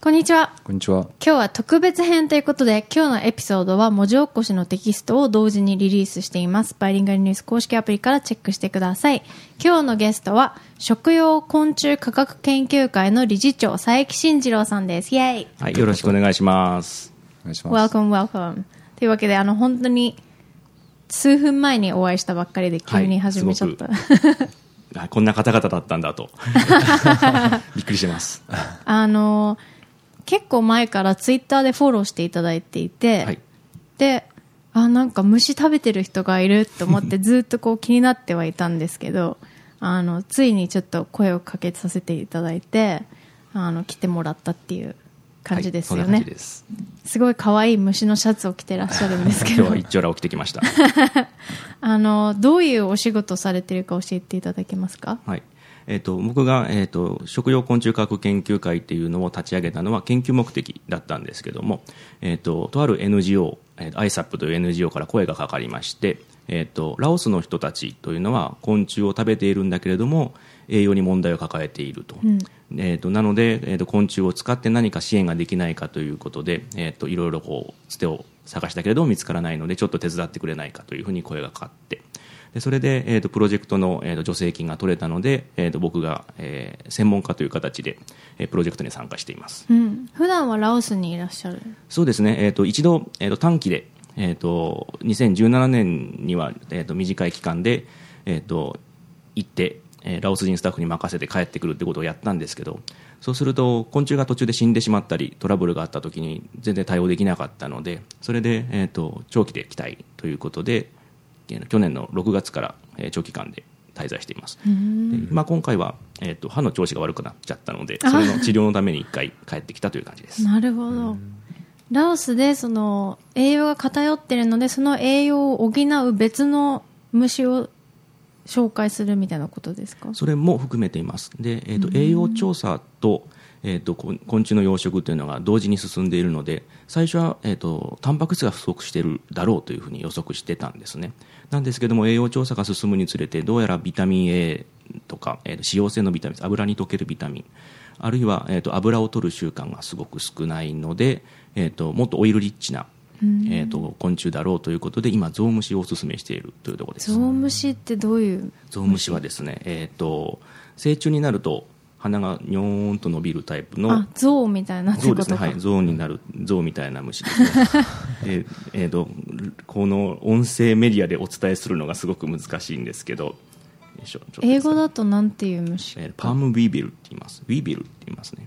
こんにちは。 こんにちは。 今日は特別編ということで、今日のエピソードは文字起こしのテキストを同時にリリースしています。バイリンガルニュース公式アプリからチェックしてください。今日のゲストは食用昆虫科学研究会の理事長佐伯真二郎さんです。イエイ。 はい、よろしくお願いします。 お願いします。 Welcome, welcome。というわけで本当に数分前にお会いしたばっかりで急に始めちゃった、 はい、こんな方々だったんだとびっくりしてます。 結構前からツイッターでフォローしていただいていて、 はい、 でなんか虫食べてる人がいると思ってずっとこう気になってはいたんですけどついにちょっと声をかけさせていただいて来てもらったっていう感じですよね。 はい、そんな感じです。 すごい可愛い虫のシャツを着てらっしゃるんですけど今日は一丁羅を着てきましたどういうお仕事されてるか教えていただけますか？ はい、僕が、食用昆虫科学研究会っていうのを立ち上げたのは研究目的だったんですけども、とある NGO、ISAP という NGO から声がかかりまして、ラオスの人たちというのは昆虫を食べているんだけれども栄養に問題を抱えていると、なので、昆虫を使って何か支援ができないかということで、いろいろこうつてを探したけれども見つからないのでちょっと手伝ってくれないかというふうに声がかかってでそれで、プロジェクトの、助成金が取れたので、僕が、専門家という形で、プロジェクトに参加しています、 普段はラオスにいらっしゃる？ そうですね、一度、短期で、2017年には、短い期間で、行って、ラオス人スタッフに任せて帰ってくるってことをやったんですけどそうすると昆虫が途中で死んでしまったりトラブルがあった時に全然対応できなかったのでそれで、長期で来たいということで去年の6月から長期間で滞在しています。で今回は、歯の調子が悪くなっちゃったのでそれの治療のために1回帰ってきたという感じです。 なるほど。ラオスでその栄養が偏っているのでその栄養を補う別の虫を紹介するみたいなことですか？ それも含めています。で、栄養調査と昆虫の養殖というのが同時に進んでいるので最初は、タンパク質が不足しているだろうというふうに予測してたんですね。なんですけども栄養調査が進むにつれてどうやらビタミン A とか、脂溶性のビタミン油に溶けるビタミンあるいは、油を取る習慣がすごく少ないので、もっとオイルリッチな、昆虫だろうということで今ゾウムシをお勧めしているというところです。 ゾウムシってどういう？ ゾウムシはですね、成虫になると鼻がニョーンと伸びるタイプのゾウみたいなってことか。 そうですね、はい、ゾウになるゾウみたいな虫ですねで、この音声メディアでお伝えするのがすごく難しいんですけど英語だとなんていう虫？ パームウィービルって言います。ウィービルって言いますね。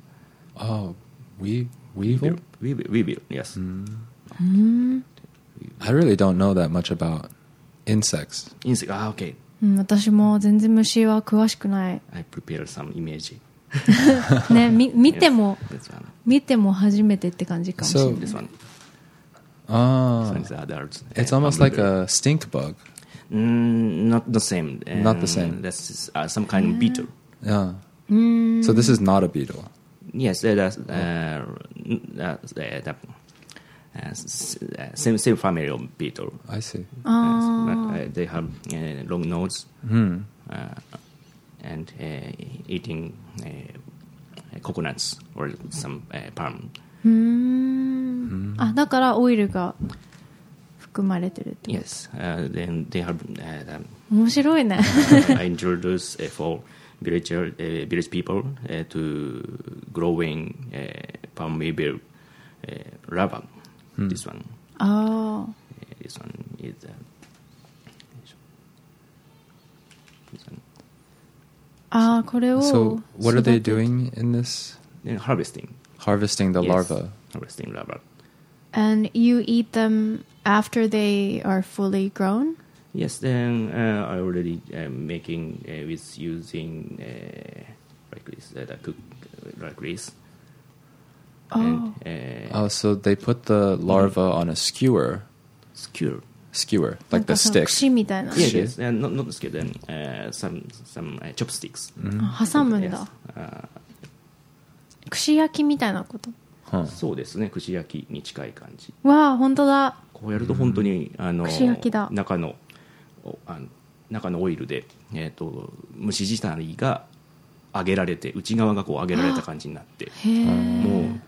Weevil? Weevil, yes. I really don't know that much about insects. Okay. 私も全然虫は詳しくない。 I prepared some image. ね、見ても初めてって感じかもしれない。 This one. Ah, This one is adults. it's almost like a stink bug. Not the same. Not the same. That's some kind of beetle. Yeah. So this is not a beetle. Yes, that's same family of beetle. I see. But, they have long nose and eating coconuts or some palm. だからオイルが含まれてるって。 Yes, then they have. 面白いね。 I introduce for village people to growing palm weevil larva. This one. This one is. This one. これを。 So what are they doing in this? Harvesting. Harvesting the larva. Harvesting larva. And you eat them after they are fully grown? Yes, then I already making with using like this, cook like this. So they put the larva on a skewer, like the stick. 串みたいな。 Yes, not the skewer. Then some chopsticks. 挟むんだ。串焼きみたいなこと。 そうですね、串焼きに近い感じ。 わあ、本当だ。 こうやると本当に串焼きだ。 中のオイルで虫自体が揚げられて内側がこう揚げられた感じになってもう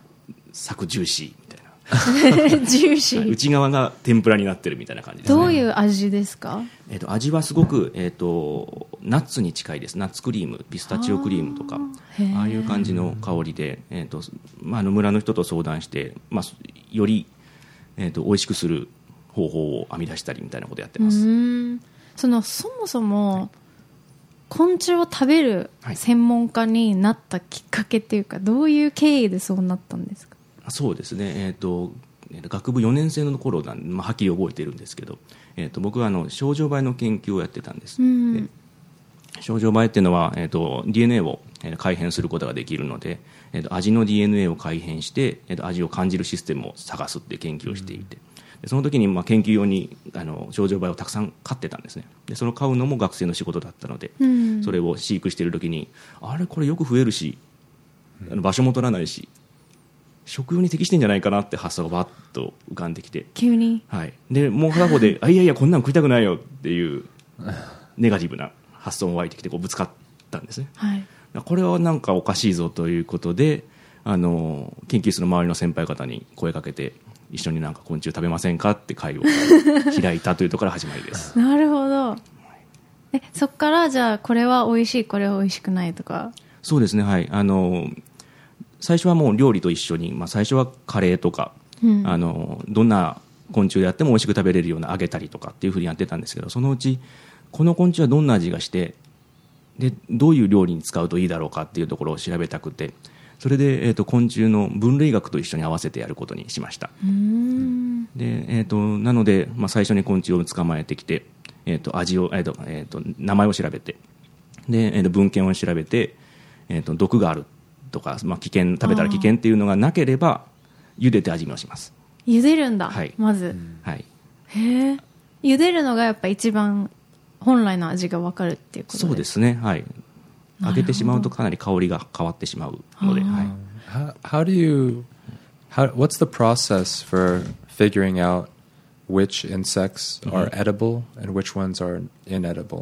サクジューシーみたいなジューシー。 内側が天ぷらになってるみたいな感じですね。 どういう味ですか？ 味はすごく、ナッツに近いです。ナッツクリーム、ピスタチオクリームとか、ああいう感じの香りで、村の人と相談して、より、美味しくする方法を編み出したりみたいなことやってます。 そもそも昆虫を食べる専門家になったきっかけっていうか、どういう経緯でそうなったんですか？ そうですね、学部4年生の頃はっきり覚えているんですけど、僕はショウジョウバエの研究をやってたんです。でショウジョウバエっていうのは、DNA を改変することができるので、味の DNA を改変して、味を感じるシステムを探すっていう研究をしていて、その時に研究用にショウジョウバエをたくさん飼ってたんですね。でその飼うのも学生の仕事だったので、それを飼育している時にこれよく増えるし、場所も取らないし食用に適してんじゃないかなって発想がバッと浮かんできて、 急に、 でもう片方でいやいやこんなの食いたくないよっていうネガティブな発想も湧いてきてぶつかったんですね。これはなんかおかしいぞということで、研究室の周りの先輩方に声かけて、一緒になんか昆虫食べませんかって会を開いたというところから始まりです。 なるほど。そっからじゃあこれは美味しい、これは美味しくないとか。 そうですね、最初はもう料理と一緒に、最初はカレーとか、どんな昆虫であっても美味しく食べれるような揚げたりとかっていうふうにやってたんですけど、そのうちこの昆虫はどんな味がしてでどういう料理に使うといいだろうかっていうところを調べたくて、それで、昆虫の分類学と一緒に合わせてやることにしました。で、なので、最初に昆虫を捕まえてきて、味を、名前を調べてで、文献を調べて、毒があるとか、危険、食べたら危険っていうのがなければ茹でて味見をします。 茹でるんだ、まず、へえ。茹でるのがやっぱ一番本来の味が分かるっていうことですか？ そうですね、揚げてしまうとかなり香りが変わってしまうので、 What's the process for figuring out which insects are edible and which ones are inedible?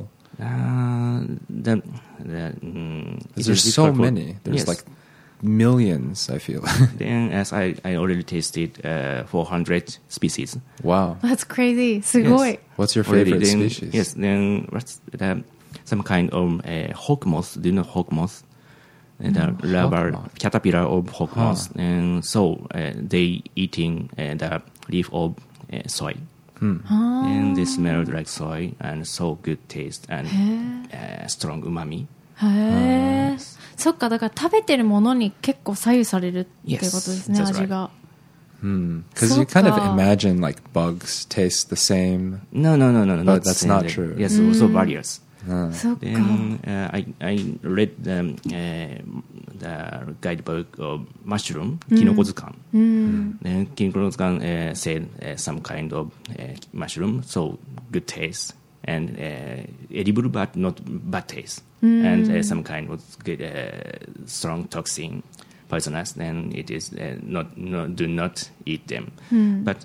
There's so many. There's like millions, I feel. Then, as I already tasted 400 species. Wow. That's crazy. すごい。 Yes. What's your favorite species? Yes, then what's some kind of hawk moth. Do you know hawk moth? The larval caterpillar of hawk moth. And so they eating the leaf of soy. And they smelled like soy and so good taste and strong umami. へえ。そっか、だから食べてるものに結構左右されるってことですね、味が。 Because you kind of imagine like bugs taste the same. No. But that's not true. Yes, also various. Then I read the guidebook of mushroom, キノコ図鑑. Then キノコ図鑑 said some kind of mushroom, so good taste and edible but not bad taste, and some kind of good, strong toxin, poisonous. Then it is do not eat them. But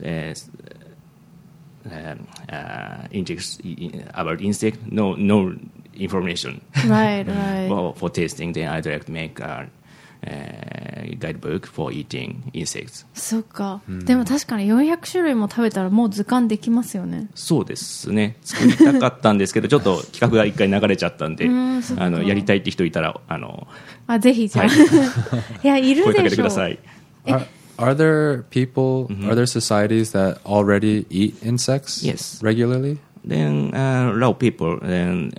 about insect, no information. Right. For tasting, then I direct make a guidebook for eating insects. そっか、でも確かに400種類も食べたらもう図鑑できますよね。 そうですね、作りたかったんですけどちょっと企画が一回流れちゃったんでやりたいって人いたらぜひじゃあ、いやいるでしょう。 声かけてください。 Are there people, are there societies that already eat insects regularly? Then a lot of people, then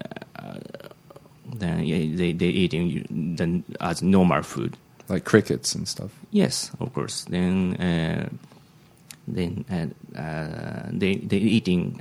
they eating them as normal food. Like crickets and stuff? Yes, of course. Then they eating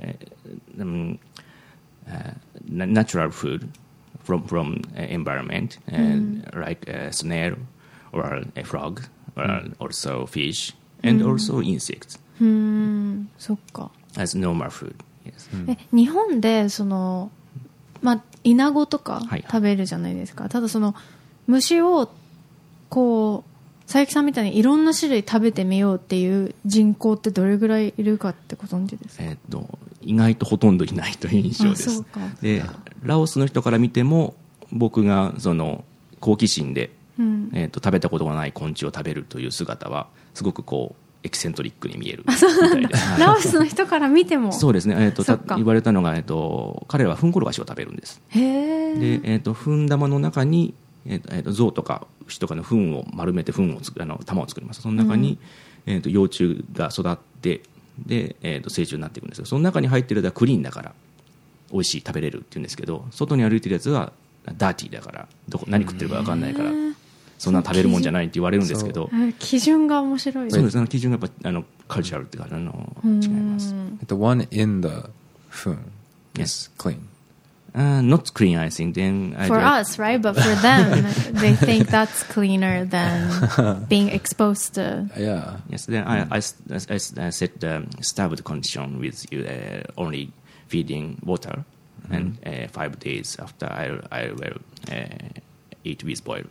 natural food from environment, like a snail or a frog. Also fish and also insects. そっか。 As normal food. Yes. 日本でイナゴとか食べるじゃないですか。ただその虫をこう佐伯さんみたいにいろんな種類食べてみようっていう人口ってどれぐらいいるかってご存知ですか？ 意外とほとんどいないという印象です。で、ラオスの人から見ても僕がその好奇心で食べたことがない昆虫を食べるという姿はすごくこうエキセントリックに見えるみたいです。 ラオスの人から見てもそうですね、 そっか言われたのが、彼らはフンコロガシを食べるんです。 へで、糞玉の中に、象とか牛とかの糞を丸めて玉を作ります。その中に、幼虫が育ってで、成虫になっていくんですけど、その中に入っているやつはクリーンだから美味しい、食べれるって言うんですけど、外に歩いてるやつはダーティーだから何食ってるか分かんないからそんな食べるもんじゃないって言われるんですけど、 基準が面白い。 そうです、基準がやっぱカルチャルっていうか違います。 The one in the food is clean. Not clean, I think. Then for us, right? But for them, they think that's cleaner than being exposed to. Yeah. Yes. Then I set the starved condition with you only feeding water, and 5 days after I will eat with boil.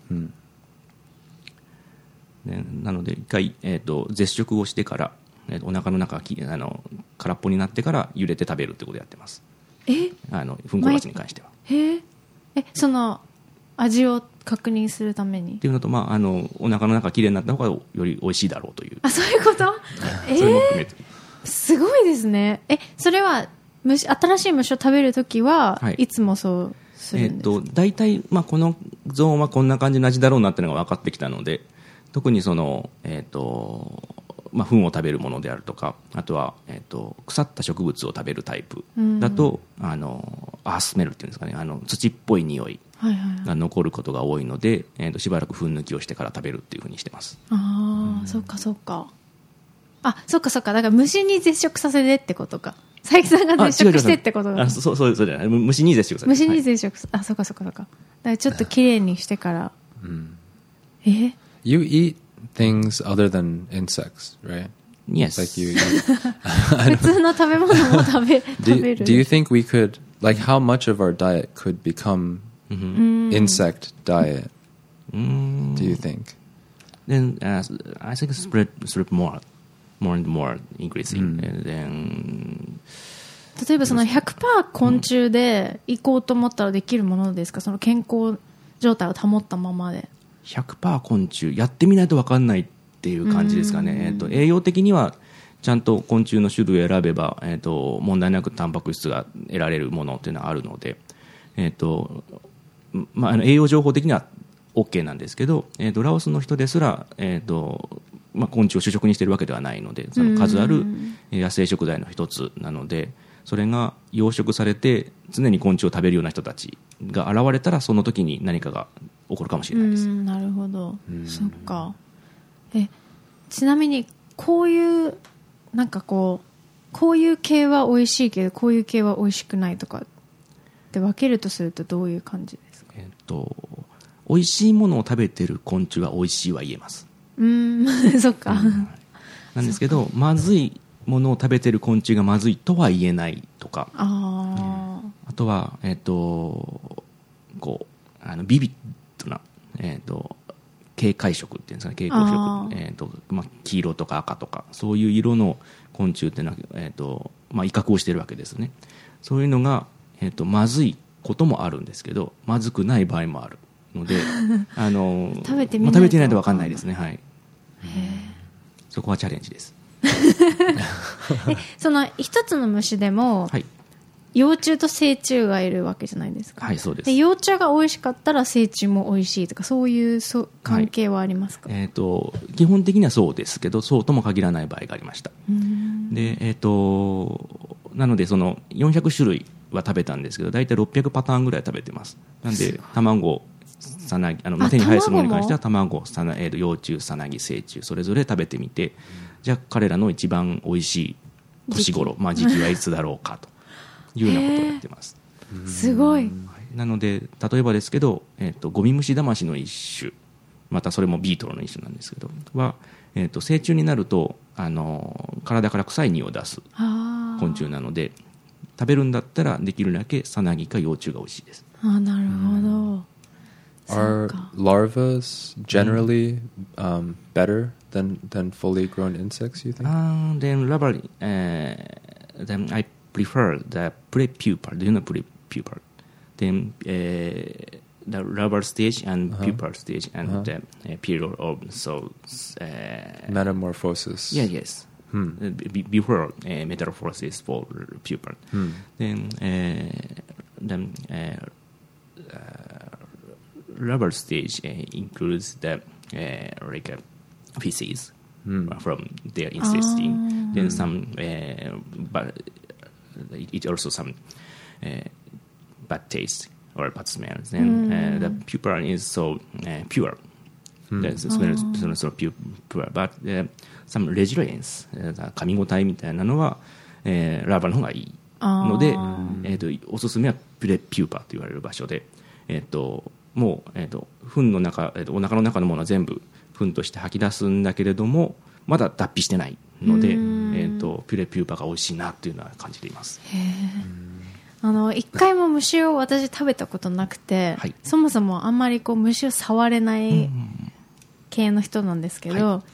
なので一回、絶食をしてから、お腹の中が空っぽになってから茹でて食べるってことをやってます。フンコロガシに関しては。 その味を確認するためにっていうのと、お腹の中がきれいになった方がより美味しいだろうという。 そういうこと？ それも含めて。 すごいですね。それは新しい虫を食べるときは、いつもそうするんですか？ 大体、このゾーンはこんな感じの味だろうなっていうのが分かってきたので、特にその、糞を食べるものであるとか、あとは、腐った植物を食べるタイプだと、アースメルっていうんですかね、土っぽい匂いが残ることが多いので、しばらく糞抜きをしてから食べるっていうふうにしてます。 そうかそうか。そうかそうか。だから虫に絶食させてってことか。佐伯さんが絶食してってことだ。 そうじゃない。虫に絶食させて。 虫に絶食、そうかそうかそうか。だからちょっときれいにしてから。 You eat things other than insects, right? Yes. Like you. 普通の食べ物も食べる。 Do you think we could, like, how much of our diet could become insect diet? Do you think? Then I think spread more and more increasing. Then 例えばその 100% 昆虫で行こうと思ったらできるものですか？その健康状態を保ったままで。 100% 昆虫やってみないと分かんないっていう感じですかね。栄養的にはちゃんと昆虫の種類を選べば、問題なくタンパク質が得られるものっていうのはあるので、栄養情報的には OK なんですけど、ラオスの人ですら、昆虫を主食にしているわけではないので、その数ある野生食材の一つなので、それが養殖されて常に昆虫を食べるような人たちが現れたら、その時に何かが起こるかもしれないです。 なるほど。そっか。ちなみにこういうなんかこういう系は美味しいけどこういう系は美味しくないとかって分けるとするとどういう感じですか？ 美味しいものを食べてる昆虫は美味しいは言えます。 そっか。 なんですけど、まずいものを食べてる昆虫がまずいとは言えないとか、あとは、ビビッドな、警戒色っていうんですかね、蛍光色、黄色とか赤とかそういう色の昆虫っていうのは、威嚇をしているわけですね。そういうのが、まずいこともあるんですけど、まずくない場合もあるので食べてみないと分かんないですね。はい。そこはチャレンジです。 その一つの虫でも、幼虫と成虫がいるわけじゃないですか。 はい、そうです。 で幼虫が美味しかったら成虫も美味しいとかそういう関係はありますか？ 基本的にはそうですけど、そうとも限らない場合がありました。で、なのでその400種類は食べたんですけど、大体600パターンぐらい食べてます。なんで卵、さなぎ、手に入るものに関しては卵、幼虫、さなぎ、成虫それぞれ食べてみて、じゃあ彼らの一番美味しい年頃、時期はいつだろうかというようなことをやってます。 すごい。 なので例えばですけど、ゴミムシダマシの一種、またそれもビートルの一種なんですけどは、成虫になると体から臭い匂いを出す昆虫なので、食べるんだったらできるだけさなぎか幼虫が美味しいです。 なるほど。 Are larvas generally better than fully grown insects, you think? Then I prefer the prepupal. Do you know prepupal? Then the larval stage and pupal stage and period of Metamorphosis. yes. Before metamorphosis for pupal. Then larval stage includes the like feces from their intestine. Then some, but it also some bad taste or bad smell. Then the pupal is so pure. The smell is so pure, but some resilience, 噛み応えみたいなのは、ラーバの方がいいので、おすすめはプレピューパーと言われる場所で、もう、糞の中、お腹の中のものは全部糞として吐き出すんだけれども、まだ脱皮してないので、プレピューパーが美味しいなというのは感じています。 一回も虫を私食べたことなくて、はい、そもそもあんまりこう虫を触れない系の人なんですけど、はい、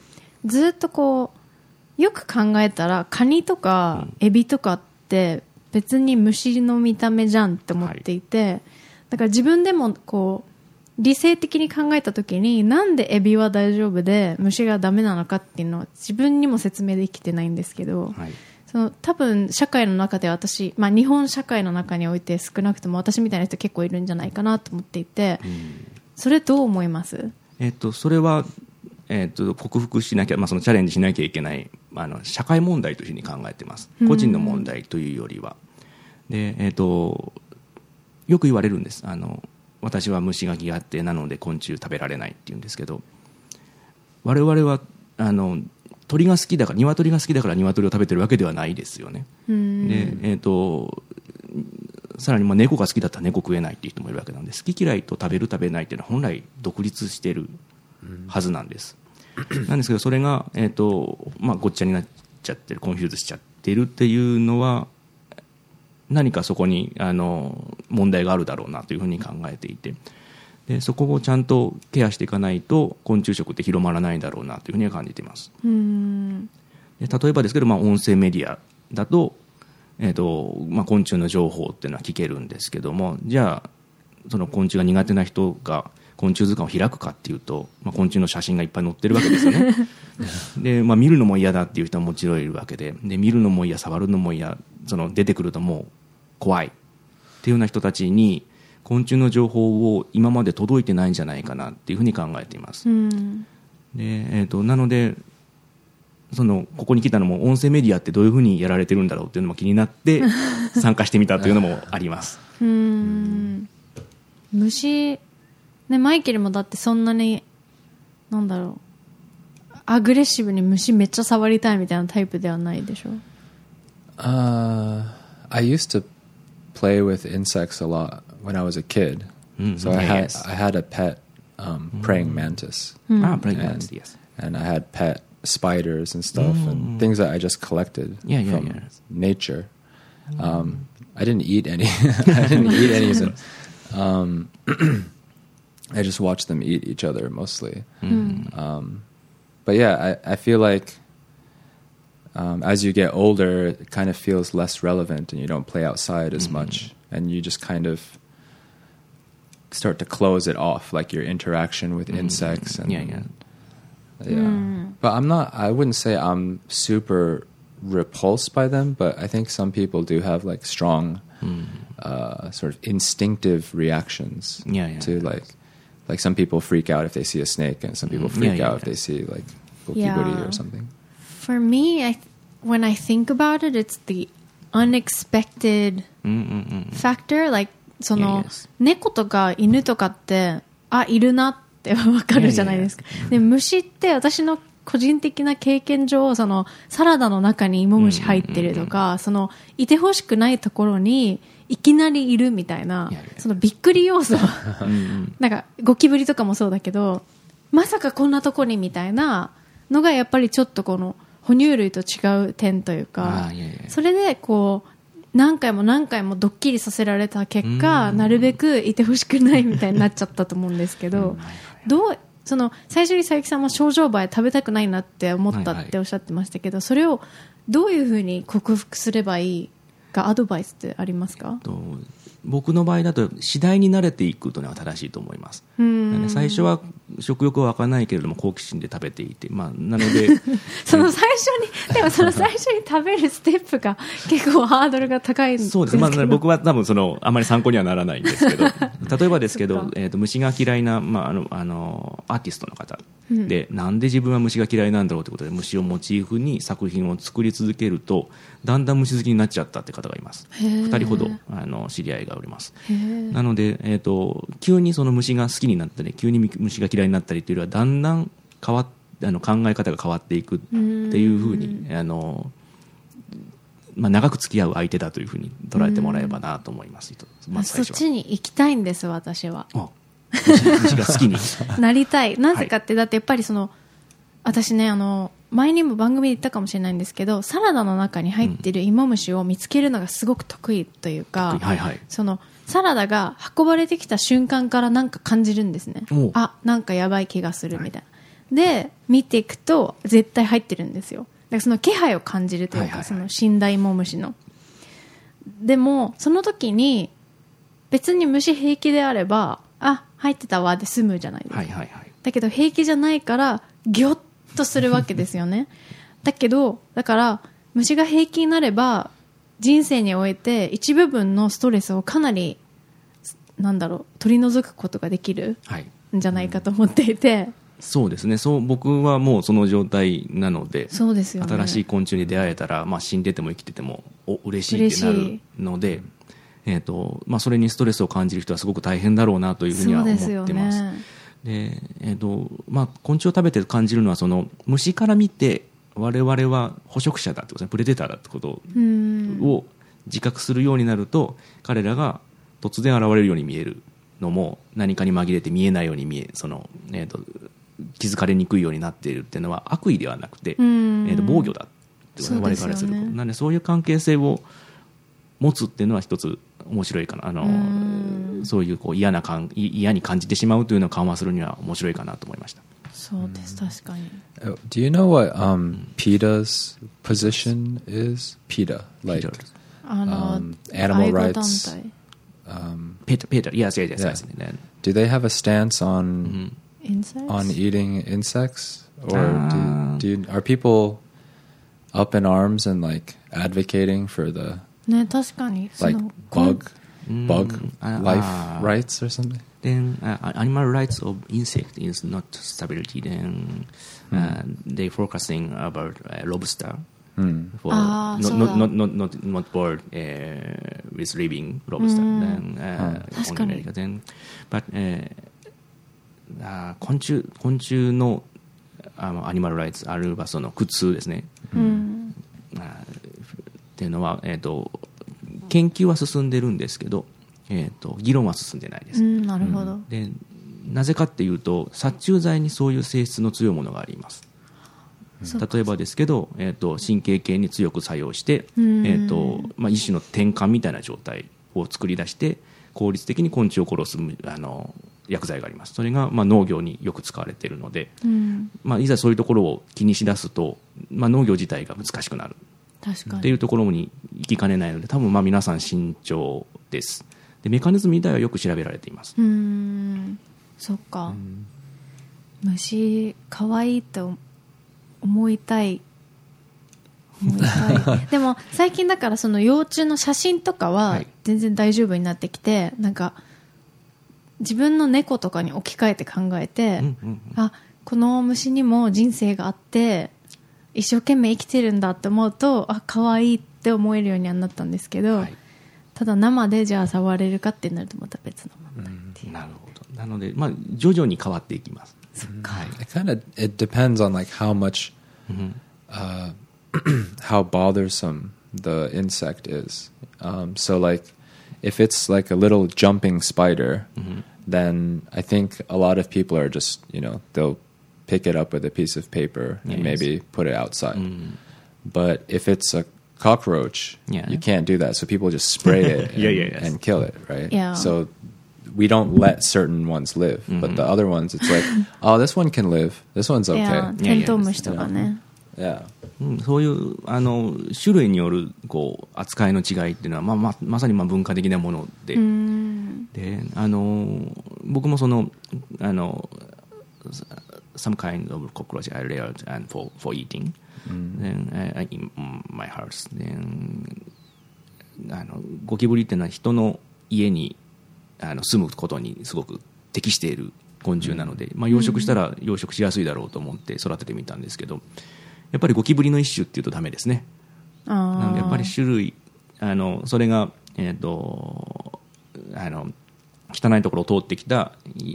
ずっとこうよく考えたらカニとかエビとかって別に虫の見た目じゃんって思っていて、はい、だから自分でもこう理性的に考えた時になんでエビは大丈夫で虫がダメなのかっていうのは自分にも説明できてないんですけど、はい、その多分社会の中で私、日本社会の中において少なくとも私みたいな人結構いるんじゃないかなと思っていて、それどう思います？ それは、克服しなきゃ、そのチャレンジしなきゃいけない社会問題というふうに考えています。個人の問題というよりは。で、よく言われるんです。私は虫が苦手なので昆虫食べられないって言うんですけど、我々は鳥が好きだから鶏が好きだから鶏を食べてるわけではないですよね。で、さらに猫が好きだったら猫食えないっていう人もいるわけなんで、好き嫌いと食べる食べないっていうのは本来独立しているはずなんです。なんですけどそれが、ごっちゃになっちゃってる、コンフューズしちゃってるっていうのは何かそこに問題があるだろうなというふうに考えていて、でそこをちゃんとケアしていかないと昆虫食って広まらないだろうなというふうには感じています。で例えばですけど、音声メディアだと、昆虫の情報っていうのは聞けるんですけども、じゃあその昆虫が苦手な人が昆虫図鑑を開くかっていうと、昆虫の写真がいっぱい載ってるわけですよね。で、見るのも嫌だっていう人はもちろんいるわけで、見るのも嫌、触るのも嫌、出てくるともう怖いっていうような人たちに昆虫の情報を今まで届いてないんじゃないかなっていうふうに考えています。で、なのでここに来たのも音声メディアってどういうふうにやられてるんだろうっていうのも気になって参加してみたというのもあります。 虫ね、マイケルもだってそんなにアグレッシブに虫めっちゃ触りたいみたいなタイプではないでしょ。 I used to play with insects a lot when I was a kid. So I had a pet praying mantis. Praying mantis, yes. And I had pet spiders and stuff and things that I just collected from nature. I didn't eat any. I didn't eat any of them. I just watched them eat each other mostly. But yeah, I feel like as you get older, it kind of feels less relevant and you don't play outside as much. And you just kind of start to close it off, like your interaction with insects. And, But I wouldn't say I'm super repulsed by them, but I think some people do have like strong sort of instinctive reactions to like some people freak out if they see a snake and some people freak out if they see like goki-gori or something. For me, when I think about it, it's the unexpected factor. Like 猫とか犬とかっているなってわかるじゃないですか。で虫って私の個人的な経験上サラダの中に芋虫入ってるとか、いてほしくないところにいきなりいるみたいなびっくり要素なんかゴキブリとかもそうだけど、まさかこんなとこにみたいなのがやっぱりちょっとこの哺乳類と違う点というか、それでこう何回も何回もドッキリさせられた結果、なるべくいてほしくないみたいになっちゃったと思うんですけど、最初に佐伯さんはショウバエ食べたくないなって思ったっておっしゃってましたけど、それをどういうふうに克服すればいいかアドバイスってありますか？ 僕の場合だと次第に慣れていくというのが正しいと思います。最初は食欲は湧かないけれども好奇心で食べていて、なのでその最初にでもその最初に食べるステップが結構ハードルが高いんですけど。 そうです、僕は多分あまり参考にはならないんですけど例えばですけど、虫が嫌いな、アーティストの方で、なんで自分は虫が嫌いなんだろうということで虫をモチーフに作品を作り続けるとだんだん虫好きになっちゃったって方がいます。2人ほど知り合いがおります。なので、急にその虫が好きになったり急に虫が嫌いになったりというよりはだんだん考え方が変わっていくっていうふうに長く付き合う相手だというふうに捉えてもらえばなと思います。 そっちに行きたいんです私は。 虫が好きになりたい。なぜかって、だってやっぱり私ね前にも番組で言ったかもしれないんですけど、サラダの中に入っている芋虫を見つけるのがすごく得意というか、サラダが運ばれてきた瞬間からなんか感じるんですね。なんかやばい気がするみたいな、で見ていくと絶対入ってるんですよ。だからその気配を感じるというか、その死んだ芋虫の。でもその時に別に虫平気であれば入ってたわで済むじゃないですか。だけど平気じゃないからギョッとするわけですよね。だから虫が平気になれば人生において一部分のストレスをかなり取り除くことができるんじゃないかと思っていて、 そうですね。僕はもうその状態なので、 そうですよね、 新しい昆虫に出会えたら、死んでても生きてても嬉しいってなるので、それにストレスを感じる人はすごく大変だろうなというふうには思ってます。で、昆虫を食べて感じるのは虫から見て我々は捕食者だってことですね、プレデターだってことを自覚するようになると、彼らが突然現れるように見えるのも何かに紛れて見えないように気づかれにくいようになっているっていうのは悪意ではなくて、防御だって我々からすると、なのでそういう関係性を持つっていうのは一つ面白いかな。そういう嫌に感じてしまうというのを緩和するには面白いかなと思いました。 そうです、確かに。 Do you know what PETA's position is? PETA, like animal rights. PETA, yes. Do they have a stance on eating insects, or are people up in arms and like advocating for the 確かに like bug life rights or something? Then animal rights of insect is not stability. Then they focusing about lobster. For not board with living lobster. Then, but 昆虫のアニマルライツあるいはその苦痛ですね。っていうのは研究は進んでるんですけど、議論は進んでないです。 なるほど。 で、なぜかっていうと殺虫剤にそういう性質の強いものがあります。例えばですけど、神経系に強く作用して、一種の転換みたいな状態を作り出して効率的に昆虫を殺す薬剤があります。それが、農業によく使われているので、いざそういうところを気にしだすと、農業自体が難しくなるっていうところに行きかねないので、多分皆さん慎重です。で、メカニズム自体はよく調べられています。 そっか。虫可愛いと思いたいでも最近だからその幼虫の写真とかは全然大丈夫になってきて、なんか自分の猫とかに置き換えて考えて、この虫にも人生があって一生懸命生きてるんだって思うと可愛いって思えるようにはなったんですけど、ただ生でじゃあ触れるかってなるとまた別の問題っていう。 なるほど。なので徐々に変わっていきます。 It depends on like how much how bothersome the insect is. So like if it's like a little jumping spider, then I think a lot of people are just, they'll pick it up with a piece of paper and maybe put it outside. But if it's a cockroach, you can't do that. So people just spray it and kill it, right? So we don't let certain ones live, but the other ones, it's like, this one can live. This one's okay. テントウムシとかね。 Yeah. そういう種類によるこう扱いの違いっていうのは、まさに文化的なもので、で僕もそのsome kind of cockroach I reared and for eating. Then in my house. Then ゴキブリっていうのは人の家に住むことにすごく適している昆虫なので、養殖したら養殖しやすいだろうと思って育ててみたんですけど、やっぱりゴキブリの一種っていうとダメですね。なのでやっぱり種類それが汚いところを通ってきた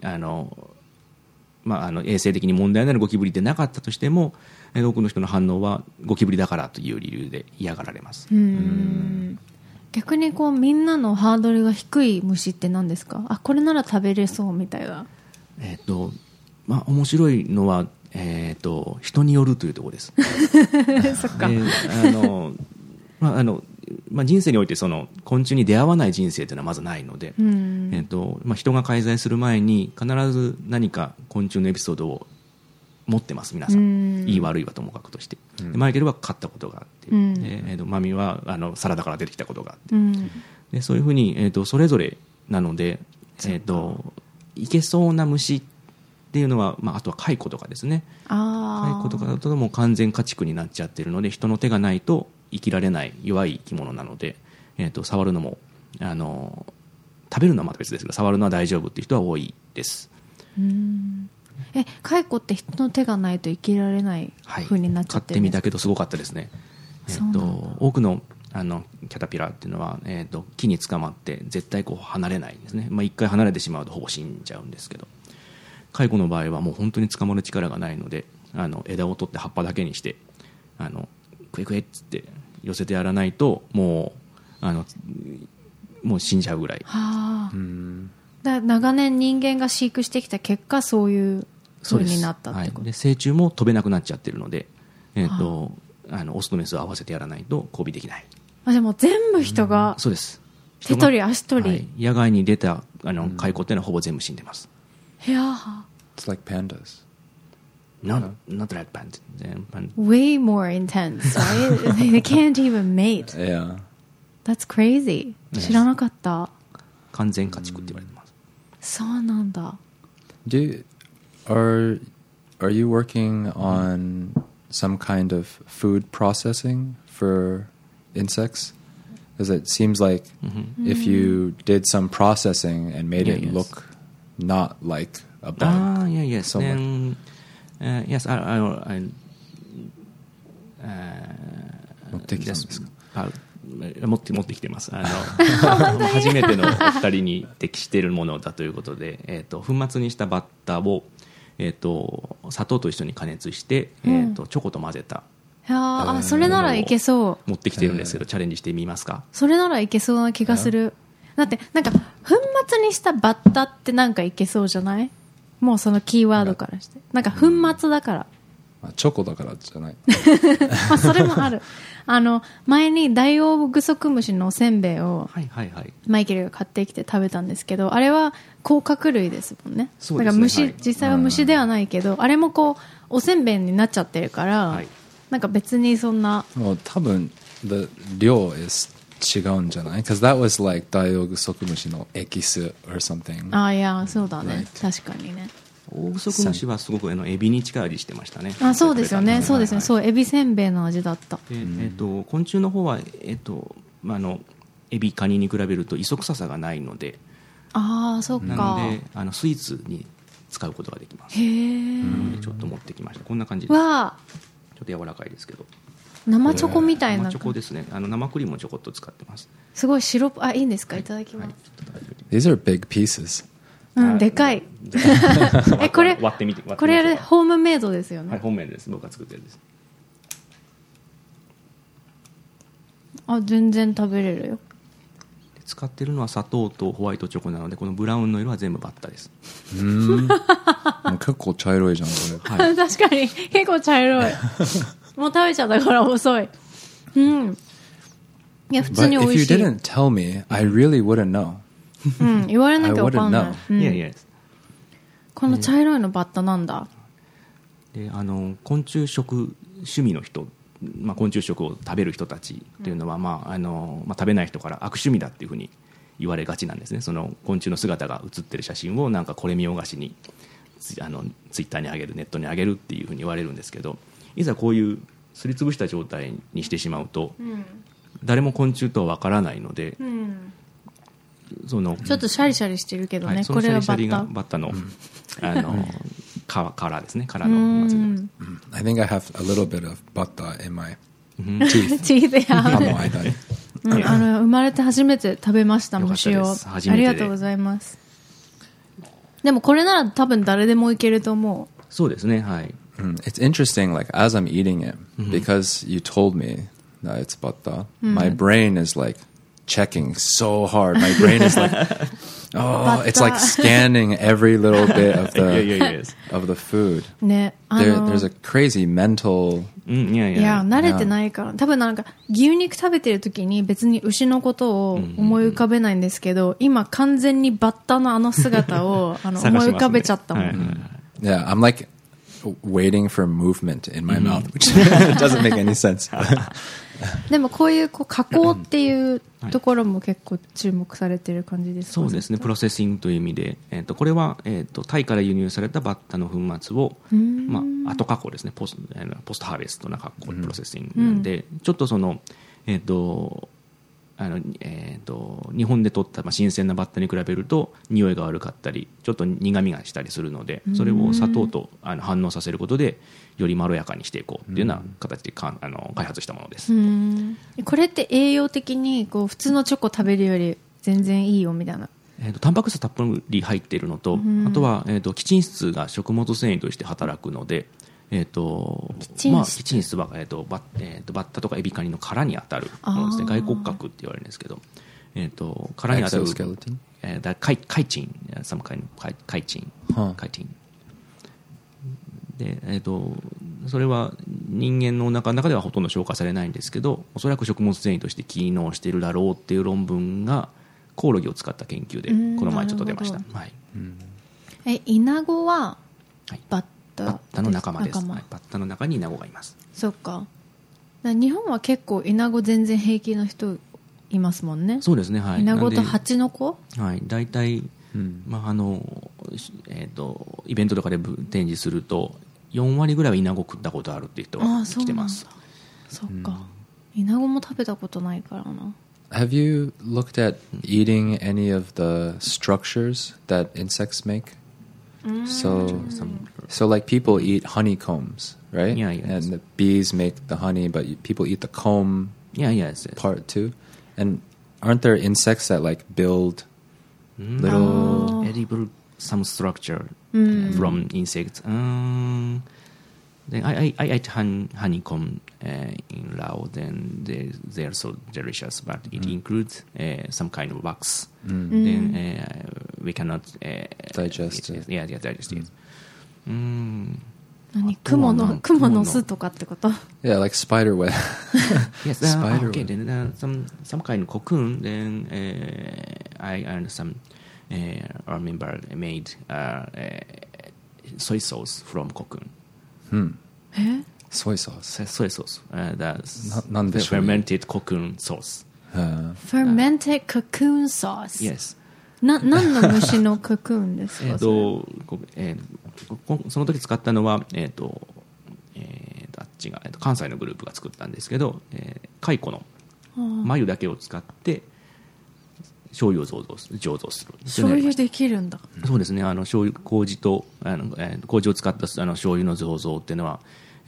衛生的に問題のあるゴキブリでなかったとしても、多くの人の反応はゴキブリだからという理由で嫌がられます。 逆にこうみんなのハードルが低い虫って何ですか？あ、これなら食べれそうみたいな。 面白いのは、人によるというところです。 そっか。 人生においてその昆虫に出会わない人生というのはまずないので、人が介在する前に必ず何か昆虫のエピソードを持ってます皆さん。いい悪いはともかくとして、マイケルは飼ったことがあって、マミはサラダから出てきたことがあって、でそういうふうに、それぞれなので、いけそうな虫っていうのは、あとはカイコとかですね。カイコとかだともう完全家畜になっちゃってるので、人の手がないと生きられない弱い生き物なので、触るのも食べるのはまた別ですけど、触るのは大丈夫っていう人は多いです。 カイコって人の手がないと生きられない風になっちゃってるんですか？飼ってみたけどすごかったですね。多くのキャタピラーっていうのは、木に捕まって絶対こう離れないんですね。一回離れてしまうとほぼ死んじゃうんですけど、カイコの場合はもう本当に捕まる力がないので、枝を取って葉っぱだけにしてクエクエっつって寄せてやらないともう死んじゃうぐらい。 だ長年人間が飼育してきた結果そういう風になったってこと。 で成虫も飛べなくなっちゃってるので、オスとメスを合わせてやらないと交尾できない。 でも全部人が、 そうです。 手取り足取り、 野外に出たカイコっていうのはほぼ全部死んでます。 It's like pandas. Not like pandas. Way more intense, right? They can't even mate. Yeah. That's crazy. 知らなかった。 完全家畜って言われてます。 そうなんだ。 Are you working on some kind of food processing for insects? Because it seems like if you did some processing and made it look not like a bug. Yes. Then, yes, I 持ってきたんですか？ 持ってきてます。初めてのお二人に適しているものだということで、粉末にしたバッタを、砂糖と一緒に加熱して、チョコと混ぜた。 それならいけそう。 持ってきてるんですけど、チャレンジしてみますか？ それならいけそうな気がする。だってなんか粉末にしたバッタってなんかいけそうじゃない？もうそのキーワードからして、なんか粉末だから。 チョコだからじゃない。 それもある。前にダイオウグソクムシのおせんべいをマイケルが買ってきて食べたんですけど、あれは甲殻類ですもんね。だから虫、実際は虫ではないけど、あれもこうおせんべいになっちゃってるから、なんか別にそんな。 もう多分量違うんじゃない？ Because that was like ダイオウグソクムシのエキス or something. いや、そうだね。確かにね。 オオグソクムシはすごくエビに近い味してましたね。 そうですよね。そうですね。そう、エビせんべいの味だった。 昆虫の方はエビカニに比べると磯臭さがないので、 そっか。 なのでスイーツに使うことができます。なのでちょっと持ってきました。こんな感じです。ちょっと柔らかいですけど。 生チョコみたいな。 生チョコですね。生クリームをちょこっと使ってます。 すごいシロップ。いいんですか？いただきます。 These are big pieces. でかい。これ割ってみて。 これホームメイドですよね。 はい、ホームメイドです。僕が作ってるんです。 全然食べれるよ。 使ってるのは砂糖とホワイトチョコなので、このブラウンの色は全部バッタです。 結構茶色いじゃんこれ。確かに結構茶色い。もう食べちゃったから遅い。いや普通に美味しい。 But if you didn't tell me, I really wouldn't know. 言われなきゃ分かんない。 この茶色いのバッタなんだ。 で昆虫食趣味の人、昆虫食を食べる人たちというのは、食べない人から悪趣味だっていうふうに言われがちなんですね。その昆虫の姿が写ってる写真をなんかこれ見よがしにツイッターに上げる、ネットに上げるっていうふうに言われるんですけど、いざこういうすりつぶした状態にしてしまうと、誰も昆虫とは分からないので、そのちょっとシャリシャリしてるけどね、 そのシャリシャリがバッバッタの、殻ですね、殻の末の。 I think I have a little bit of batta in my teeth. チーズや歯の間に。 生まれて初めて食べました、虫を。 初めてでありがとうございます。でもこれなら多分誰でもいけると思う。 そうですね、はい。 It's interesting, like as I'm eating it, because you told me that it's batta, my brain is like checking so hard. My brain is like, oh, it's like scanning every little bit of the food. ね、 There's a crazy mental. いや慣れてないから。多分なんか牛肉食べてる時に別に牛のことを思い浮かべないんですけど、今完全にバッタのあの姿を思い浮かべちゃったもん。 Yeah, I'm like waiting for movement in my mouth, which doesn't make any sense. でもこういう加工っていうところも結構注目されてる感じですか？ そうですね、プロセッシングという意味で、これは、タイから輸入されたバッタの粉末を、後加工ですね、ポストハーベストな加工、プロセッシングなんで、ちょっとその、日本で取った、新鮮なバッタに比べると匂いが悪かったりちょっと苦みがしたりするので、それを砂糖と反応させることでよりまろやかにしていこうっていうような形で開発したものです。 これって栄養的にこう普通のチョコ食べるより全然いいよみたいな。 タンパク質たっぷり入っているのと、あとは、キチン質が食物繊維として働くので、キチン質は、バッタとかエビカニの殻に当たるものですね。外骨格って言われるんですけど、殻に当たるカイチン、カイチンで、それは人間のお腹の中ではほとんど消化されないんですけど、おそらく食物繊維として機能しているだろうっていう論文がコオロギを使った研究でこの前ちょっと出ました。はい、 イナゴはバッタの仲間です。バッタの中にイナゴがいます。 そっか。日本は結構イナゴ全然平気な人いますもんね。 そうですね、はい。 イナゴとハチノコ、 はい、大体、イベントとかで展示すると4割ぐらいはイナゴ食ったことあるっていう人が来てます。 そっか。イナゴも食べたことないからな。 Have you looked at eating any of the structures that insects make? So like people eat honeycombs, right? Yeah. And the bees make the honey, but people eat the comb part too. And aren't there insects that like build little edible some structure from insects? Then I ate honeycomb in Laos, and they are so delicious, but it includes some kind of wax. Then we cannot digest it. Yeah, digest it. 何？クモの巣とかってこと？ Yeah, like spider web. Yes, spider okay. web. Then some kind of cocoon. Then I and some our member made soy sauce from cocoon. Soy sauce. Soy sauce. That's なんでしょうね。 fermented cocoon sauce. Fermented cocoon sauce. Yes. 何の虫のコクーンですか？ その時使ったのはあっちが関西のグループが作ったんですけど、蚕の繭だけを使って醤油を醸造する。 醤油できるんだ。 そうですね。醤油麹と麹を使った醤油の醸造っていうのは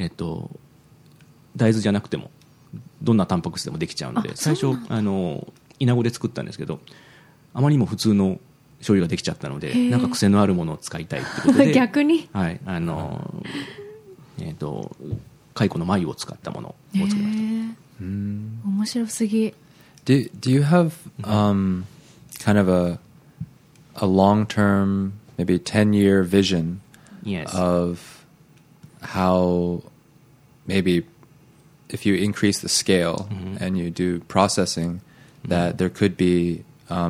大豆じゃなくてもどんなタンパク質でもできちゃうので、最初イナゴで作ったんですけど、あまりにも普通の醤油ができちゃったので、なんか癖のあるものを使いたいってことで逆に、 はい、蚕の繭を使ったものを作りました。 面白すぎ。 Do you have kind of a long-term, maybe 10-year vision of how maybe if you increase the scale and you do processing, that there could be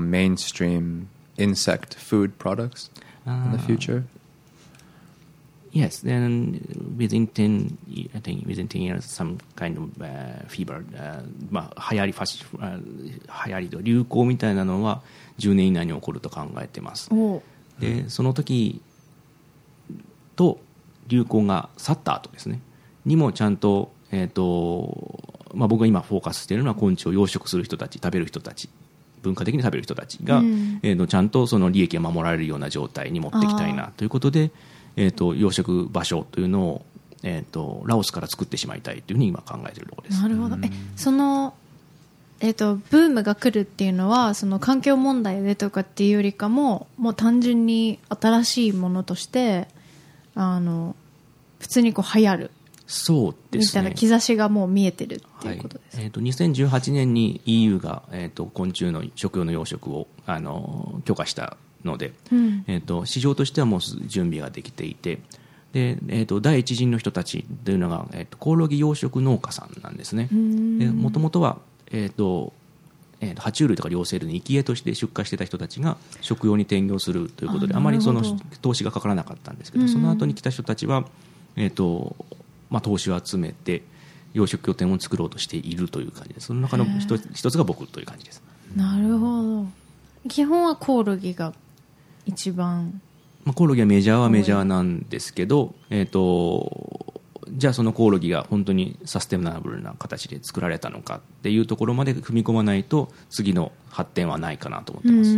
mainstream insect food products in the future? Yes, then within 10 years, some kind of fever, まあ流行りと流行みたいなのは10年以内に起こると考えてます。で、その時と流行が去った後ですね、にもちゃんとまあ僕が今フォーカスしているのは昆虫を養殖する人たち、食べる人たち。文化的に食べる人たちが、ちゃんとその利益を守られるような状態に持っていきたいなということで、養殖場所というのを、ラオスから作ってしまいたいというふうに今考えているところです。 なるほど。その、ブームが来るっていうのはその環境問題でとかっていうよりかも、もう単純に新しいものとして普通にこう流行る。 そうですね、 みたいな兆しがもう見えてるっていうことです。 2018年に EU が、昆虫の食用の養殖を許可したので、市場としてはもう準備ができていて、で第一陣の人たちというのが、コオロギ養殖農家さんなんですね。もともとは、爬虫類とか両生類に生き餌として出荷していた人たちが食用に転業するということで、あまりその投資がかからなかったんですけど、その後に来た人たちは、まあ、投資を集めて養殖拠点を作ろうとしているという感じです。その中の一つが僕という感じです。 なるほど。基本はコオロギが一番、 まあ、コオロギはメジャーはメジャーなんですけど、じゃあそのコオロギが本当にサステナブルな形で作られたのかっていうところまで踏み込まないと次の発展はないかなと思ってます。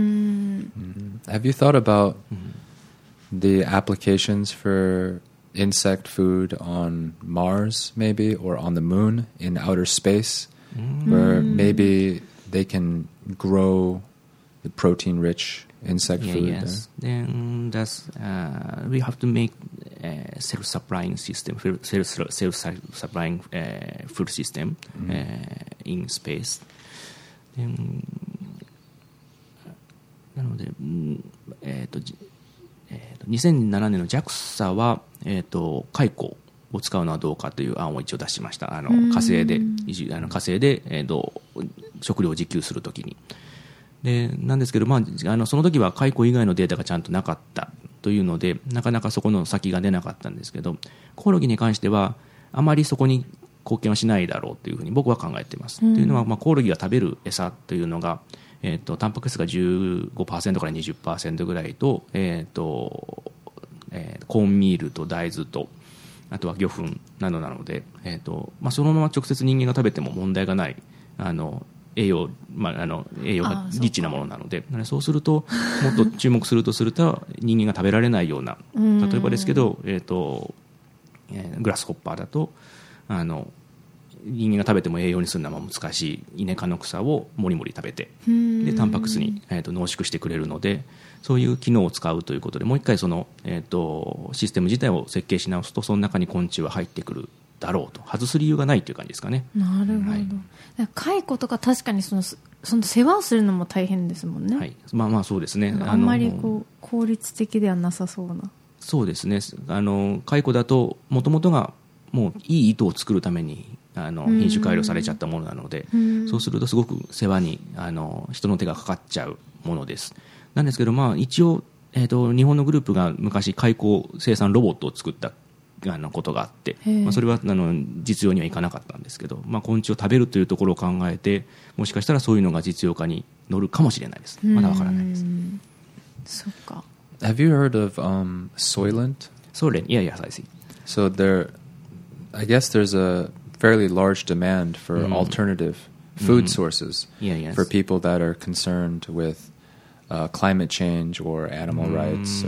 Have you thought about the applications for insect food on Mars, maybe, or on the moon in outer space, where maybe they can grow the protein-rich insect food? Yes. Then we have to make self-supplying system, self-supplying food system in space. Then, なので、2007年の JAXA は、蚕を使うのはどうかという案を一応出しました。火星で、食料を自給するときに。でなんですけど、まあ、その時は蚕以外のデータがちゃんとなかったというので、なかなかそこの先が出なかったんですけど、コオロギに関してはあまりそこに貢献はしないだろうというふうに僕は考えています。というのは、まあ、コオロギが食べる餌というのがタンパク質が 15% から 20% ぐらいと、コーンミールと大豆とあとは魚粉などなので、まあ、そのまま直接人間が食べても問題がない栄養がリッチなものなので、そうするともっと注目すると人間が食べられないような、例えばですけど、グラスホッパーだと人間が食べても栄養にするのは難しいイネ科の草をもりもり食べて、でタンパク質に、濃縮してくれるので、そういう機能を使うということで、もう一回その、システム自体を設計し直すと、その中に昆虫は入ってくるだろうと、外す理由がないという感じですかね。 なるほど、はい、蚕とか確かにその世話をするのも大変ですもんね。 はい、まあそうですね。 あんまりこう効率的ではなさそうな。 そうですね。蚕だともともとがもういい糸を作るために品種改良されちゃったものなので、そうするとすごく世話に人の手がかかっちゃうものです。なんですけど、まあ、一応、日本のグループが昔蚕生産ロボットを作ったことがあって、まあ、それは実用にはいかなかったんですけど、まあ、昆虫を食べるというところを考えて、もしかしたらそういうのが実用化に乗るかもしれないです。まだわからないです。 そっか。 Have you heard of Soylent? Soylent, yes, I see. So I guess there's a fairly large demand for alternative food sources for people that are concerned with climate change or animal rights.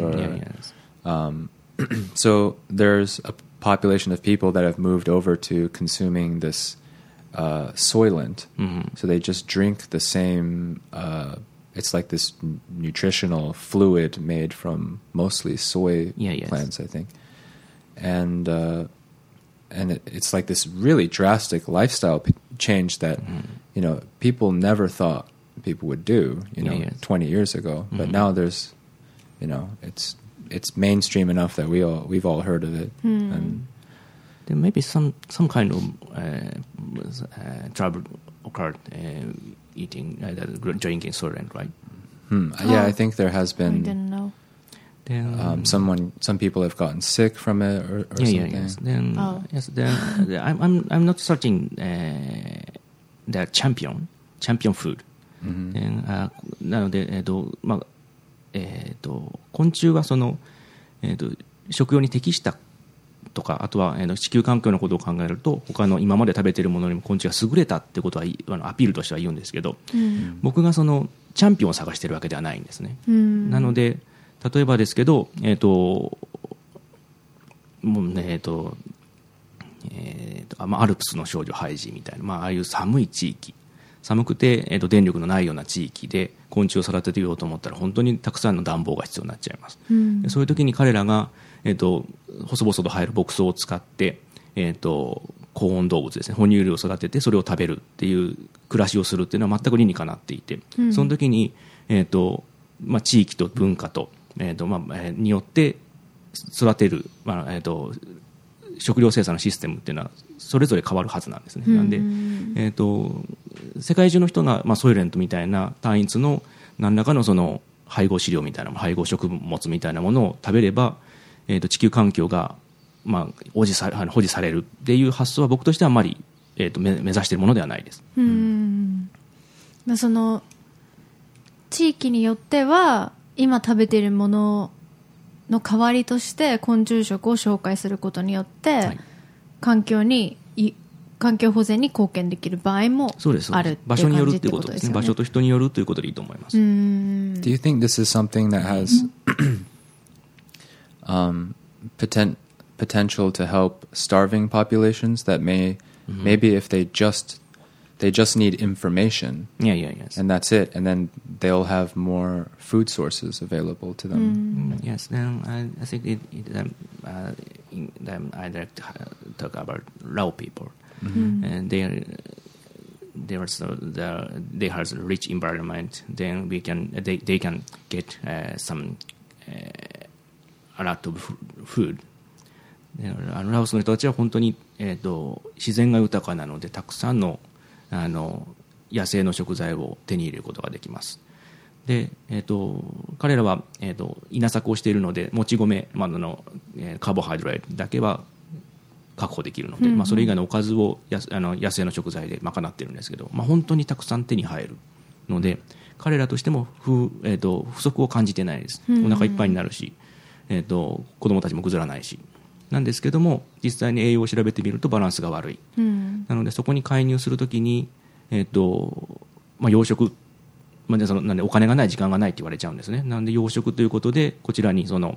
So there's a population of people that have moved over to consuming this Soylent. So they just drink the same, it's like this nutritional fluid made from mostly soy plants, I think. And it's like this really drastic lifestyle change that, people never thought people would do, 20 years ago. But now there's, it's mainstream enough that we've all heard of it. And there may be some kind of trouble occurred drinking Soylent, right? Yeah, I think there has been. I didn't know. Then, some people have gotten sick from it or something. Yes. Then, I'm not searching the champion food. Then, なので、昆虫はその、食用に適したとか、あとは、地球環境のことを考えると他の今まで食べているものにも昆虫が優れたってことはアピールとしては言うんですけど、僕がそのチャンピオンを探しているわけではないんですね。なので例えばですけど、もうねアルプスの少女ハイジみたいな、ああいう寒い地域、寒くて、電力のないような地域で昆虫を育てていようと思ったら本当にたくさんの暖房が必要になっちゃいます。そういう時に彼らが、細々と生える牧草を使って、高温動物ですね、哺乳類を育ててそれを食べるっていう暮らしをするっていうのは全く理にかなっていて、その時に、地域と文化と、によって育てる、食料生産のシステムっていうのはそれぞれ変わるはずなんですね。なんで、世界中の人が、ソイレントみたいな単一の何らかのその配合飼料みたいな配合食物みたいなものを食べれば、地球環境が、保持されるっていう発想は僕としてはあまり、目指しているものではないです。 その地域によっては今食べているものの代わりとして昆虫食を紹介することによって、環境保全に貢献できる場合もあるっていう場所によるという感じってこですよね。 こととですね。場所と人によるということでいいと思います。 Do you think this is something that has potential to help starving populations that maybe if they just need information, yes. and that's it, and then they'll have more food sources available to them. Yes, then I think I'd like to talk about Lao people. And they have a rich environment. Then they can get some a lot of food. ラオスの人たちは本当に、自然が豊かなのでたくさんの野生の食材を手に入れることができます。で、彼らは、稲作をしているのでもち米、カーボハイドレートだけは確保できるので、それ以外のおかずを野生の食材で賄っているんですけど、本当にたくさん手に入るので彼らとしても不足を感じてないです。お腹いっぱいになるし、子供たちもぐずらないしなんですけども、実際に栄養を調べてみるとバランスが悪い、なのでそこに介入するときに、養殖、なんでお金がない時間がないって言われちゃうんですね。なんで養殖ということでこちらにその、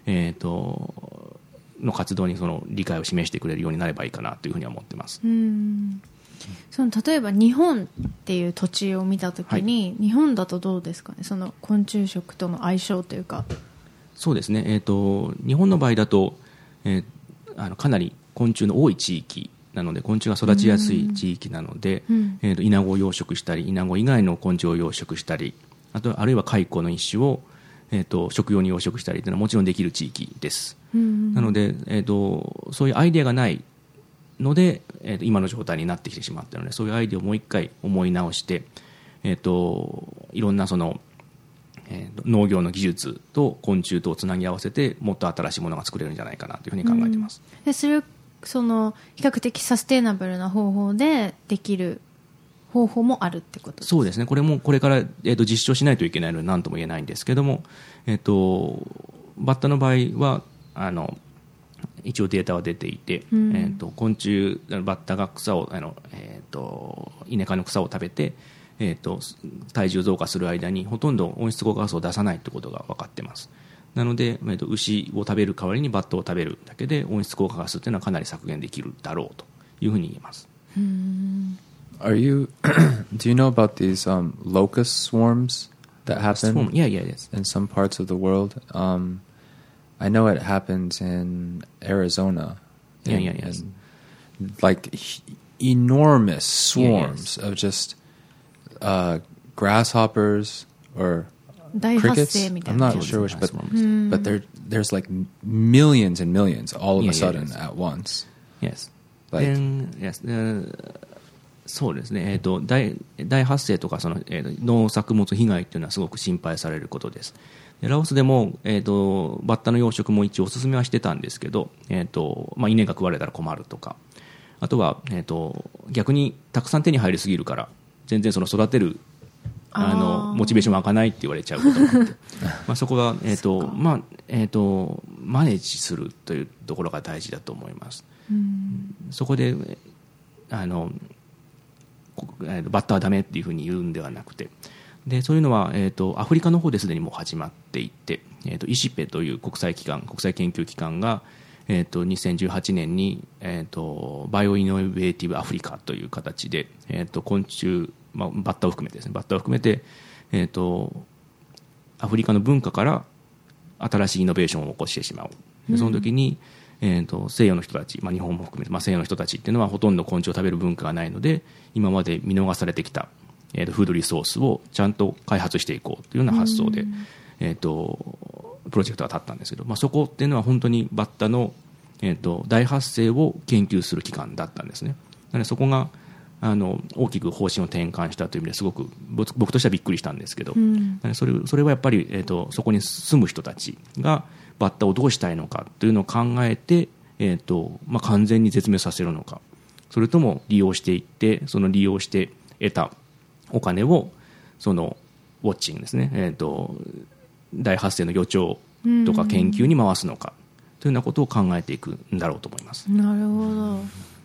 の活動にその理解を示してくれるようになればいいかなというふうには思ってます。 その例えば日本っていう土地を見たときに、日本だとどうですかね、その昆虫食との相性というか。 そうですね、日本の場合だと、かなり昆虫の多い地域なので昆虫が育ちやすい地域なので、イナゴを養殖したりイナゴ以外の昆虫を養殖したり、あるいは蚕の一種を、食用に養殖したりというのはもちろんできる地域です。なので、そういうアイデアがないので、今の状態になってきてしまったので、そういうアイデアをもう一回思い直して、いろんなその農業の技術と昆虫とをつなぎ合わせてもっと新しいものが作れるんじゃないかなというふうに考えています。 でそれをその比較的サステイナブルな方法でできる方法もあるってことですか？ そうですね、これもこれから、実証しないといけないので何とも言えないんですけども、バッタの場合は一応データは出ていて、昆虫バッタが草をイネ科の草を食べて体重増加する間にほとんど温室効果ガスを出さないということが分かっています。なので、牛を食べる代わりにバッタを食べるだけで温室効果ガスというのはかなり削減できるだろうというふうに言えます。 Do you know about these locust swarms that happen yes. in some parts of the world? I know it happens in Arizona. Yes. Like enormous swarms of just grasshoppers or crickets. I'm not sure which, but there's like millions and millions all of a sudden at once. Yes. Like, yes. そうですね、大発生とか農作物被害というのはすごく心配されることです。でラオスでも、バッタの養殖も一応お勧めはしてたんですけど、稲が食われたら困るとか、あとは、逆にたくさん手に入りすぎるから全然育てるモチベーション湧かないって言われちゃうことがあってそこが、マネージするというところが大事だと思います。そこでバッタはダメっていうふうに言うんではなくて、でそういうのは、アフリカの方ですでにもう始まっていて、イシペという国際研究機関が、2018年に、バイオイノベーティブアフリカという形で、昆虫、バッタを含めてですね、バッタを含めて、アフリカの文化から新しいイノベーションを起こしてしまう。でその時に、西洋の人たち、日本も含めて、西洋の人たちっていうのはほとんど昆虫を食べる文化がないので、今まで見逃されてきた、フードリソースをちゃんと開発していこうというような発想で、プロジェクトが立ったんですけど、そこっていうのは本当にバッタの、大発生を研究する機関だったんですね。なのでそこが大きく方針を転換したという意味ですごく僕としてはびっくりしたんですけど、それはやっぱり、そこに住む人たちがバッタをどうしたいのかというのを考えて、完全に絶滅させるのか、それとも利用していって、その利用して得たお金をウォッチングですね、大発生の予兆とか研究に回すのかというようなことを考えていくんだろうと思います。 なるほど。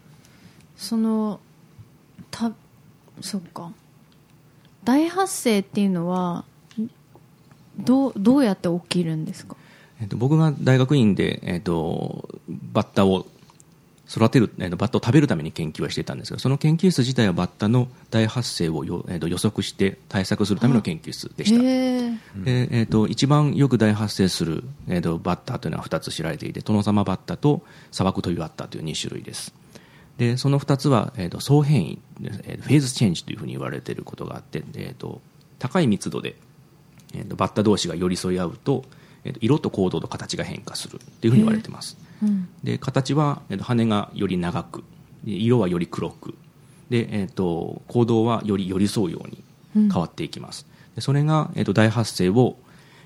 そっか、大発生っていうのはどうやって起きるんですか？ 僕が大学院で、バッタを育てる、バッタを食べるために研究はしていたんですが、その研究室自体はバッタの大発生を予測して対策するための研究室でした。で、一番よく大発生する、バッタというのは2つ知られていて、トノサマバッタと砂漠トビバッタという2種類です。でその2つは、相変異、フェーズチェンジというふうに言われていることがあって、高い密度で、バッタ同士が寄り添い合うと、色と行動と形が変化するというふうに言われています。で形は、羽がより長く、色はより黒くで、行動はより寄り添うように変わっていきます。でそれが、大発生の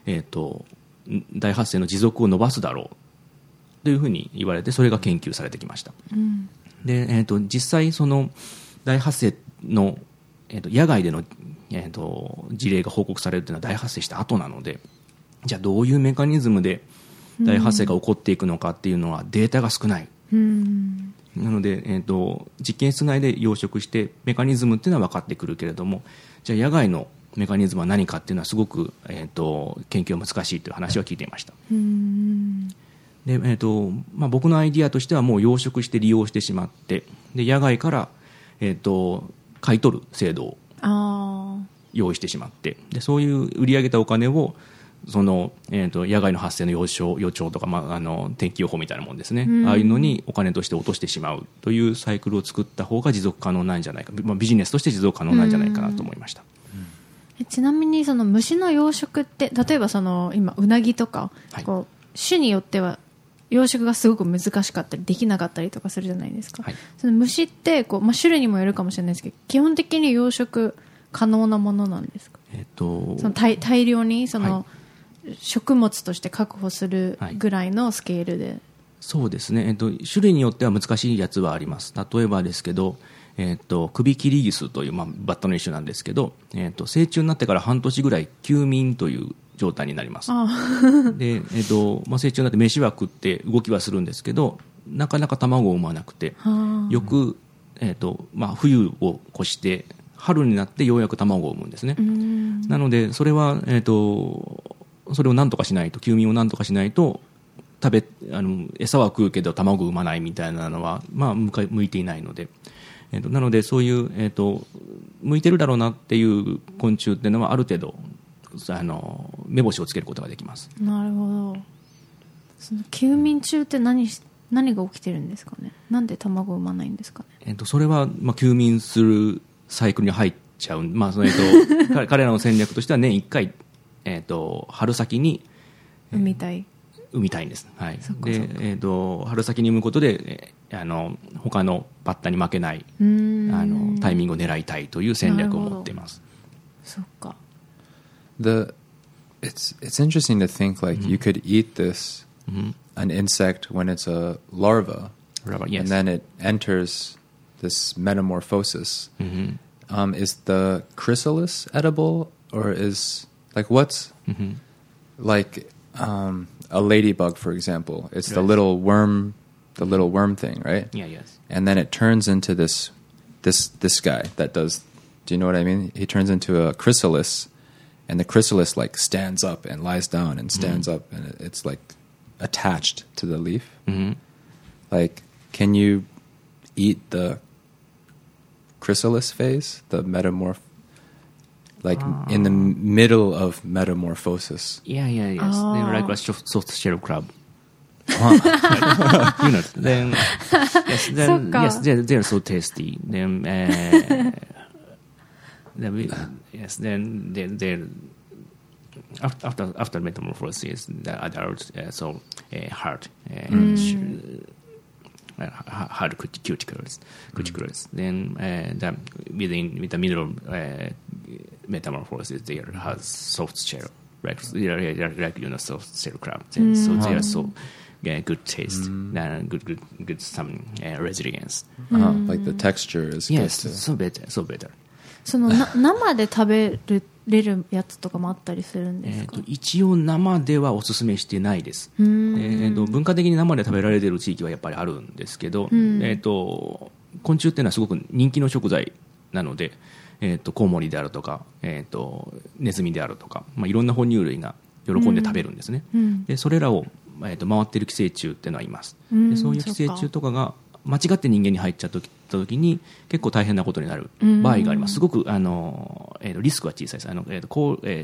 持続を伸ばすだろうというふうに言われて、それが研究されてきました。で実際その大発生の、野外での、事例が報告されるというのは大発生した後なので、じゃあどういうメカニズムで大発生が起こっていくのかっていうのはデータが少ない。なので、実験室内で養殖してメカニズムっていうのは分かってくるけれども、じゃあ野外のメカニズムは何かっていうのはすごく、研究は難しいという話は聞いていました。で僕のアイディアとしてはもう養殖して利用してしまって、で野外から、買い取る制度を用意してしまって、でそういう売り上げたお金を野外の発生の予兆とか、天気予報みたいなものですね、ああいうのにお金として落としてしまうというサイクルを作った方が持続可能なんじゃないか、ビジネスとして持続可能なんじゃないかなと思いました。 ちなみにその虫の養殖って、例えば今ウナギとか、こう種によっては養殖がすごく難しかったりできなかったりとかするじゃないですか。その虫ってこう、種類にもよるかもしれないですけど、基本的に養殖可能なものなんですか？その大量に食物として確保するぐらいのスケールで。 そうですね、種類によっては難しいやつはあります。例えばですけど、首切りギスという、バッタの一種なんですけど、成虫になってから半年ぐらい休眠という状態になります。で、成虫になって飯は食って動きはするんですけど、なかなか卵を産まなくて、よく、冬を越して春になってようやく卵を産むんですね。なのでそれは、それを何とかしないと、休眠を何とかしないと餌は食うけど卵を産まないみたいなのは、向いていないので、なのでそういう、向いてるだろうなっていう昆虫っていうのはある程度目星をつけることができます。 なるほど。その休眠中って何が起きてるんですかね。なんで卵を産まないんですかね。 それは、休眠するサイクルに入っちゃう、彼らの戦略としては年1回、春先に産みたい。 産みたいんです。はい。で、春先に産むことで、他のバッタに負けないタイミングを狙いたいという戦略を持っています。 そっか。 It's interesting to think like you could eat this an insect when it's a larva, yes. and then it enters this metamorphosis. Is the chrysalis edible, or is like what's like a ladybug, for example? It's the little worm thing, right? Yeah, yes. And then it turns into this guy that does. Do you know what I mean? He turns into a chrysalis. And the chrysalis like stands up and lies down and stands up, and it's like attached to the leaf. Like, can you eat the chrysalis phase, the metamorph, like in the middle of metamorphosis? Yeah, yes. They're like a soft shell crab. Then yes, they're so tasty. Then they're after metamorphosis, the adults hard cuticles. Then with the middle metamorphosis, they has soft shell, like soft shell crab. So they are so good taste and good some resilience. Like the texture is yes, good too. so better. その生で食べれるやつとかもあったりするんですか？ 一応生ではおすすめしてないです。文化的に生で食べられている地域はやっぱりあるんですけど、昆虫っていうのはすごく人気の食材なので、コウモリであるとか、ネズミであるとか、いろんな哺乳類が喜んで食べるんですね。でそれらを、回っている寄生虫っていうのはいます。でそういう寄生虫とかが間違って人間に入っちゃった時に結構大変なことになる場合があります。すごくリスクは小さいです。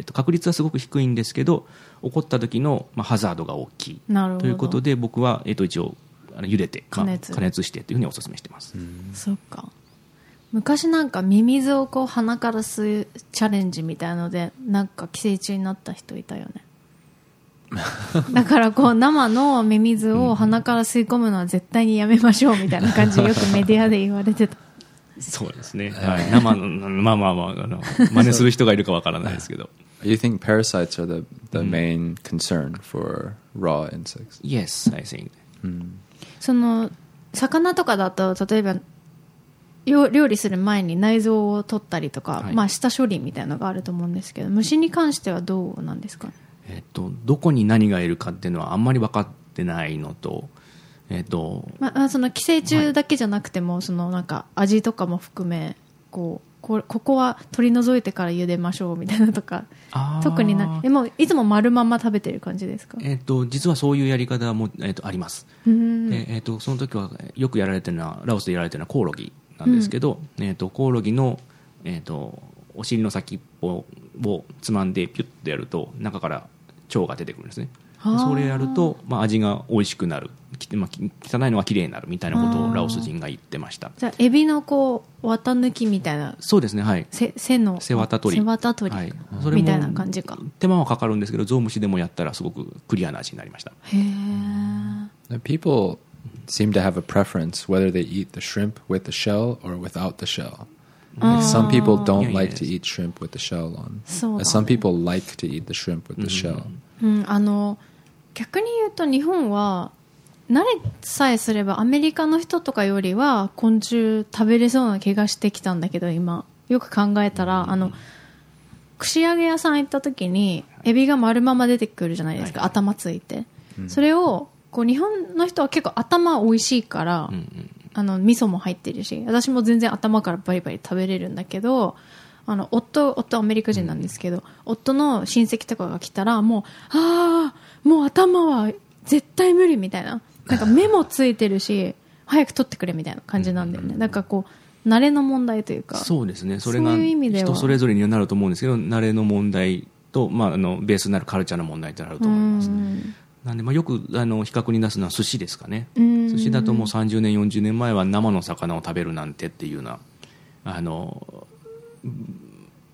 確率はすごく低いんですけど、起こった時の、ハザードが大きいということで、僕は、一応茹でて、加熱してというふうにお勧めしています。 そっか。昔なんかミミズをこう鼻から吸うチャレンジみたいのでなんか寄生虫になった人いたよね。だからこう生のミミズを鼻から吸い込むのは絶対にやめましょうみたいな感じでよくメディアで言われてた。 そうですね、はい、生の真似する人がいるかわからないですけど。 You think parasites are the main concern for raw insects? Yes, I think. その魚とかだと例えば料理する前に内臓を取ったりとか、下処理みたいなのがあると思うんですけど、虫に関してはどうなんですかね？ どこに何がいるかっていうのはあんまり分かってないのと、 その寄生虫だけじゃなくても、そのなんか味とかも含めここは取り除いてから茹でましょうみたいなとか、特にもういつも丸まま食べてる感じですか？ 実はそういうやり方も、あります。でその時はよくやられてるのはラオスでやられてるのはコオロギなんですけど、コオロギの、お尻の先っぽをつまんでピュッとやると中から腸が出てくるんですね。それやると、味が美味しくなる、汚いのがきれいになるみたいなことをラオス人が言ってました。 じゃあエビのこう綿抜きみたいな。 そうですね、はい。 背綿取り、はい、それみたいな感じか。 手間はかかるんですけど、ゾウムシでもやったらすごくクリアな味になりました。 へー。People seem to have a preference whether they eat the shrimp with the shell or without the shell. Like some people don't like to eat shrimp with the shell on. Some people like to eat the shrimp with the shell. 逆に言うと日本は慣れさえすればアメリカの人とかよりは昆虫食べれそうな気がしてきたんだけど、今よく考えたら串揚げ屋さん行った時にエビが丸まま出てくるじゃないですか、頭ついて。それをこう日本の人は結構頭美味しいから、味噌も入ってるし、私も全然頭からバリバリ食べれるんだけど、夫アメリカ人なんですけど、夫の親戚とかが来たらもう頭は絶対無理みたいな、なんか目もついてるし早く取ってくれみたいな感じなんだよね。なんかこう慣れの問題というか。 そうですね、それが人それぞれにはなると思うんですけど、慣れの問題と、ベースになるカルチャーの問題ってなると思います。なんでよく比較に出すのは寿司ですかね。寿司だともう30年40年前は生の魚を食べるなんてっていうような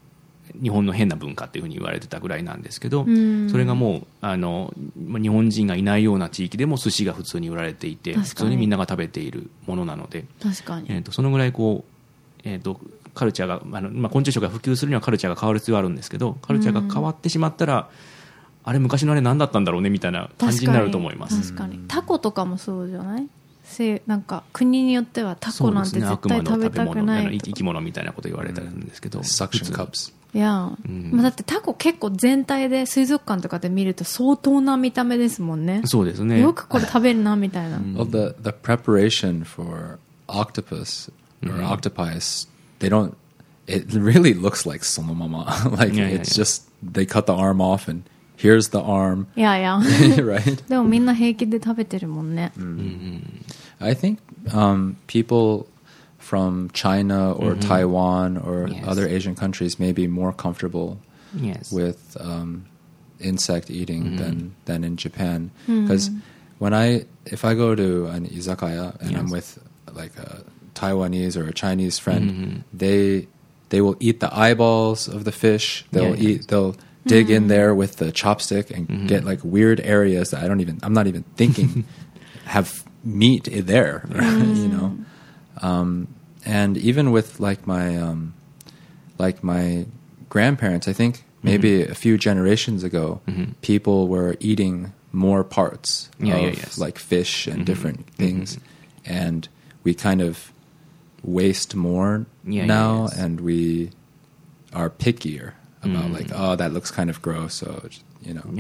日本の変な文化っていうふうに言われてたぐらいなんですけど、それがもう日本人がいないような地域でも寿司が普通に売られていて、普通にみんなが食べているものなので、 確かに、 そのぐらいこう、カルチャーが昆虫食が普及するにはカルチャーが変わる必要があるんですけど、カルチャーが変わってしまったら、あれ昔のあれ何だったんだろうねみたいな感じになると思います。 確かにタコとかもそうじゃない？なんか国によってはタコなんて絶対食べたくないと、 生き物みたいなこと言われたんですけど、 suction cups。 いや、だってタコ結構全体で水族館とかで見ると相当な見た目ですもんね。 そうですね。 よくこれ食べるなみたいな。 Well, the preparation for octopus or octopi, it really looks like sonomama. Like it's just they cut the arm off and here's the arm. いやいや。 Right? でもみんな平気で食べてるもんね。 I think people from China or Taiwan or other Asian countries may be more comfortable with insect eating than in Japan. Because if I go to an izakaya and I'm with like a Taiwanese or a Chinese friend, they will eat the eyeballs of the fish. They'll dig in there with the chopstick and get like weird areas that I'm not even thinking have meat there, you know. And even with like my grandparents, I think maybe a few generations ago, people were eating more parts of like fish and different things, and we kind of waste more now, and we are pickier about like, oh, that looks kind of gross, so you know.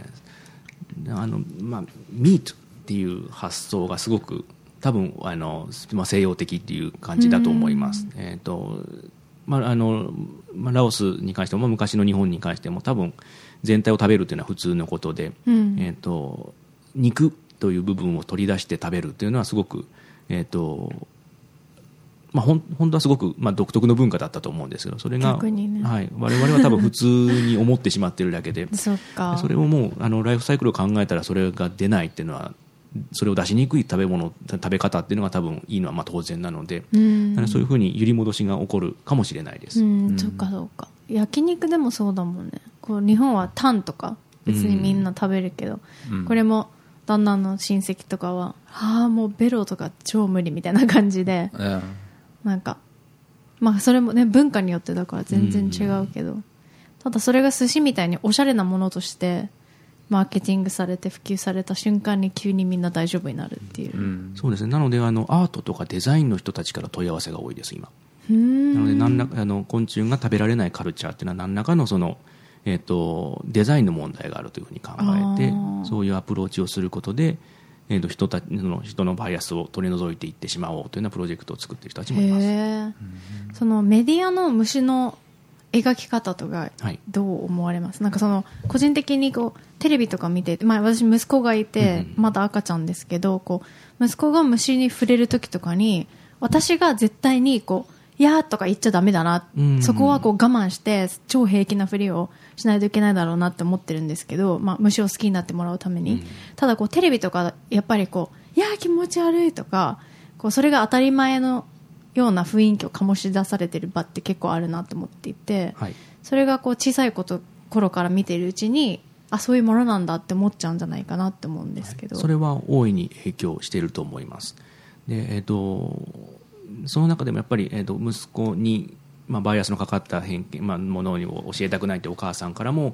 ミートっていう発想がすごく多分西洋的っていう感じだと思います。ラオスに関しても、昔の日本に関しても多分全体を食べるというのは普通のことで、肉という部分を取り出して食べるというのはすごく本当はすごく、独特の文化だったと思うんですけど、それが、我々は多分普通に思ってしまっているだけでそれをもうライフサイクルを考えたらそれが出ないっていうのは、それを出しにくい食べ方っていうのが多分いいのは当然なので、そういうふうに揺り戻しが起こるかもしれないです。 そうかそうか。焼肉でもそうだもんね。こう日本はタンとか別にみんな食べるけど、これも旦那の親戚とかはもうベロとか超無理みたいな感じで、なんかそれもね文化によってだから全然違うけど、ただそれが寿司みたいにおしゃれなものとしてマーケティングされて普及された瞬間に急にみんな大丈夫になるっていう、 そうですね。なのでアートとかデザインの人たちから問い合わせが多いです今。なので昆虫が食べられないカルチャーっていうのは何らかのデザインの問題があるというふうに考えて、そういうアプローチをすることで、人のバイアスを取り除いていってしまおうというようなプロジェクトを作っている人たちもいます。 そのメディアの虫の描き方とかどう思われます？なんか個人的にテレビとか見ていて、私息子がいてまだ赤ちゃんですけど、息子が虫に触れる時とかに私が絶対にいやーとか言っちゃダメだな、そこは我慢して超平気なふりをしないといけないだろうなって思ってるんですけど、虫を好きになってもらうために、ただテレビとかやっぱりいやー気持ち悪いとかそれが当たり前のような雰囲気を醸し出されてる場って結構あるなと思っていて、それが小さい頃から見ているうちにそういうものなんだって思っちゃうんじゃないかなって思うんですけど、 それは大いに影響していると思います。でその中でもやっぱり、息子に、バイアスのかかった偏見、ものを教えたくないというお母さんからも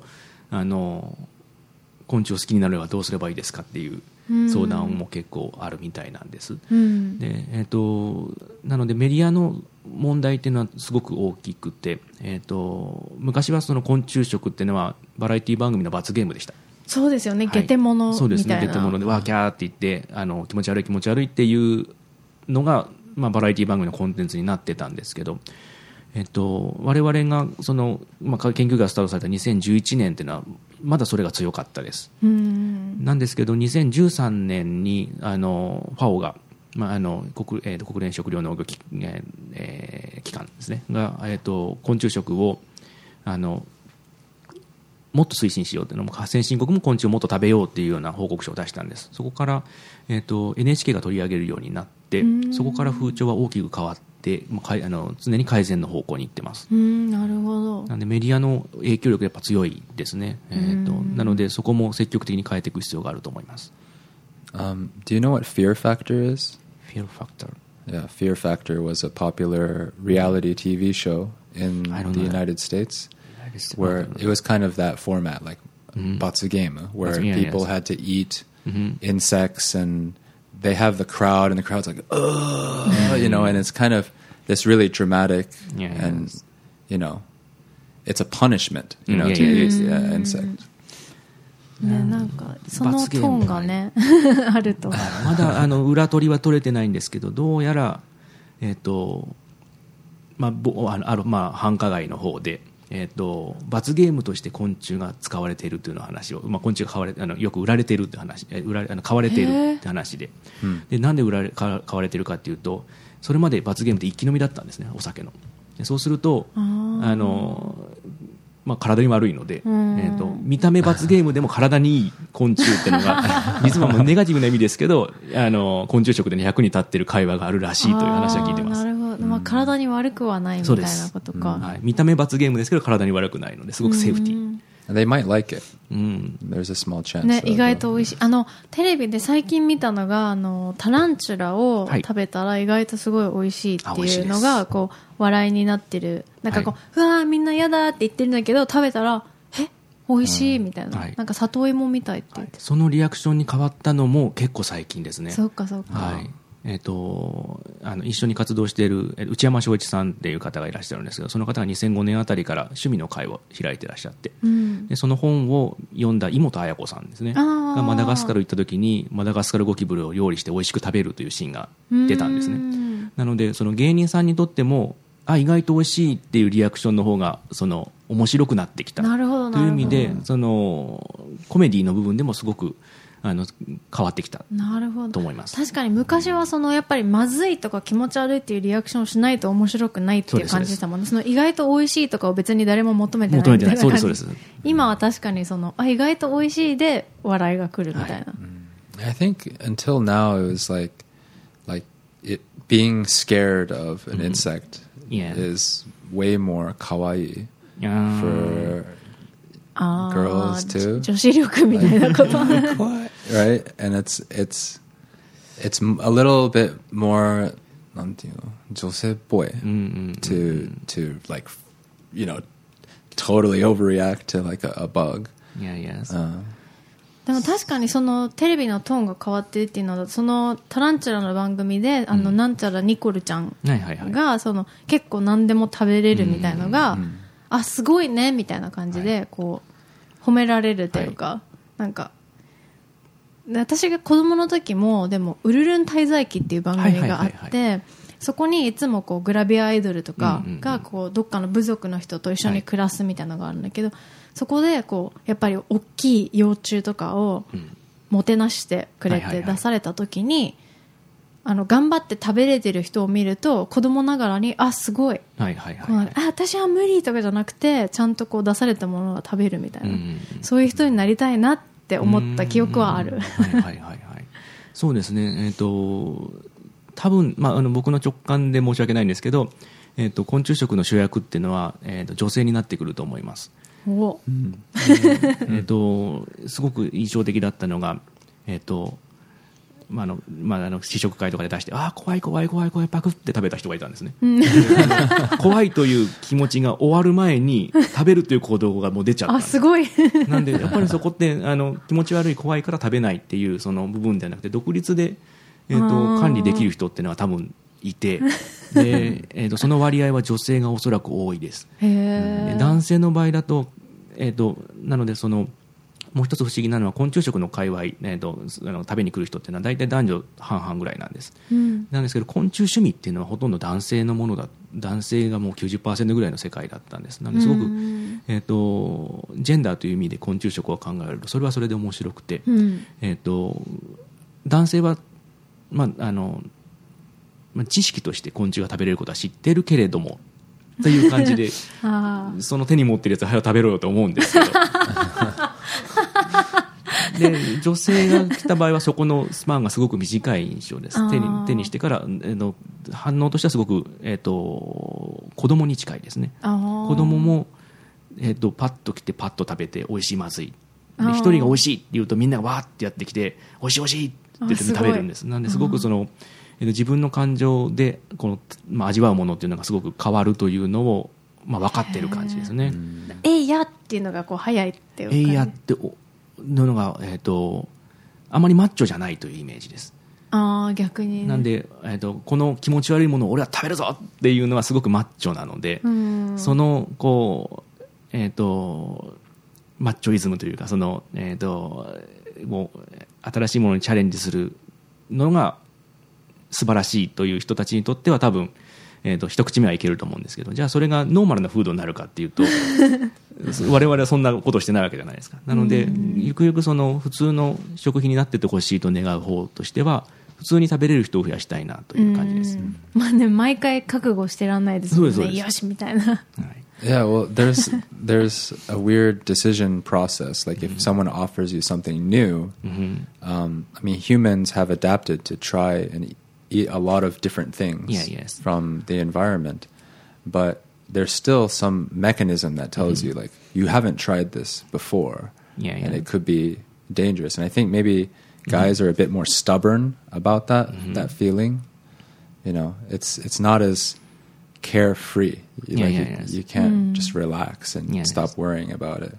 昆虫を好きになればどうすればいいですかっていう相談も結構あるみたいなんです。でなのでメディアの問題っていうのはすごく大きくて、昔は昆虫食っていうのはバラエティ番組の罰ゲームでした。 そうですよね、ゲテモノみたいな。そうですね、 ゲテモノでワーキャーって言って気持ち悪い気持ち悪いっていうのがバラエティ番組のコンテンツになってたんですけど、我々が研究がスタートされた2011年っていうのはまだそれが強かったです。なんですけど2013年にFAO が、国連食糧農業機関ですねが、昆虫食をもっと推進しようというのも、先進国も昆虫をもっと食べようというような報告書を出したんです。そこから、NHK が取り上げるようになって、そこから風潮は大きく変わって、常に改善の方向に行ってます。 なるほど。 なのでメディアの影響力やっぱ強いですね。なのでそこも積極的に変えていく必要があると思います。 Do you know what Fear Factor is? Fear Factor? Yeah, Fear Factor was a popular reality TV show in the United States where it was kind of that format, like Batsu game, where people had to eat insects and they have the crowd and the crowd's like, you know, and it's kind of this really dramatic and, you know, it's a punishment, you know, to eat the insect. ね、なんかそのトーンがねあるとまだ裏取りは取れてないんですけど、どうやら繁華街の方で罰ゲームとして昆虫が使われているというの話を、昆虫がよく売られているという話、買われているという話で、でなんで買われているかというと、それまで罰ゲームって一気飲みだったんですね、お酒の。でそうすると体に悪いので、見た目罰ゲームでも体にいい昆虫っていうのが実はもうネガティブな意味ですけど、昆虫食で役に立っている会話があるらしいという話は聞いてます。 なるほど、体に悪くはないみたいなことか。 はい、見た目罰ゲームですけど体に悪くないのですごくセーフティー。 They might like it. There's a small chance. ね、意外と美味しい。テレビで最近見たのがタランチュラを食べたら意外とすごい美味しいっていうのがこう笑いになってる。なんかこう、うわーみんな嫌だって言ってるんだけど、食べたら美味しいみたいな、なんか里芋みたいって言って、 そのリアクションに変わったのも結構最近ですね。 そうかそうか。 はい。一緒に活動している内山翔一さんっていう方がいらっしゃるんですけど、その方が2005年あたりから趣味の会を開いていらっしゃって、でその本を読んだ井本彩子さんですねがマダガスカル行った時にマダガスカルゴキブリを料理して美味しく食べるというシーンが出たんですね。なのでその芸人さんにとっても意外と美味しいっていうリアクションの方が面白くなってきたという意味で、コメディの部分でもすごく変わってきたと思います。 確かに昔はやっぱりまずいとか気持ち悪いっていうリアクションをしないと面白くないっていう感じでしたもんね。意外と美味しいとかを別に誰も求めてないみたいな感じ。そうです。今は確かに意外と美味しいで笑いが来るみたいな。 I think until now it was like it being scared of an insect is way more kawaii for girls too. 女子力みたいなこと。 Right, and it's a little bit more なんていうの女性っぽい to like totally overreact to like a bug. Yes. でも確かにテレビのトーンが変わってるっていうのはタランチュラの番組でなんちゃらニコルちゃんが結構何でも食べれるみたいのがすごいねみたいな感じでこう褒められるというか、なんか私が子供の時もでもウルルン滞在記っていう番組があって、そこにいつもこうグラビアアイドルとかがこうどっかの部族の人と一緒に暮らすみたいなのがあるんだけど、そこでこうやっぱり大きい幼虫とかをもてなしてくれて出された時に頑張って食べれてる人を見ると子供ながらにすごい、私は無理とかじゃなくてちゃんとこう出されたものは食べるみたいな、そういう人になりたいなって思った記憶はある。 そうですね。多分、僕の直感で申し訳ないんですけど、昆虫食の主役っていうのは、女性になってくると思います。すごく印象的だったのが、試食会とかで出して怖いパクって食べた人がいたんですね。怖いという気持ちが終わる前に食べるという行動がもう出ちゃったんです。 すごい。 なんでやっぱりそこって気持ち悪い怖いから食べないっていうその部分ではなくて独立で、管理できる人っていうのは多分いてで、その割合は女性がおそらく多いです。男性の場合だと、なのでもう一つ不思議なのは昆虫食の界隈、食べに来る人っていうのは大体男女半々ぐらいなんです、なんですけど昆虫趣味っていうのはほとんど男性のものだ。男性がもう 90% ぐらいの世界だったんです。なのですごく、ジェンダーという意味で昆虫食を考えるとそれはそれで面白くて、男性は、知識として昆虫が食べれることは知ってるけれどもという感じでその手に持ってるやつは早く食べろよと思うんですけどで女性が来た場合はそこのスパンがすごく短い印象です。手にしてから、反応としてはすごく、子供に近いですね。子供も、パッと来てパッと食べて美味しいまずいで一人が美味しいって言うとみんながわーってやってきて美味しい美味しいって言って食べるんです。なんですごくその、自分の感情でこの、味わうものっていうのがすごく変わるというのを、分かってる感じですね。 えいやっていうのがこう早いっていうか、ね、 えいやってのが、あまりマッチョじゃないというイメージです。 逆に、ね、 なんで、この気持ち悪いものを俺は食べるぞっていうのはすごくマッチョなので、そのこう、マッチョイズムというかその、もう新しいものにチャレンジするのが素晴らしいという人たちにとっては多分、一口目はいけると思うんですけど、じゃあそれがノーマルなフードになるかっていうと我々はそんなことをしてないわけじゃないですか。なのでゆくゆくその普通の食品になってってほしいと願う方としては普通に食べれる人を増やしたいなという感じです。 ね、毎回覚悟してらんないですもんね。よしみたいな。はい、 Yeah, well, there's a weird decision process. Like if someone offers you something new, I mean, humans have adapted to try and eat a lot of different things from the environment, but there's still some mechanism that tells you like you haven't tried this before, and it could be dangerous. And I think maybe guys are a bit more stubborn about that feeling. You know, it's not as carefree. You can't just relax and stop worrying about it.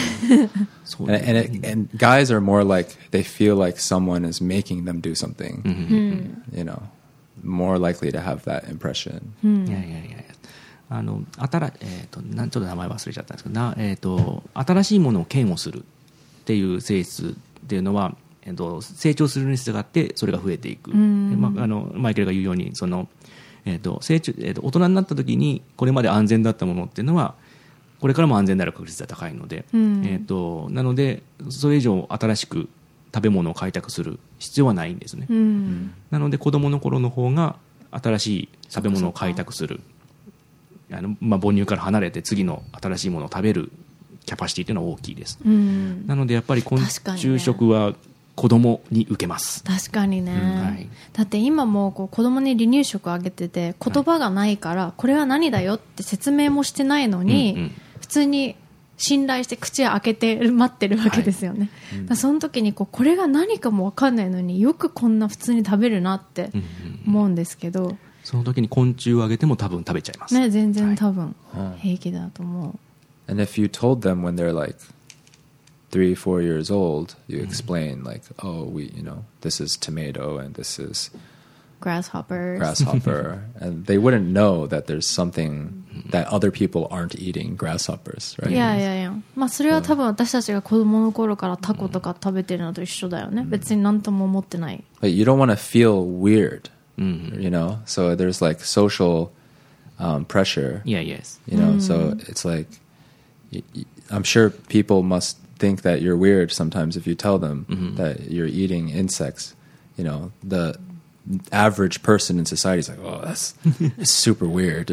and guys are more like they feel like someone is making them do something. You know, more likely to have that impression. ちょっと名前忘れちゃったんですけど、新しいものを嫌悪するっていう性質っていうのは、成長するに従ってそれが増えていく。マイケルが言うようにその大人になった時にこれまで安全だったものっていうのはこれからも安全になる確率が高いので、なのでそれ以上新しく食べ物を開拓する必要はないんですね。なので子供の頃の方が新しい食べ物を開拓する母乳から離れて次の新しいものを食べるキャパシティというのは大きいです。なのでやっぱり昆虫食は子供に受けます。 確かにね、だって今もこう子供に離乳食をあげてて言葉がないから、これは何だよって説明もしてないのに、普通に信頼して口を開けて待ってるわけですよね。だその時にこれが何かも分かんないのによくこんな普通に食べるなって思うんですけど、 その時に昆虫をあげても多分食べちゃいますね。全然多分平気だと思う。 And if you told them when they're like 3-4 years old, you explain like, oh, this is tomato and this is grasshopper, and they wouldn't know that there's something that other people aren't eating grasshoppers, right? いや、それは多分私たちが子供の頃からタコとか食べてるのと一緒だよね。別に何とも思ってない。 But you don't want to feel weird, you know. So there's like social pressure. You know, so it's like I'm sure people must think that you're weird sometimes if you tell them that you're eating insects. You know, the average person in society is like, oh, that's super weird.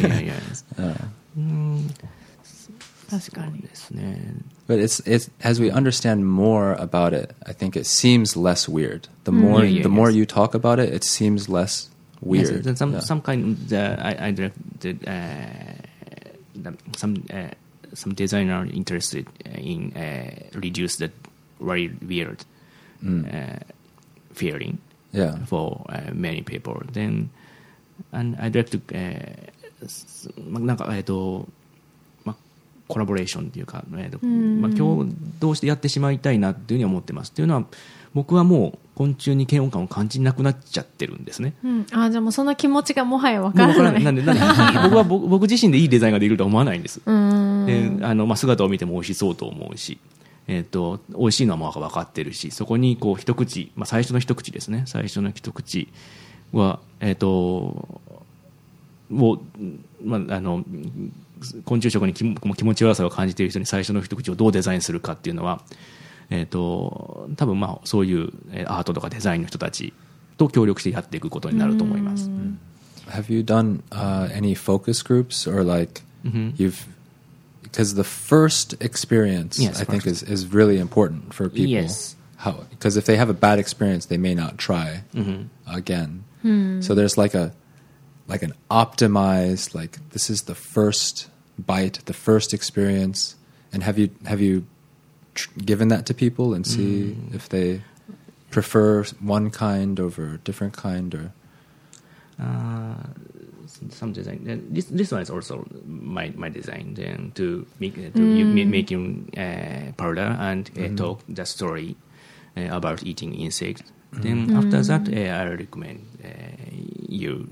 確かにですね。 But it's as we understand more about it, I think it seems less weird. The more you talk about it, it seems less weird. Yes, some kind I directed some designer interested in reduce the very weird feeling for many people. Then and I direct なんかコラボレーションというか、共同してやってしまいたいなというふうに思ってます。というのは僕はもう昆虫に嫌悪感を感じなくなっちゃってるんですね。 じゃあもうその気持ちがもはや分からない。 なんで僕自身でいいデザインができるとは思わないんです。で姿を見ても美味しそうと思うし、美味しいのはもう分かってるし、そこにこう一口、最初の一口ですね。最初の一口は昆虫食に気持ち悪さを感じている人に最初の一口をどうデザインするかっていうのは、多分そういうアートとかデザインの人たちと協力してやっていくことになると思います。 Have you done any focus groups or like you've because the first experience, I think, is really important for people. Yes. Because if they have a bad experience, they may not try again. So there's like an optimized, like, this is the first bite, the first experience. And have you given that to people and see if they prefer one kind over a different kind, or some design. This one is also my design. Then to making powder and talk the story about eating insects. Then after that, I recommend you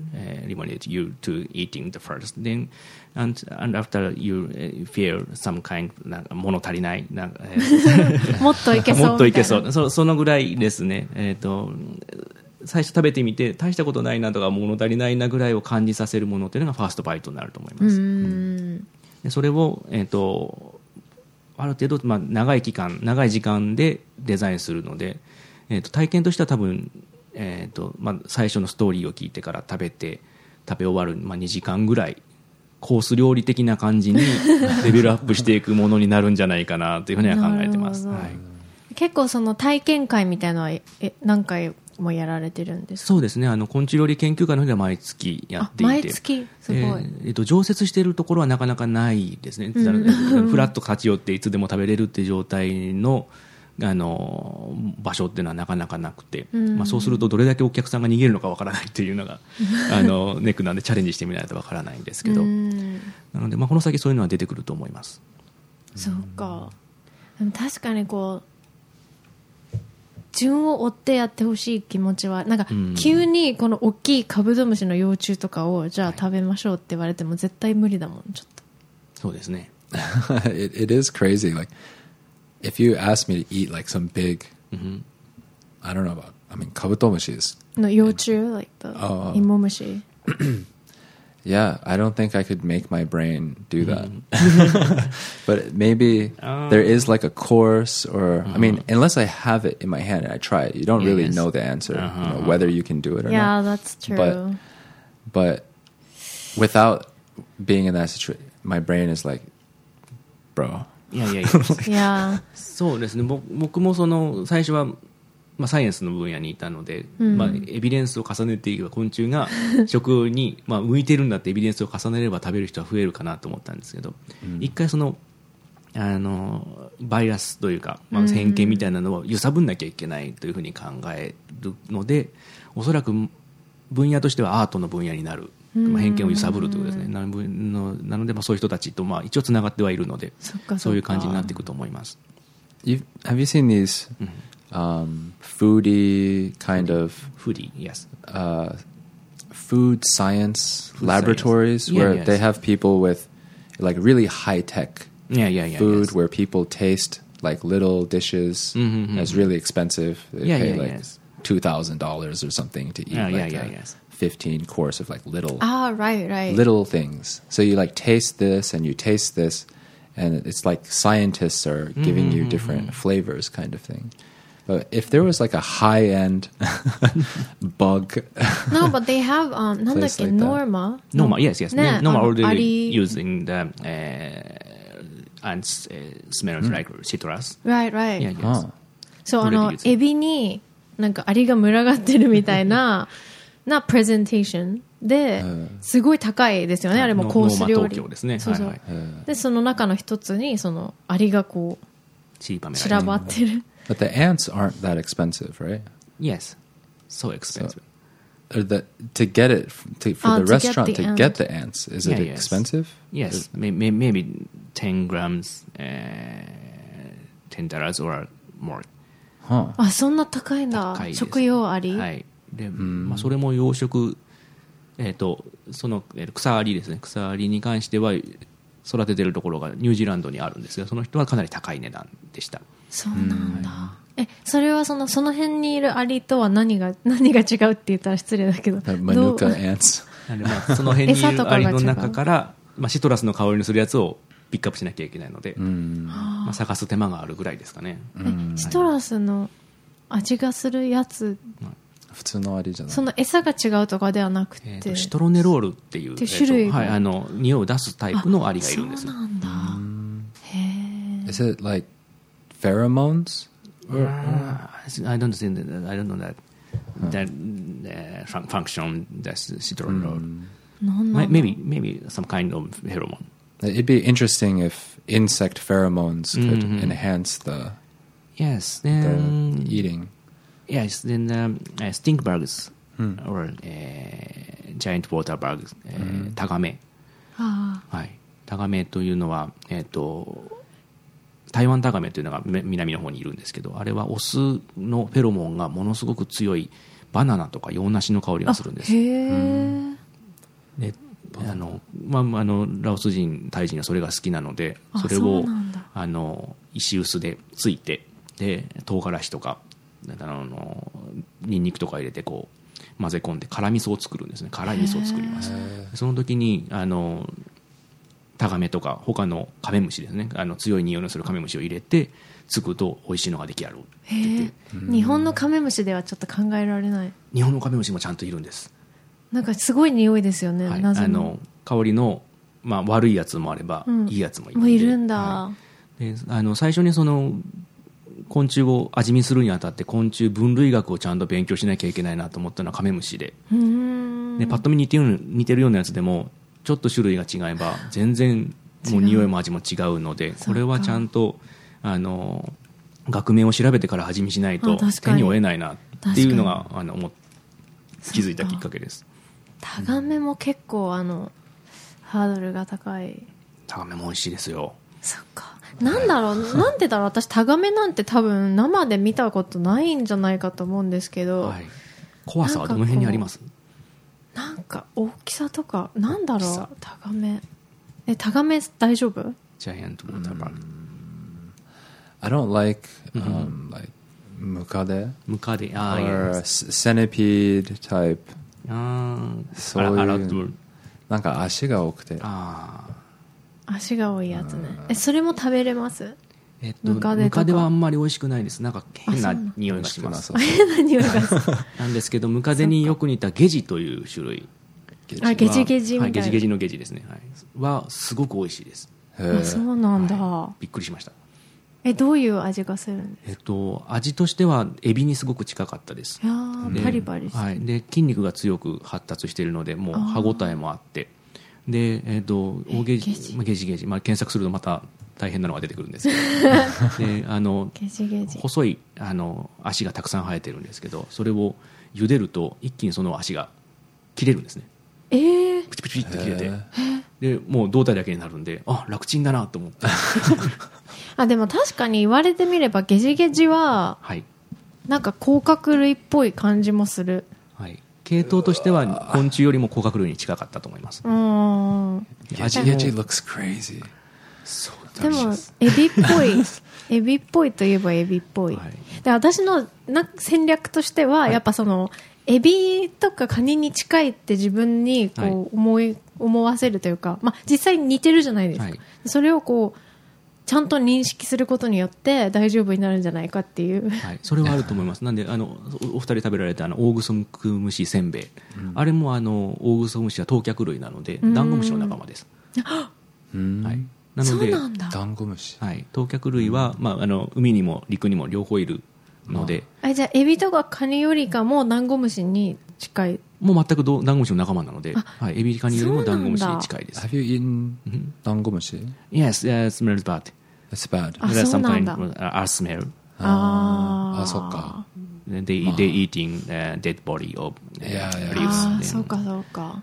to eating the first. Then and after you feel some kind 物足りないもっといけそうみたいな。 もっといけそう。そのぐらいですね。最初食べてみて大したことないなとか物足りないなぐらいを感じさせるものっていうのがファーストバイトになると思います。でそれをある程度長い時間でデザインするので。体験としては多分、最初のストーリーを聞いてから食べ終わる、2時間ぐらいコース料理的な感じにレベルアップしていくものになるんじゃないかなというふうには考えてます、はい、 結構その体験会みたいなのは何回もやられてるんですか？ そうですね、昆虫料理研究会の方では毎月やっていて、 毎月すごい、 常設しているところはなかなかないですね。フラッと立ち寄っていつでも食べれるっていう状態の場所っていうのはなかなかなくて、そうするとどれだけお客さんが逃げるのかわからないっていうのがネックなんでチャレンジしてみないとわからないんですけど、なので、この先そういうのは出てくると思います。 そうか。でも確かにこう順を追ってやってほしい気持ちはなんか、急にこの大きいカブトムシの幼虫とかをじゃあ食べましょうって言われても絶対無理だもん。ちょっとそうですね。 it is crazy. Like, if you ask me to eat like some big, I don't know about, I mean, kabutomushi is... No, yochu, like the imomushi. Yeah, I don't think I could make my brain do that. But maybe there is like a course or, I mean, unless I have it in my hand and I try it, you don't really know the answer, you know, whether you can do it or not. Yeah, that's true. But without being in that situation, my brain is like, bro. いやそうですね。僕も最初は、サイエンスの分野にいたので、エビデンスを重ねていけば昆虫が食に、向いてるんだってエビデンスを重ねれば食べる人は増えるかなと思ったんですけど、一回バイアスというか、偏見みたいなのを揺さぶんなきゃいけないというふうに考えるので、おそらく分野としてはアートの分野になる。偏見を揺さぶるということですね。なので、そういう人たちと一応つながってはいるので、そういう感じになっていくと思います。 Have you seen these foodie kind of foodie, yes, food science laboratories where they have people with like really high tech food where people taste like little dishes that's really expensive. They pay like $2,000 or something to eat like that. 15 course of like little little things. So you like taste this and you taste this, and it's like scientists are giving you different flavors kind of thing. But if there was like a high end bug, no, but they have like Norma, yes, Norma already using the ants smells like citrus. Right. So エビになんかアリが群がってるみたいなプレゼンテーションですごい高いですよね。あれもコース料理。 東京ですね。 そうそう。でその中の一つにそのアリがこう散らばってる。 But the ants aren't that expensive, right? Yes, so expensive. To get it for the restaurant to get the ants, is it expensive? Yes, maybe 10 grams, $10 or more. あ、そんな高いんだ。食用アリ。 はい。で、それも養殖、その草アリですね。草アリに関しては育ててるところがニュージーランドにあるんですが、その人はかなり高い値段でした。 そうなんだ。それはその辺にいるアリとは何が違うって言ったら失礼だけど。 マヌカアンツ。 その辺にいるアリの中から、シトラスの香りのするやつをピックアップしなきゃいけないので、探す手間があるぐらいですかね。 シトラスの味がするやつ、 普通のアリじゃない。 その餌が違うとかではなくて、 シトロネロールっていう種類、 匂いを出すタイプのアリがいるんですよ。 そうなんだ。 Is it like pheromones? I don't think that, I don't know that function that citron maybe some kind of pheromone. It'd be interesting if insect pheromones could enhance the yes the eating. Yes, then stink bugs or giant water bugs、タガメ、はい、タガメというのは、台湾タガメというのが南の方にいるんですけど、あれはオスのフェロモンがものすごく強いバナナとか洋梨の香りがするんです。でラオス人タイ人はそれが好きなので、それを石臼でついて、で唐辛子とかニンニクとか入れてこう混ぜ込んで辛味噌を作るんですね。辛い味噌を作ります。その時にタガメとか他のカメムシですね、強い匂いのするカメムシを入れて作ると美味しいのが出来上がるって言って、 日本のカメムシではちょっと考えられない。 日本のカメムシもちゃんといるんです。 なんかすごい匂いですよね、 はい、 謎の香りの、悪いやつもあれば、いいやつもいるんで、 もういるんだ、 はい、で最初にその昆虫を味見するにあたって昆虫分類学をちゃんと勉強しなきゃいけないなと思ったのはカメムシで、パッと見似てるようなやつでもちょっと種類が違えば全然もう匂いも味も違うので、これはちゃんと学名を調べてから味見しないと手に負えないなっていうのが気づいたきっかけです。 タガメも結構ハードルが高い。 タガメも美味しいですよ。 そっか。なんだろう、なんでだろう、私タガメなんて多分生で見たことないんじゃないかと思うんですけど、はい、 怖さはどの辺にあります？ なんか大きさとか、なんだろう、タガメ。タガメ大丈夫？ ジャイアントウォーターバグ。 I don't like like ムカデ or centipede type。そういうなんか足が多くて、 足が多いやつね。それも食べれます？ムカデはあんまり美味しくないです。なんか変な匂いがします。 変な匂いがするなんですけど、ムカデによく似たゲジという種類、 ゲジゲジみたいな、 はい、ゲジゲジのゲジですね、はい、はすごく美味しいです。 そうなんだ、 はい、びっくりしました。 どういう味がするんですか？ 味としてはエビにすごく近かったです。 パリパリして、 はい、で筋肉が強く発達しているので、もう歯ごたえもあって、で、ゲジゲジ、検索するとまた大変なのが出てくるんですけどでゲジゲジ細い足がたくさん生えてるんですけど、それを茹でると一気にその足が切れるんですね。プチプチって切れて、でもう胴体だけになるんで、楽ちんだなと思ってでも確かに言われてみればゲジゲジは、はい、なんか甲殻類っぽい感じもする、はい、 系統としては昆虫よりも甲殻類に近かったと思います。 ゲジゲジ looks crazy。 でもエビっぽいエビっぽいといえばエビっぽい、はい、で私の戦略としては、やっぱそのエビとかカニに近いって自分にこう思わせるというか、実際に似てるじゃないですか、はい、それをこうちゃんと認識することによって大丈夫になるんじゃないかっていう、 はい、それはあると思います。なんでお二人食べられたオオグソクムシせんべい、あれもオオグソムシは等脚類なのでダンゴムシの仲間です。はい、なのでダンゴムシ、 はい、等脚類は、海にも陸にも両方いるので、 じゃあエビとかカニよりかもダンゴムシに近い？ もう全くダンゴムシの仲間なので、はい、エビカニよりもダンゴムシに近いです。 Have you eaten ダンゴムシ？ Yes, it smells bad. It's bad. There's some kind of smell. そっか。 They eating dead body of leaves. そうかそうか。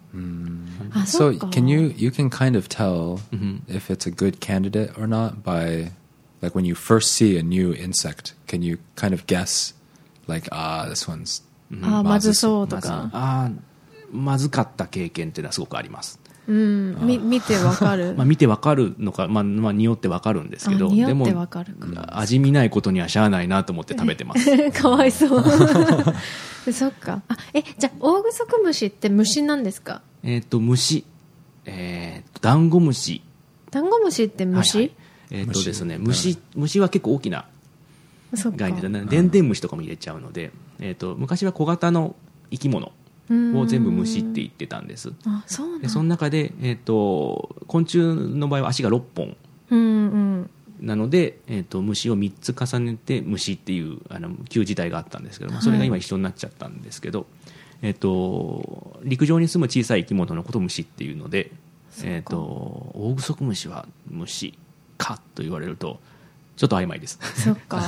So you can kind of tell if it's a good candidate or not by like when you first see a new insect, can you kind of guess like this one's まずそうとか、 まずかった経験っていうのはすごくあります。 見てわかる見てわかるのか、匂ってわかるんですけど、でも味見ないことにはしゃあないなと思って食べてますかわいそうそっか。じゃあオオグソクムシって虫なんですか？ 虫、ダンゴムシ。 ダンゴムシって虫？ ですね、虫は結構大きな概念で、でんでん虫とかも入れちゃうので、昔は小型の生き物を全部虫って言ってたんです。 そうなんだ。 でその中で、昆虫の場合は足が6本なので、虫を3つ重ねて虫っていう旧字体があったんですけども、それが今一緒になっちゃったんですけど、陸上に住む小さい生き物のことを虫っていうので、オオグソクムシは虫かと言われるとちょっと曖昧です。 そっか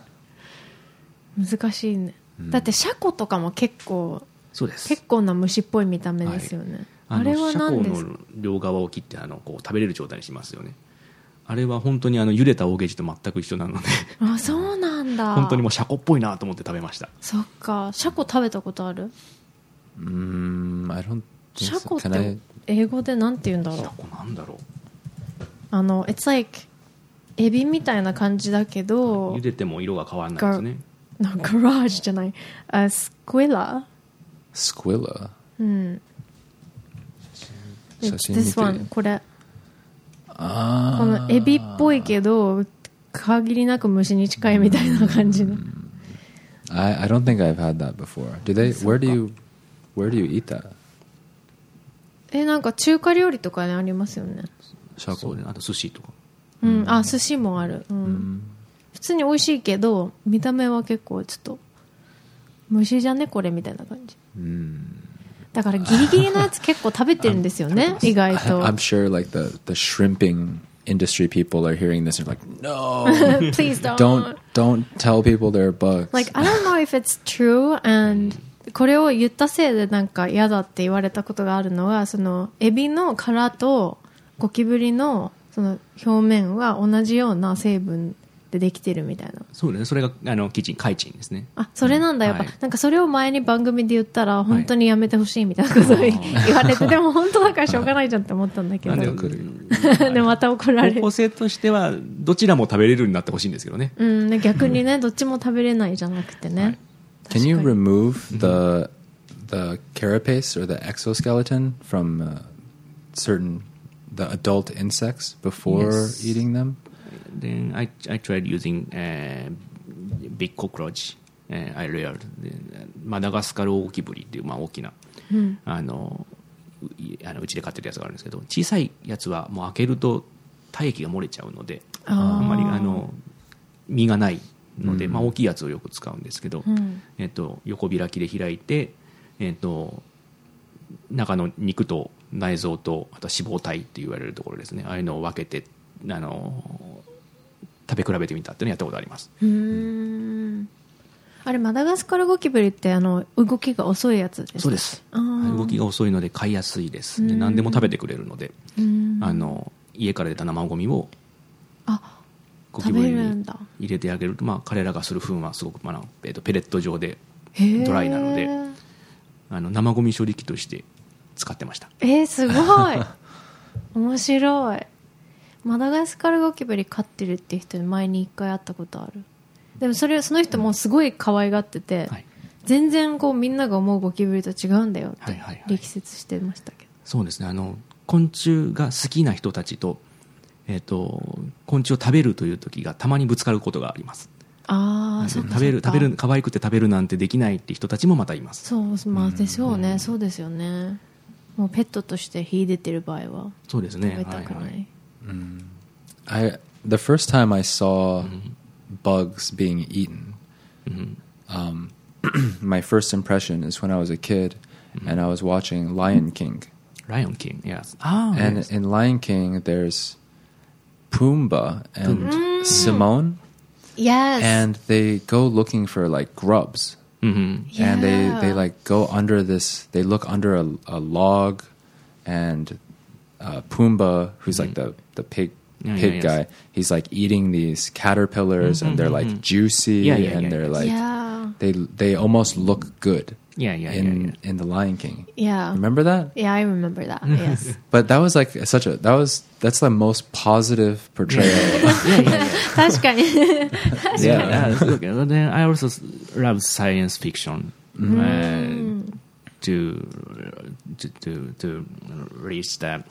難しいね、だってシャコとかも結構な虫っぽい見た目ですよね、はい、あれは何ですか？ シャコの両側を切ってこう食べれる状態にしますよね。あれは本当に茹でたオーゲージと全く一緒なのであ、そうなんだ。 本当にもうシャコっぽいなと思って食べました。 そっか。シャコ食べたことある？ I don't think so. シャコって英語でなんて言うんだろう。 シャコなんだろう。 It's like エビみたいな感じだけど、 茹でても色が変わらないですね。 ガラージじゃない、スクイラー。 うん。This one これ。このエビっぽいけど限りなく虫に近いみたいな感じの。 I don't think I've had that before. Where do you eat that? なんか中華料理とかにありますよね。 シャコで、あと寿司とか。 うん、あ、寿司もある。うん。普通に美味しいけど見た目は結構ちょっと虫じゃねこれみたいな感じ。だからギリギリのやつ結構食べてるんですよね意外と。 I'm sure like the shrimping industry people are hearing this and are like, no, please don't tell people there are bugs. Like I don't know if it's true, and これを言ったせいでなんか嫌だって言われたことがあるのは、そのエビの殻とゴキブリのその表面は同じような成分でできてるみたいな。 そうですね。それがカイチンですね。 あ、それなんだ、やっぱ、なんかそれを前に番組で言ったら本当にやめてほしいみたいなことを言われて、でも本当だからしょうがないじゃんって思ったんだけど。でまた怒られる。 方向性としてはどちらも食べれるようになってほしいんですけどね。 うん、逆にねどっちも食べれないじゃなくてね。 Can you remove the carapace or the exoskeleton from the adult insects before eating them? Then I tried using big cockroach. I reared マダガスカルオオキブリっていう、大きな、うちで飼ってるやつがあるんですけど、小さいやつはもう開けると体液が漏れちゃうので、あんまり身がないので、大きいやつをよく使うんですけど、横開きで開いて、中の肉と内臓とあと脂肪体って言われるところですね、ああいうのを分けて食べ比べてみたっていうのをやったことあります。 あれマダガスカルゴキブリって動きが遅いやつですか？ そうです。動きが遅いので飼いやすいです。で何でも食べてくれるので、家から出た生ゴミをゴキブリに入れてあげると、彼らがする糞はすごく、ペレット状でドライなので生ゴミ処理機として使ってました。 すごい面白い。マダガスカルゴキブリ飼ってるっていう人に前に1回会ったことある。でもその人もすごい可愛がってて、全然こうみんなが思うゴキブリと違うんだよって力説してましたけど。 そうですね。昆虫が好きな人たちと、昆虫を食べるという時がたまにぶつかることがあります。食べる可愛くて食べるなんてできないって人たちもまたいます。 そう、でしょうね。そうですよね。もうペットとして秀でてる場合はそうですね。 食べたくない。 The first time I saw bugs being eaten, my first impression is when I was a kid and I was watching Lion King. Lion King, yes. And yes. in Lion King, there's Pumbaa and Simone. Yes. And they go looking for like grubs. And they like go under this, they look under a log, and Pumbaa, who's like the pig guy, he's like eating these caterpillars, and they're like juicy, and they're like they almost look good in the Lion King. Remember that? I remember that. Yes. But that was like that's the most positive portrayal. 確かに。 Then I also love science fiction. To reach that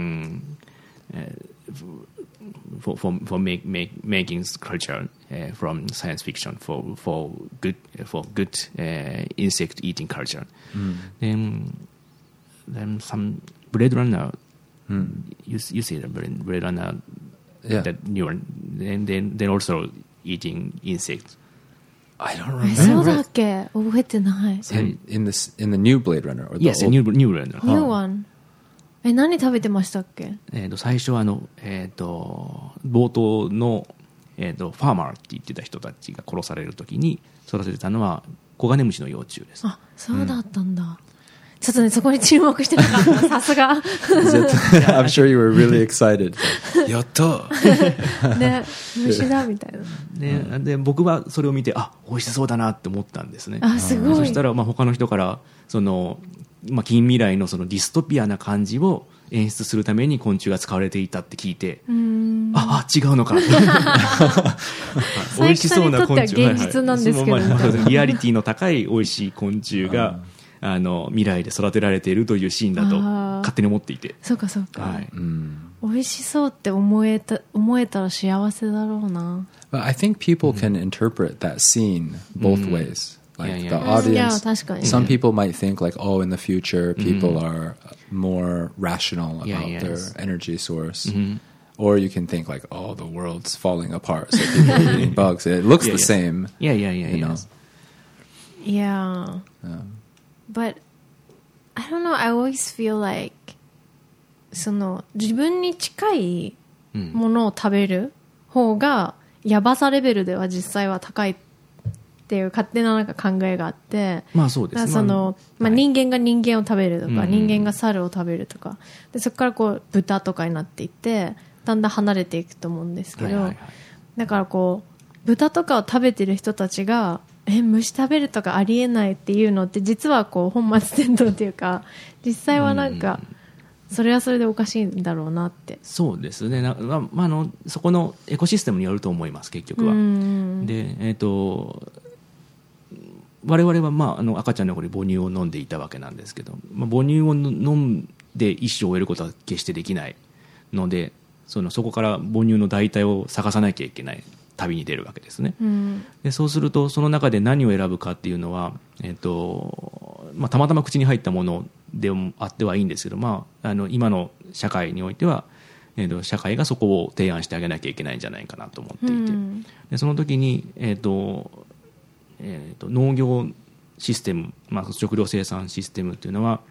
for making culture from science fiction for good insect eating culture. Then some Blade Runner. You see the Blade Runner. That then also eating insects. I don't remember. そうだっけ、覚えてない。 in the new Blade Runner or the Yes, old? new Runner. New one。何食べてましたっけ？ 最初は冒頭の、ファーマーって言ってた人たちが殺されるときに育ててたのはコガネムシの幼虫です。 あ、そうだったんだ。ちょっとね、そこに注目してなかった。さすが。 I'm sure you were really excited. やったね、虫だみたいな。 で僕はそれを見て美味しそうだなって思ったんですね。 あ、すごい。 そしたら他の人から近未来のそのディストピアな感じを演出するために昆虫が使われていたって聞いて、違うのか美味しそうな昆虫、 現実なんですけど、 リアリティの高い美味しい昆虫が未来で育てられているというシーンだと勝手に思っていて、 そうかそうか、 はい、 美味しそうって思えたら幸せだろうな。 But I think people can interpret that scene both ways. Like the audience, some people might think like, oh, in the future, people are more rational about their energy source. Or you can think like, oh, the world's falling apart, so people are eating bugs. It looks the same. You know? Yeah. But I don't know, I always feel like その自分に近いものを食べる方がヤバさレベルでは実際は高いっていう勝手ななんか考えがあって、 そうですね。 人間が人間を食べるとか、人間が猿を食べるとかで、そこからこう豚とかになっていってだんだん離れていくと思うんですけど、だからこう豚とかを食べてる人たちが虫食べるとかありえないっていうのって実はこう本末転倒っていうか、実際はなんかそれはそれでおかしいんだろうなって。 そうですね。そこのエコシステムによると思います、結局は。で、我々は、赤ちゃんの頃に母乳を飲んでいたわけなんですけど、母乳を飲んで一生を終えることは決してできないので、そこから母乳の代替を探さなきゃいけない旅に出るわけですね。でそうするとその中で何を選ぶかっていうのは、たまたま口に入ったものであってはいいんですけど、今の社会においては、社会がそこを提案してあげなきゃいけないんじゃないかなと思っていて、でその時に、農業システム、食料生産システムっていうのは、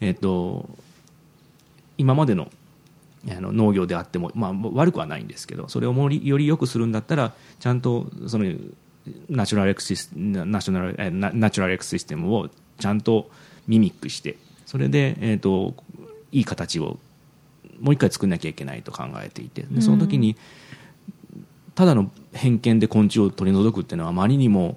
今までの農業であっても、悪くはないんですけど、それをより良くするんだったらちゃんとそのナチュラルエコシステムをちゃんとミミックして、それで、いい形をもう一回作んなきゃいけないと考えていて、でその時にただの偏見で昆虫を取り除くっていうのはあまりにも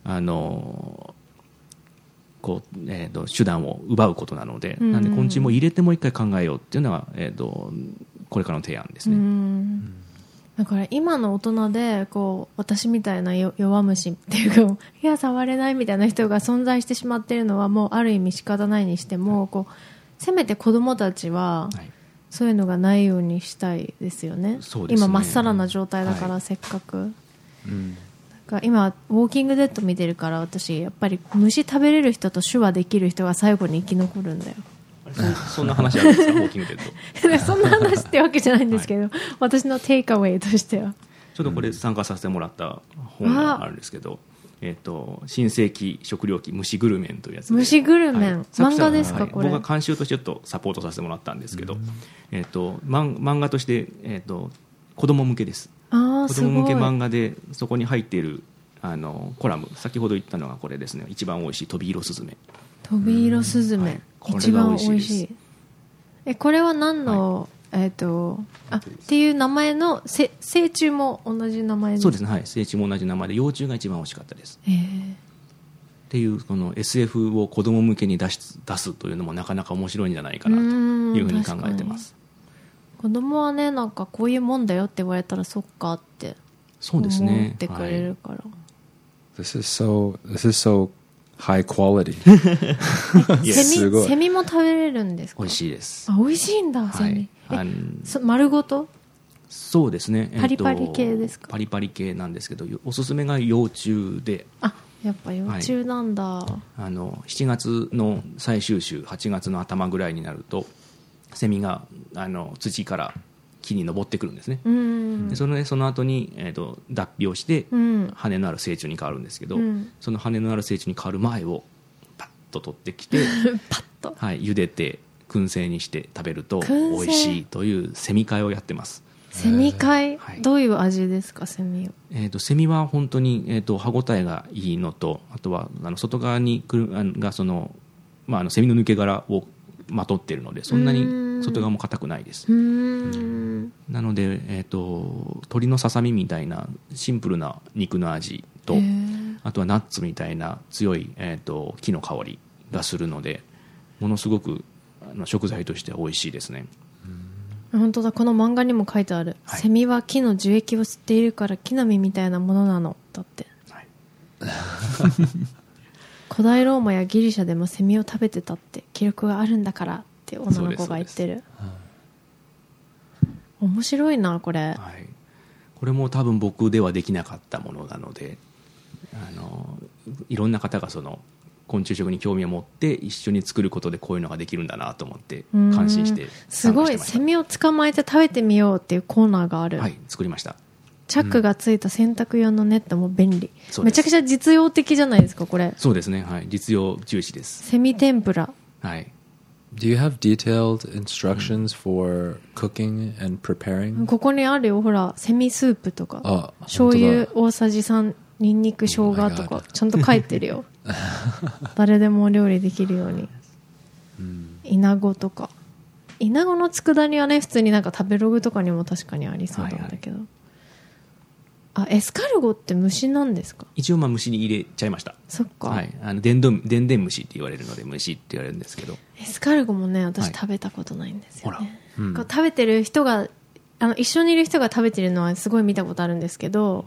手段を奪うことなので、なんで昆虫も入れてもう一回考えようっていうのが、これからの提案ですね。 だから今の大人でこう私みたいな弱虫っていうか、いや触れないみたいな人が存在してしまっているのはもうある意味仕方ないにしても、こうせめて子供たちはそういうのがないようにしたいですよね。今まっさらな状態だから、せっかく、今ウォーキングデッド見てるから、私やっぱり虫食べれる人と手話できる人が最後に生き残るんだよ。 そんな話あるんですか、ウォーキングデッド。 そんな話ってわけじゃないんですけど、私のテイクアウェイとしてはちょっとこれ参加させてもらった本があるんですけど、新世紀食糧記虫グルメンというやつで、 虫グルメン、漫画ですか、これ。 僕は監修としてちょっとサポートさせてもらったんですけど、漫画として、子供向けです。子供向け漫画で、そこに入っているコラム、先ほど言ったのがこれですね。一番おいしいトビイロスズメ。 トビイロスズメ、一番おいしい。これは何の、っていう名前の成虫も同じ名前です。 そうですね、はい、成虫も同じ名前で、幼虫が一番おいしかったです。っていうこの SF を子供向けに出すというのもなかなか面白いんじゃないかなというふうに考えてます。 子供はね、なんかこういうもんだよって言われたらそっかって思ってくれるから。 This is so high quality. セミも食べれるんですか？ 美味しいです。 美味しいんだ、セミ。丸ごと？ そうですね。 パリパリ系ですか？ パリパリ系なんですけど、おすすめが幼虫で。 やっぱ幼虫なんだ。 7月の最終週、8月の頭ぐらいになると、セミが土から木に登ってくるんですね。 うんでその後に、脱皮をして、 うん羽のある成虫に変わるんですけど、 うんその羽のある成虫に変わる前をパッと取ってきてパッとはい、茹でて燻製にして食べると燻製美味しいというセミ貝をやってます。 セミ貝、 はい、 どういう味ですかセミは。 セミは本当に、歯ごたえがいいのと、あとは外側にがセミの抜け殻をまとっているので、そんなに外側も硬くないです。なので、鶏のささみみたいなシンプルな肉の味と、あとはナッツみたいな強い、木の香りがするので、ものすごく食材としては美味しいですね。 本当だ、この漫画にも書いてある、はい、セミは木の樹液を吸っているから木の実みたいなものなのだって、はい、古代ローマやギリシャでもセミを食べてたって記録があるんだからって女の子が言ってる。面白いなこれ、はい、 これも多分僕ではできなかったものなので、いろんな方が昆虫食に興味を持って一緒に作ることでこういうのができるんだなと思って感心して参加してました。 すごい、セミを捕まえて食べてみようっていうコーナーがある。 はい、作りました。 チャックがついた洗濯用のネットも便利、めちゃくちゃ実用的じゃないですかこれ。 そうですね、はい、実用重視です。 セミ天ぷら、 はい。 Do you have detailed instructions for cooking and preparing? ここにあるよ、ほらセミスープとか、醤油大さじ3、ニンニク生姜とかちゃんと書いてるよ誰でも料理できるように。イナゴとか、イナゴの佃煮はね普通になんか食べログとかにも確かにありそうなんだけど、はいはい、エスカルゴって虫なんですか？ 一応虫に入れちゃいました。 そっか、 はい、でんでん虫って言われるので虫って言われるんですけど、 エスカルゴもね私食べたことないんですよね、 ほら、 こう食べてる人が一緒にいる人が食べてるのはすごい見たことあるんですけど、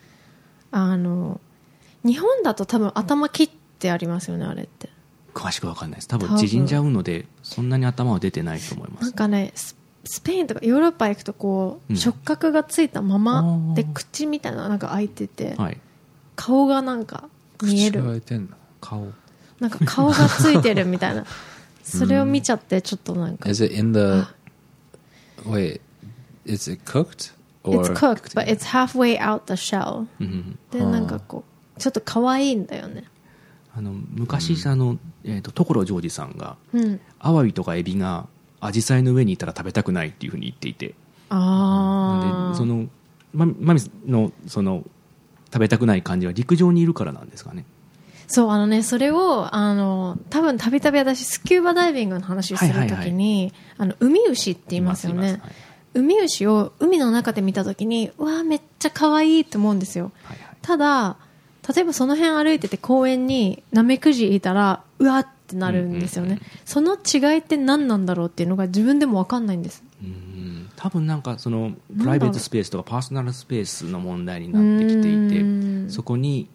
日本だと多分頭切ってありますよねあれって。 詳しく分かんないです。多分縮んじゃうのでそんなに頭は出てないと思います。 なんかねスペインとかヨーロッパ行くとこう、触覚がついたままで口みたいななんか開いてて、はい、顔がなんか見える。 口が開いてんの？顔なんか顔がついてるみたいなそれを見ちゃってちょっとなんか。 Is it in the wait? Is it cooked? It's cooked, but it's halfway out the shell. でなんかこうちょっと可愛いんだよね。 昔所ジョージさんが、アワビとかエビがアジサイの上にいたら食べたくないっていうふうに言っていて、でマミの食べたくない感じは陸上にいるからなんですかね。 そうそれを多分たびたび私スキューバダイビングの話をするときに、ウミウシって言いますよね。はい、ウミウシを海の中で見たときにうわめっちゃ可愛いって思うんですよ。はいはい、ただ例えばその辺歩いてて公園にナメクジいたらうわってなるんですよね。その違いって何なんだろうっていうのが自分でも分かんないんです。 多分なんかプライベートスペースとかパーソナルスペースの問題になってきていて、そこに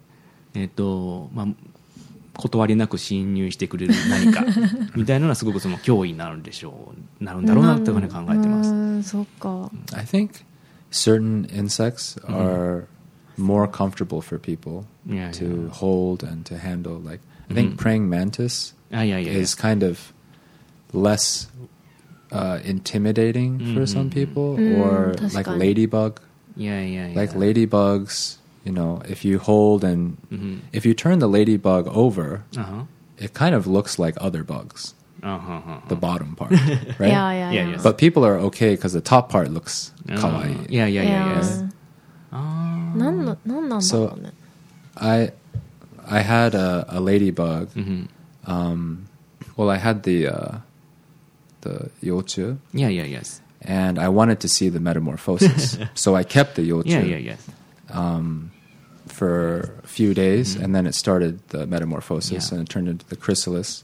断りなく侵入してくれる何かみたいなのはすごく脅威になるんだろうなというふうに考えてます。 そうか。 I think certain insects are more comfortable for people to hold and to handle. Like I think praying mantis is kind of less intimidating for some people, or like ladybug. Like ladybugs, if you hold and if you turn the ladybug over, it kind of looks like other bugs. The bottom part, right? Yeah. But people are okay because the top part looks kawaii. Yeah. なんなんだろうね。 So I had a ladybug. Well, I had the yochu. Yes. And I wanted to see the metamorphosis, so I kept the yochu. For a few days, and then it started the metamorphosis, and it turned into the chrysalis.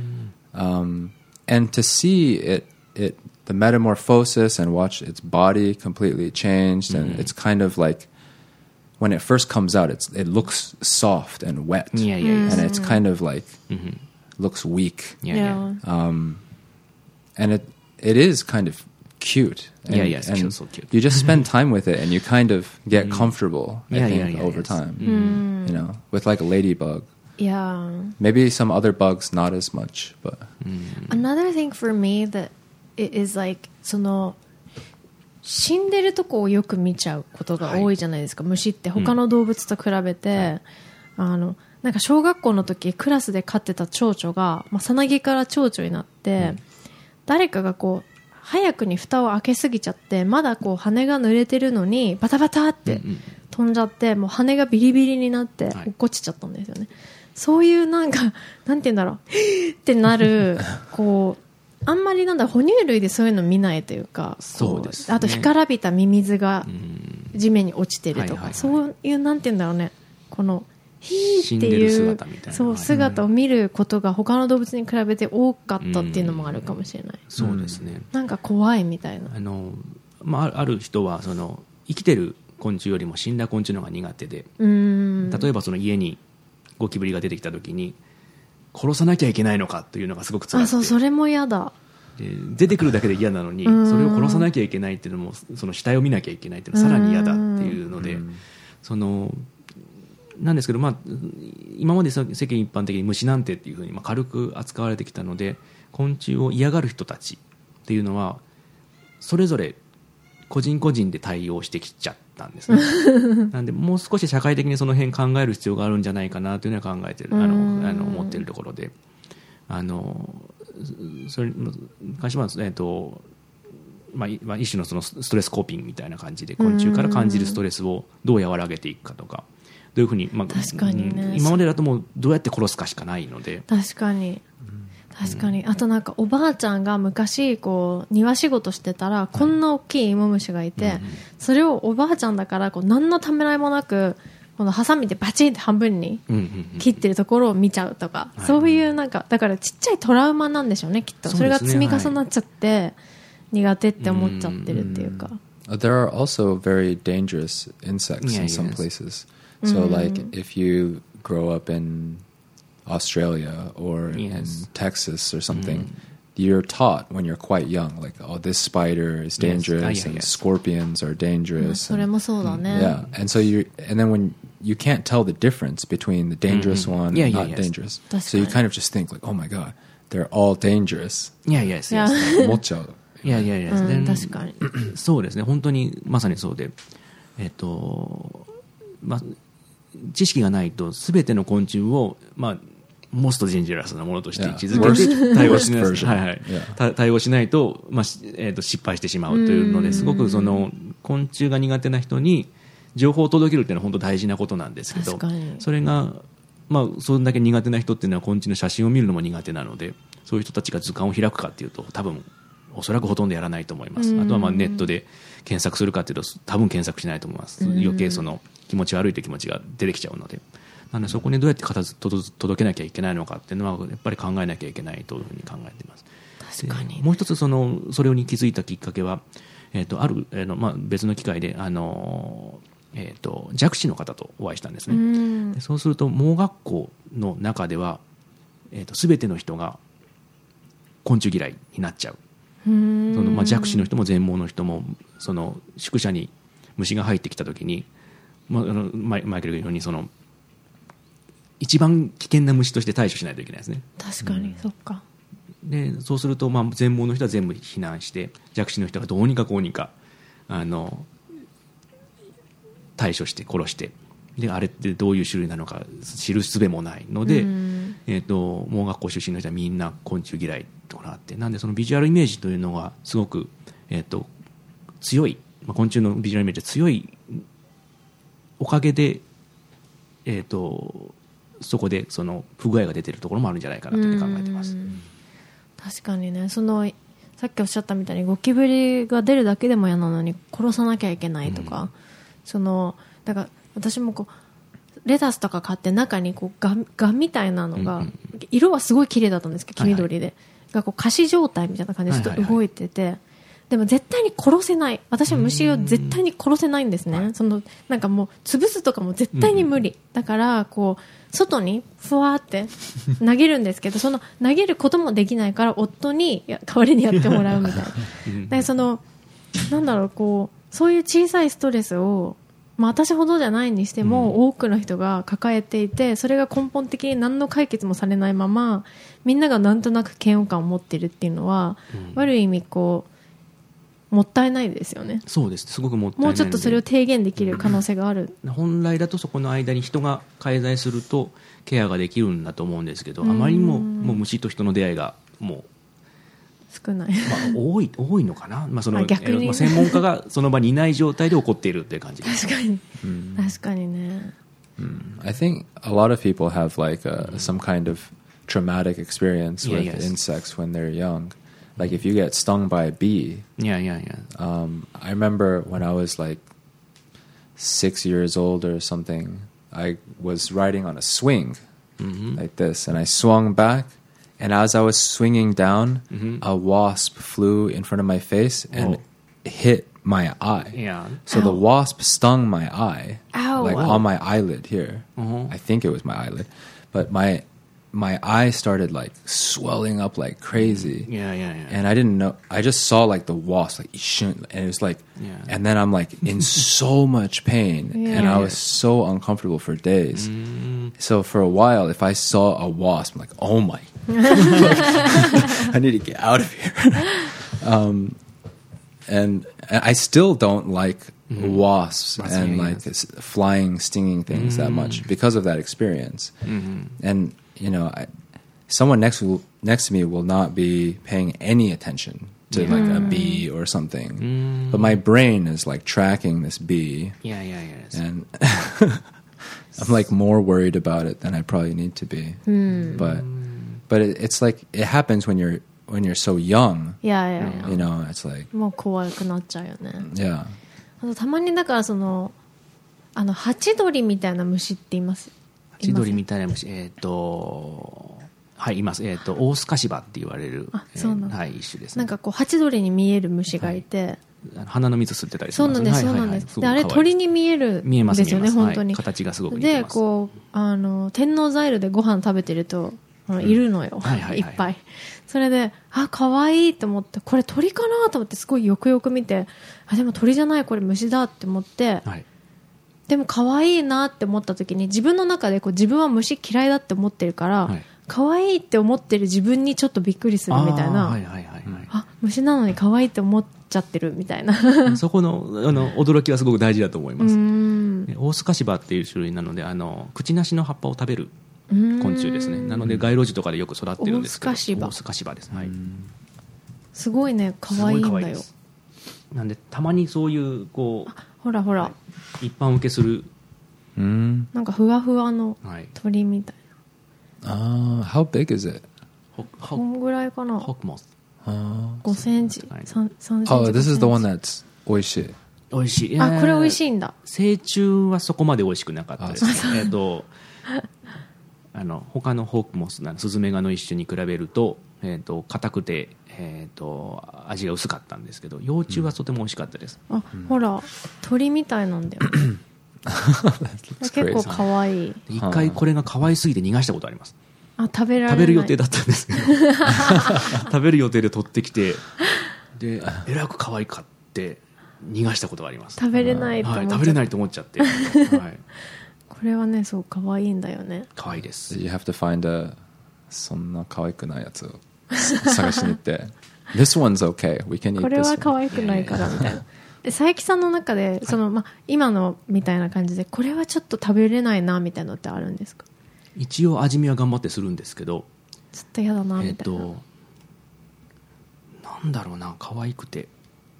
And to see it, the metamorphosis, and watch its body completely changed, and it's kind of like when it first comes out, it looks soft and wet, and it's kind of like looks weak. And it is kind of cute. And, and so cute. You just spend time with it, and you kind of get comfortable. I think over time, with like a ladybug. Yeah. Maybe some other bugs not as much, but another thing for me that it is like 死んでるとこをよく見ちゃうことが多いじゃないですか、虫って他の動物と比べて、なんか小学校の時クラスで飼ってた蝶々が、さなぎから蝶々になって、誰かがこう早くに蓋を開けすぎちゃって、まだこう羽が濡れてるのにバタバタって飛んじゃって、もう羽がビリビリになって落っこちちゃったんですよね。そういうなんかなんて言うんだろうってなるこうあんまりなんだ哺乳類でそういうの見ないというか、 そうですね、 あと干からびたミミズが地面に落ちてるとか、そういうなんて言うんだろうね、このヒーっていうそう姿を見ることが他の動物に比べて多かったっていうのもあるかもしれない。 そうですね、 なんか怖いみたいな。 ある人はその生きてる昆虫よりも死んだ昆虫の方が苦手で、例えばその家にゴキブリが出てきた時に殺さなきゃいけないのかというのがすごく辛くて、 それも嫌だ。 で出てくるだけで嫌なのに、それを殺さなきゃいけないっていうのも、その死体を見なきゃいけないっていうのはさらに嫌だっていうので、そのなんですけど、今まで世間一般的に虫なんてっていうふうに軽く扱われてきたので、昆虫を嫌がる人たちっていうのはそれぞれ個人個人で対応してきちゃったんですねなんでもう少し社会的にその辺考える必要があるんじゃないかなというのは考えてる思っているところで、それに関しては、一種のそのストレスコーピングみたいな感じで、昆虫から感じるストレスをどう和らげていくかとか、どういうふうに、 確かにね、 今までだともうどうやって殺すかしかないので。 確かにあとなんかおばあちゃんが昔こう庭仕事してたら、こんな大きい芋虫がいて、それをおばあちゃんだからこう何のためらいもなくこのハサミでバチンって半分に切ってるところを見ちゃうとか、そういうなんかだからちっちゃいトラウマなんでしょうね、きっと。それが積み重なっちゃって苦手って思っちゃってるっていうか。 There are also very dangerous insects in some places. So like if you grow up in Australia or in Texas or something, you're taught when you're quite young, like, oh, this spider is dangerous and scorpions are dangerous. それもそうだね。 Yeah, and then when you can't tell the difference between the dangerous one and not dangerous, so you kind of just think like, oh my god, they're all dangerous. 思っちゃう。 確かにそうですね、本当にまさにそうで、知識がないと全ての昆虫をモストデンジャラスなものとして位置づけて対応しない、対応しないと、失敗してしまうというので、すごくその昆虫が苦手な人に情報を届けるっていうのは本当大事なことなんですけど、それがそれだけ苦手な人っていうのは昆虫の写真を見るのも苦手なので、そういう人たちが図鑑を開くかっていうと多分おそらくほとんどやらないと思います。あとはネットで検索するかっていうと多分検索しないと思います。余計その気持ち悪いという気持ちが出てきちゃうので、なのでそこにどうやって届けなきゃいけないのかっていうのはやっぱり考えなきゃいけないというふうに考えています。 確かに。 もう一つそれに気づいたきっかけは、ある別の機会で弱視の方とお会いしたんですね。でそうすると盲学校の中では、全ての人が昆虫嫌いになっちゃう。弱視の人も全盲の人もその宿舎に虫が入ってきたときに、マイケルが言うように一番危険な虫として対処しないといけないですね。 確かに、そっか。 でそうすると、全盲の人は全部避難して、弱視の人がどうにかこうにか対処して殺して、であれってどういう種類なのか知る術もないので、盲学校出身の人はみんな昆虫嫌いとかあって、なんでそのビジュアルイメージというのがすごく、強い、昆虫のビジュアルイメージが強いおかげで、そこでその不具合が出ているところもあるんじゃないかなというふうに考えています。 確かにね、さっきおっしゃったみたいにゴキブリが出るだけでも嫌なのに殺さなきゃいけないとか、だから私もレタスとか買って中にガみたいなのが、色はすごい綺麗だったんですけど黄緑で、が仮死状態みたいな感じでちょっと動いてて、でも絶対に殺せない、私は虫を絶対に殺せないんですね。なんかもう潰すとかも絶対に無理、だから外にふわーって投げるんですけど、投げることもできないから夫に代わりにやってもらうみたいなでなんだろう、そういう小さいストレスを、私ほどじゃないにしても、多くの人が抱えていて、それが根本的に何の解決もされないままみんながなんとなく嫌悪感を持っているっていうのは、ある意味もったいないですよね。 そうです、すごくもったいないので、 もうちょっとそれを低減できる可能性がある。 本来だとそこの間に人が介在するとケアができるんだと思うんですけど、あまりにももう虫と人の出会いがもう少ない、 多いのかな、その逆に専門家がその場にいない状態で起こっているっていう感じです。 確かに、確かにね。 I think a lot of people have like some kind of traumatic experience with insects when they're young. Like if you get stung by a bee. I remember when I was like 6 years old or something, I was riding on a swing like this, and I swung back, and as I was swinging down, a wasp flew in front of my face and hit my eye. So the wasp stung my eye, like on my eyelid here. I think it was my eyelid, but my eye started like swelling up like crazy. And I didn't know. I just saw like the wasp, like, and it was like, and then I'm like in so much pain, and I was so uncomfortable for days. So for a while, if I saw a wasp, I'm like, oh my, I need to get out of here. And I still don't like wasps and like flying, stinging things that much because of that experience. And you know, someone next to me will not be paying any attention to like a bee or something, but my brain is like tracking this bee. And I'm like more worried about it than I probably need to be. But it's like it happens when you're so young. You know, it's like もう怖くなっちゃうよね。 Yeah. あとたまにだからそのハチドリみたいな虫っています。 ハチドリみたいな虫、はい、います。オオスカシバって言われる、はい、一種ですね。 なんかこうハチドリに見える虫がいて、 鼻の水吸ってたりするそうなんです、そうなんです。であれ鳥に見えるんですよね、本当に。 形がすごく似てます。 でこう天王ザイルでご飯食べてるといるのよ、いっぱい。それで可愛いと思って、これ鳥かなと思ってすごいよくよく見て、でも鳥じゃない、これ虫だって思って、でも可愛いなって思った時に自分の中でこう自分は虫嫌いだって思ってるから、可愛いって思ってる自分にちょっとびっくりするみたいな、虫なのに可愛いって思っちゃってるみたいなそこの驚きはすごく大事だと思います。オオスカシバっていう種類なので、クチナシの葉っぱを食べる昆虫ですね。なので街路樹とかでよく育ってるんですけど、オオスカシバです。 すごいね、可愛いんだよ。 なんでたまにそういうこうほらほら、 一般受けするなんかふわふわの鳥みたいな。How big is it? こんぐらいかな。 ホクモス。 5センチ、3センチ。 Oh, this is the one that's 美味しい。 美味しい。 これ美味しいんだ。 成虫はそこまで美味しくなかったです。他のホークモス、スズメガの一種に比べると硬くて、味が薄かったんですけど、幼虫はとても美味しかったです。 ほら鳥みたいなんだよ結構可愛い。 一回これが可愛すぎて逃がしたことあります。 食べる予定だったんですけど食べる予定で取ってきて、でえらく可愛かって逃がしたことがあります。 食べれないと思っちゃって、 これはね、そう可愛いんだよね。 可愛いです。 You have to find そんな可愛くないやつを探しに行ってThis one's okay. We can eat this one. これは可愛くないからみたいな。で佐伯さんの中で今のみたいな感じで、これはちょっと食べれないなみたいなのってあるんですか？ 一応味見は頑張ってするんですけど、 ちょっと嫌だなみたいな。 なんだろうな、可愛くて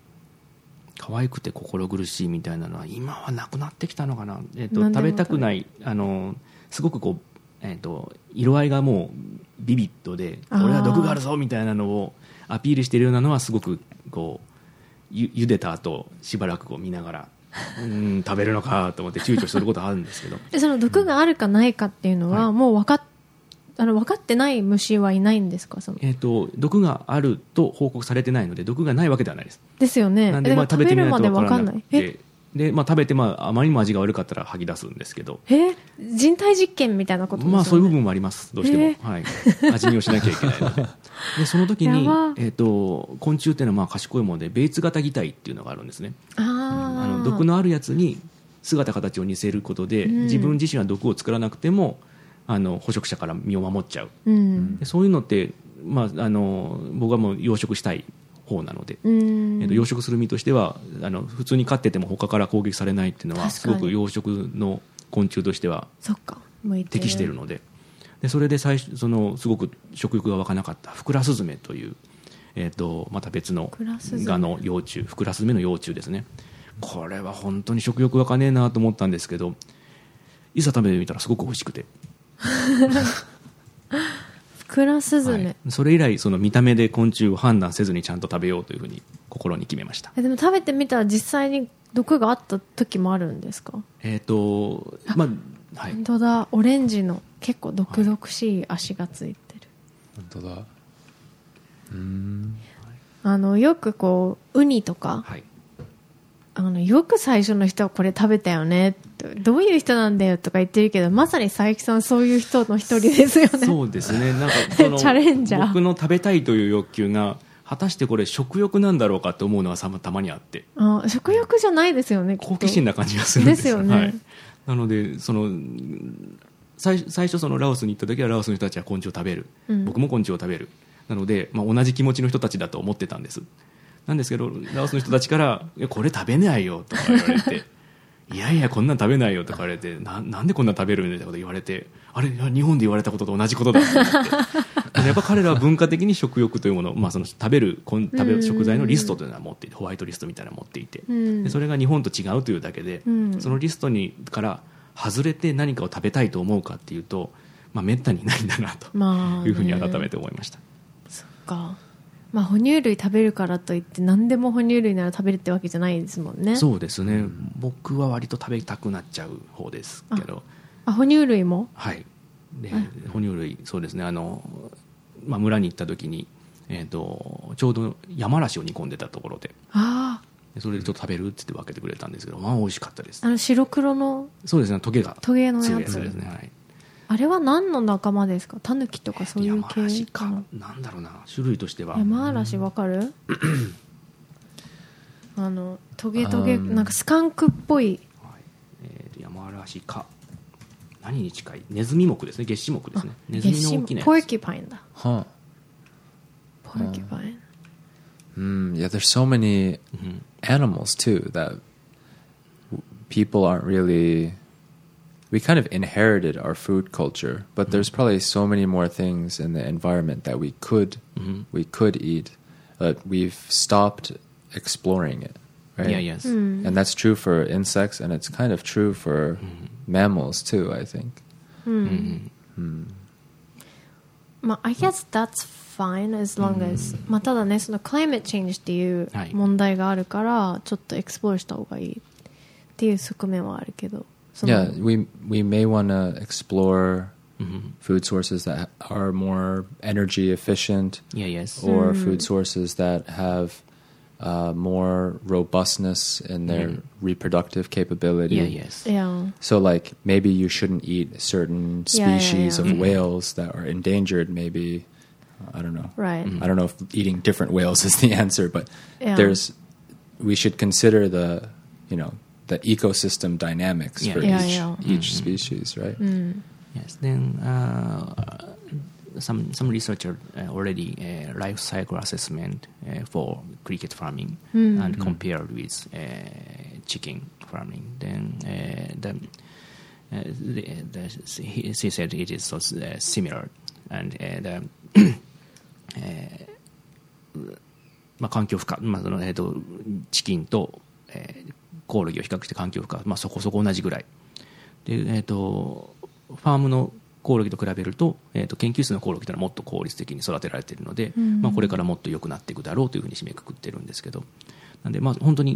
心苦しいみたいなのは今はなくなってきたのかな。食べたくない、すごくこう、色合いがもうビビッドで、これは毒があるぞみたいなのをアピールしているようなのはすごくこう茹でた後しばらくこう見ながら食べるのかと思って躊躇することはあるんですけどその毒があるかないかっていうのは、もう分かってない虫はいないんですか？ 毒があると報告されてないので、毒がないわけではないです。 ですよね。 なんで食べてみないと分からなくて、で食べてあまりにも味が悪かったら吐き出すんですけど、 人体実験みたいなことですよね。 そういう部分もあります。どうしても、味見をしなきゃいけないのででその時に、昆虫っていうのは賢いものでベイツ型擬態っていうのがあるんですね。毒のあるやつに姿形を似せることで、自分自身は毒を作らなくても捕食者から身を守っちゃう、でそういうのって、僕はもう養殖したい方なので、養殖する身としては普通に飼ってても他から攻撃されないっていうのはすごく養殖の昆虫としては適しているので、それですごく食欲が湧かなかったフクラスズメという、また別のガの幼虫、フクラスズメの幼虫ですね。これは本当に食欲湧かねえなと思ったんですけど、いざ食べてみたらすごく美味しくてフクラスズメ、 はい、それ以来見た目で昆虫を判断せずにちゃんと食べようというふうに心に決めました。 でも食べてみたら実際に毒があった時もあるんですか？ はい、 本当だ、オレンジの結構毒々しい足がついてる。 本当だ。 よくこうウニとか、 はい、 よく最初の人はこれ食べたよね、どういう人なんだよとか言ってるけど、まさに佐伯さんそういう人の一人ですよね。 そうですね、なんかチャレンジャー、 僕の食べたいという欲求が果たしてこれ食欲なんだろうかと思うのはたまにあって、 食欲じゃないですよね、 好奇心な感じがするんですよね、はい、 なので最初ラオスに行った時はラオスの人たちは昆虫を食べる、僕も昆虫を食べる、なので、同じ気持ちの人たちだと思ってたんです。なんですけどラオスの人たちからこれ食べないよとか言われていやいやこんなん食べないよとか言われて、なんでこんな食べるんだってこと言われて、あれ日本で言われたことと同じことだと思ってやっぱ彼らは文化的に食欲というものを、食べる食材のリストというのは持っていて、ホワイトリストみたいなのを持っていて、でそれが日本と違うというだけで、そのリストから外れて何かを食べたいと思うかっていうと、めったにないんだなというふうに改めて思いました。 そっか、哺乳類食べるからといって何でも哺乳類なら食べるってわけじゃないですもんね。 そうですね、僕は割と食べたくなっちゃう方ですけど。 哺乳類も、 はいで哺乳類、そうですね、村に行った時に、ちょうど山梨を煮込んでたところで、それでちょっと食べるって言って分けてくれたんですけど、美味しかったです。 白黒の、 そうですね、トゲのやつですね、はい。 あれは何の仲間ですか？タヌキとかそういう系かな。 なんだろうな、種類としては。 山嵐わかる？トゲトゲ、なんかスカンクっぽい。 山嵐か。何に近い？ネズミ目ですね、月歯目ですね。ネズミの大きなやつ。 ポーキュパインだ。 Huh. ポーキュパイン。Yeah, there's so many animals too that people aren't really. We kind of inherited our food culture, but there's probably so many more things in the environment that we could eat, but we've stopped exploring it, right? Yeah, yes. And that's true for insects, and it's kind of true for mammals too, I think. I guess that's fine as long as ただね、その climate change っていう問題があるから、ちょっとエクスプロールした方がいいっていう側面はあるけど。 Yeah, we may want to explore food sources that are more energy efficient, or food sources that have more robustness in their reproductive capability. So, like, maybe you shouldn't eat certain species of whales that are endangered. Maybe, I don't know. Right. I don't know if eating different whales is the answer, but we should consider the ecosystem dynamics for each species, right? Yes. Then some researcher already life cycle assessment for cricket farming and compared with chicken farming. Then she said it is so similar, and 環境負荷、チキンとコオロギを比較して環境負荷、そこそこ同じぐらいで、ファームのコオロギと比べると、研究室のコオロギというのはもっと効率的に育てられているので、これからもっと良くなっていくだろうというふうに締めくくってるんですけど、なんで本当に、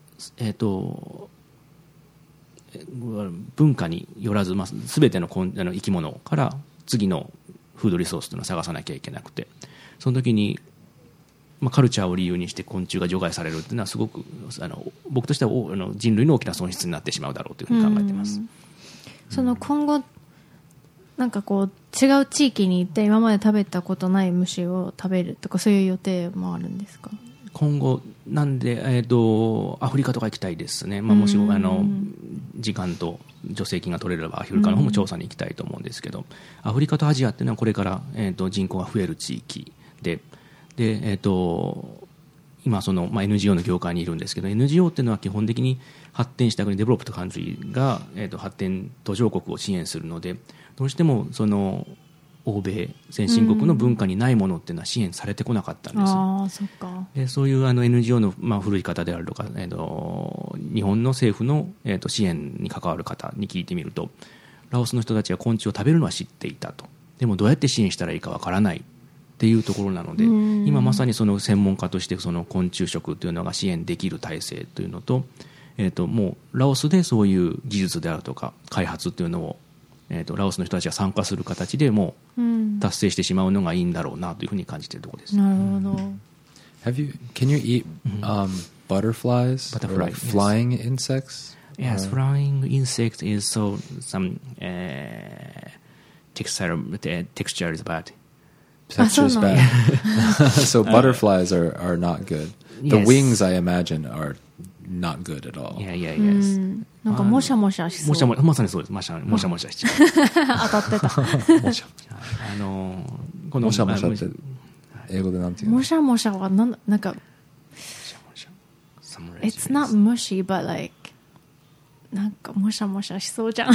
文化によらず、全ての生き物から次のフードリソースというのを探さなきゃいけなくて、その時にカルチャーを理由にして昆虫が除外されるというのはすごく僕としては人類の大きな損失になってしまうだろうというふうに考えています。 その今後なんかこう違う地域に行って今まで食べたことない虫を食べるとかそういう予定もあるんですか？ 今後なんで、アフリカとか行きたいですね。もし時間と助成金が取れればアフリカの方も調査に行きたいと思うんですけど、アフリカとアジアっていうのはこれから、人口が増える地域で、 今その、NGO の業界にいるんですけど、 NGO っていうのは基本的に発展した国デベロップドカントリーが、発展途上国を支援するので、どうしてもその欧米先進国の文化にないものっていうのは支援されてこなかったんです。 そっか。 でそういう NGO の、古い方であるとか、日本の政府の、支援に関わる方に聞いてみると、ラオスの人たちは昆虫を食べるのは知っていたと、でもどうやって支援したらいいかわからないっていうところなので、今まさにその専門家としてその昆虫食というのが支援できる体制というのと、もうラオスでそういう技術であるとか開発というのを、ラオスの人たちが参加する形でもう達成してしまうのがいいんだろうなというふうに感じているところです。 なるほど。 Can you eat butterflies? Or like flying insects? Yes, flying insect is so some texture is bad. Texture's bad. So butterflies are not good. The wings, I imagine, are not good at all. Yes. なんかもしゃもしゃしそう。 まさにそうです。もしゃもしゃしちゃう。 当たってた。 このもしゃもしゃって英語でなんていうの？ もしゃもしゃはなんか It's not mushy but like なんかもしゃもしゃしそうじゃん。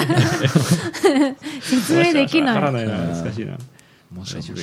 説明できない。 わからないな、難しいな。 もしゃもしゃ。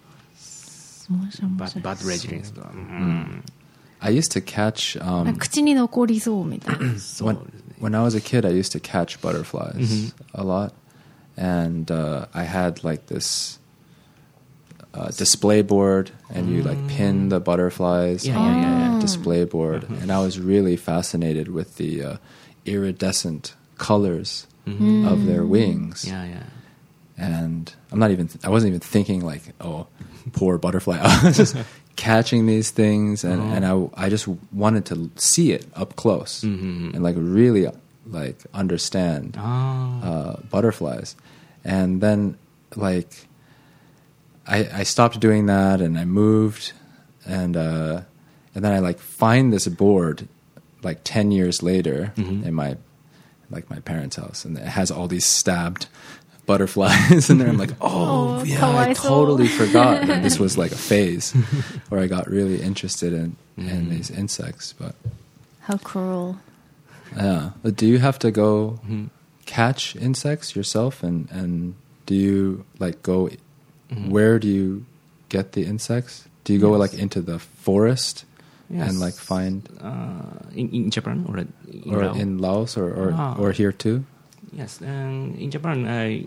Bad resilience. I used to catch 口に残りそうみたいな。 when I was a kid, I used to catch butterflies a lot, and I had like this display board, and you like pin the butterflies on the display board, and I was really fascinated with the iridescent colors of their wings. And I wasn't even thinking like, oh, poor butterfly. I was just catching these things, and I just wanted to see it up close and like really like understand butterflies. And then like I stopped doing that, and I moved, and then I like find this board like 10 years later in my parents' house, and it has all these stabbed butterflies in there. I'm like, oh yeah, I totally forgot that this was like a phase where I got really interested in these insects. But how cruel. Yeah. But do you have to go catch insects yourself, and do you like go where do you get the insects? Do you go like into the forest and like find in Japan or in Laos or here too? Yes, in Japan,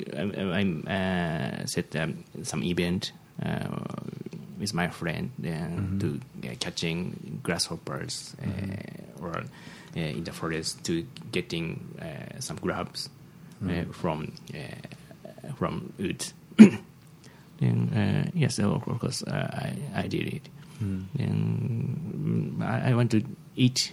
I set some event with my friend to catching grasshoppers or in the forest to getting some grubs from wood. Then yes, of course, I did it. Then I want to eat.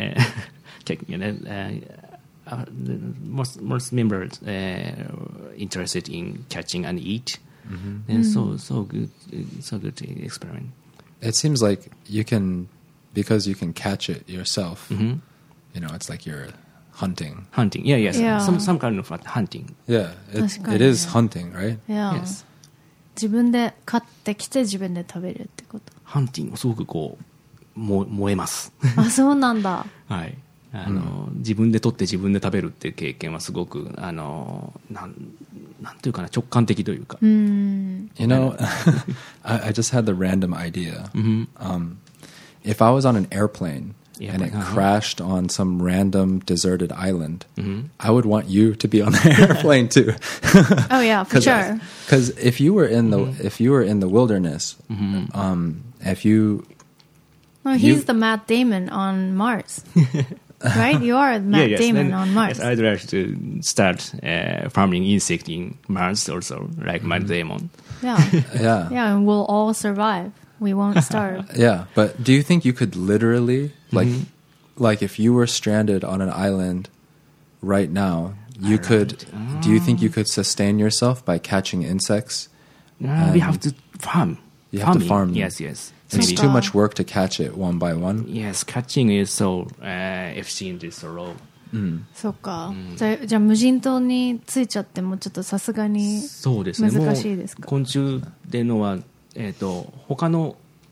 Most members interested in catching and eat, and so good experiment. It seems like you can, because you can catch it yourself. You know, it's like you're hunting. Some kind of hunting. Yeah, it is hunting, right? Yes. 自分で飼ってきて自分で食べるってこと。 ハンティングすごくこう燃えます。 あ、そうなんだ。 はい。自分で取って自分で食べるっていう経験はすごくなんというかな、直感的というか。 You know, I just had the random idea. If I was on an airplane and it crashed on some random deserted island, I would want you to be on the airplane too. Oh yeah, for sure. Because if you were in the wilderness, if you he's the Matt Damon on Mars. Right? You are Matt Damon on Mars. Yes, I'd like to start farming insect in Mars also, like Matt Damon. Yeah, and we'll all survive. We won't starve. Yeah, but do you think you could literally, like if you were stranded on an island right now, you could, do you think you could sustain yourself by catching insects? We have to farm. You have to farm. Yes. It's too much work to catch it one by one. Yes, catching is so efficient, is so low. そうか。じゃあ無人島についちゃってもちょっとさすがに難しいですか？ 昆虫っていうのは他の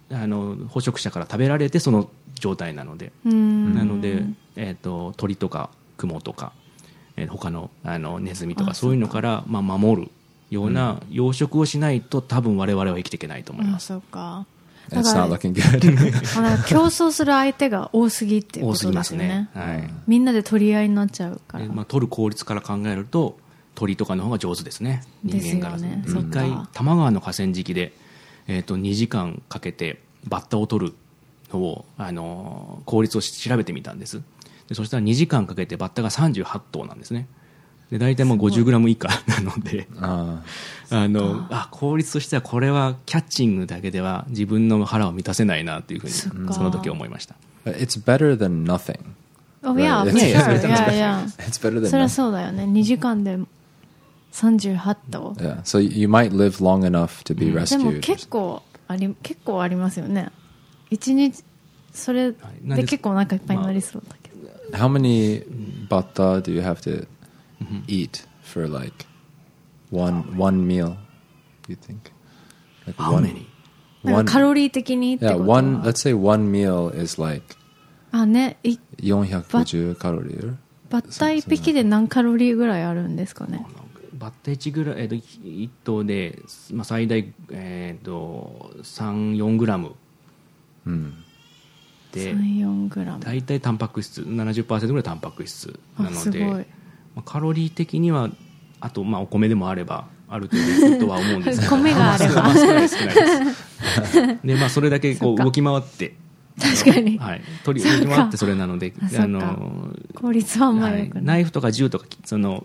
捕食者から食べられてその状態なので、なので、鳥とかクモとか、他の、ネズミとかそういうのから、守るような養殖をしないと多分我々は生きていけないと思います。 そうか。 It's not looking good. 競争する相手が多すぎっていうことですよね。 多すぎますね。はい。 みんなで取り合いになっちゃうから。 取る効率から考えると鳥とかの方が上手ですね。人間からすると。 ですよね。 一回多摩川の河川敷で、2時間かけてバッタを取るのを、効率を調べてみたんです。でそしたら2時間かけてバッタが38頭なんですね。で大体もう50グラム以下なので効率としてはこれはキャッチングだけでは自分の腹を満たせないなというふうにその時思いました。 It's better than nothing. Oh yeah, Right? for sure. Yeah. It's better than そりゃ nothing. そうだよね。2時間で38頭。 Yeah. So you might live long enough to be でも rescued. 結構ありますよね。1日それで結構お腹いっぱいになりそうだけど。 How many batta do you have to eat for like one meal? Do you think? Like How many? なんかカロリー的にってことは。 let's say one meal is like ね、 450カロリー。 バッタ1匹で何カロリーぐらいあるんですかね。 バッタ1ぐらい、1頭で、最大、3、4グラム。で、 3、4グラム。 大体タンパク質 70% ぐらいタンパク質なので、 すごい。 カロリー的にはあと、お米でもあればある程度いくとは思うんですけど米があれば少ないですで、それだけこう動き回って確かに、 はい、動き回ってそれなので効率はあんまり良くない、 ナイフとか銃とか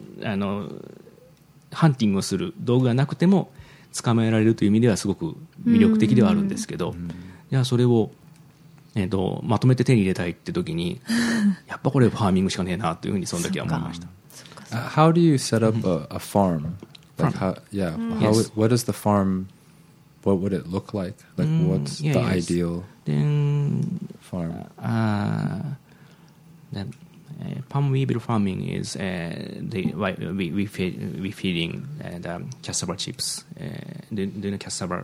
ハンティングをする道具がなくても捕まえられるという意味ではすごく魅力的ではあるんですけど、じゃあそれをまとめて手に入れたいって時にやっぱこれファーミングしかねえなというふうにその時は思いました。 How do you set up a farm? Like what is the farm? What would it look like? Like what's the ideal farm? The palm weevil farming is we feeding the cassava chips. Do you know cassava?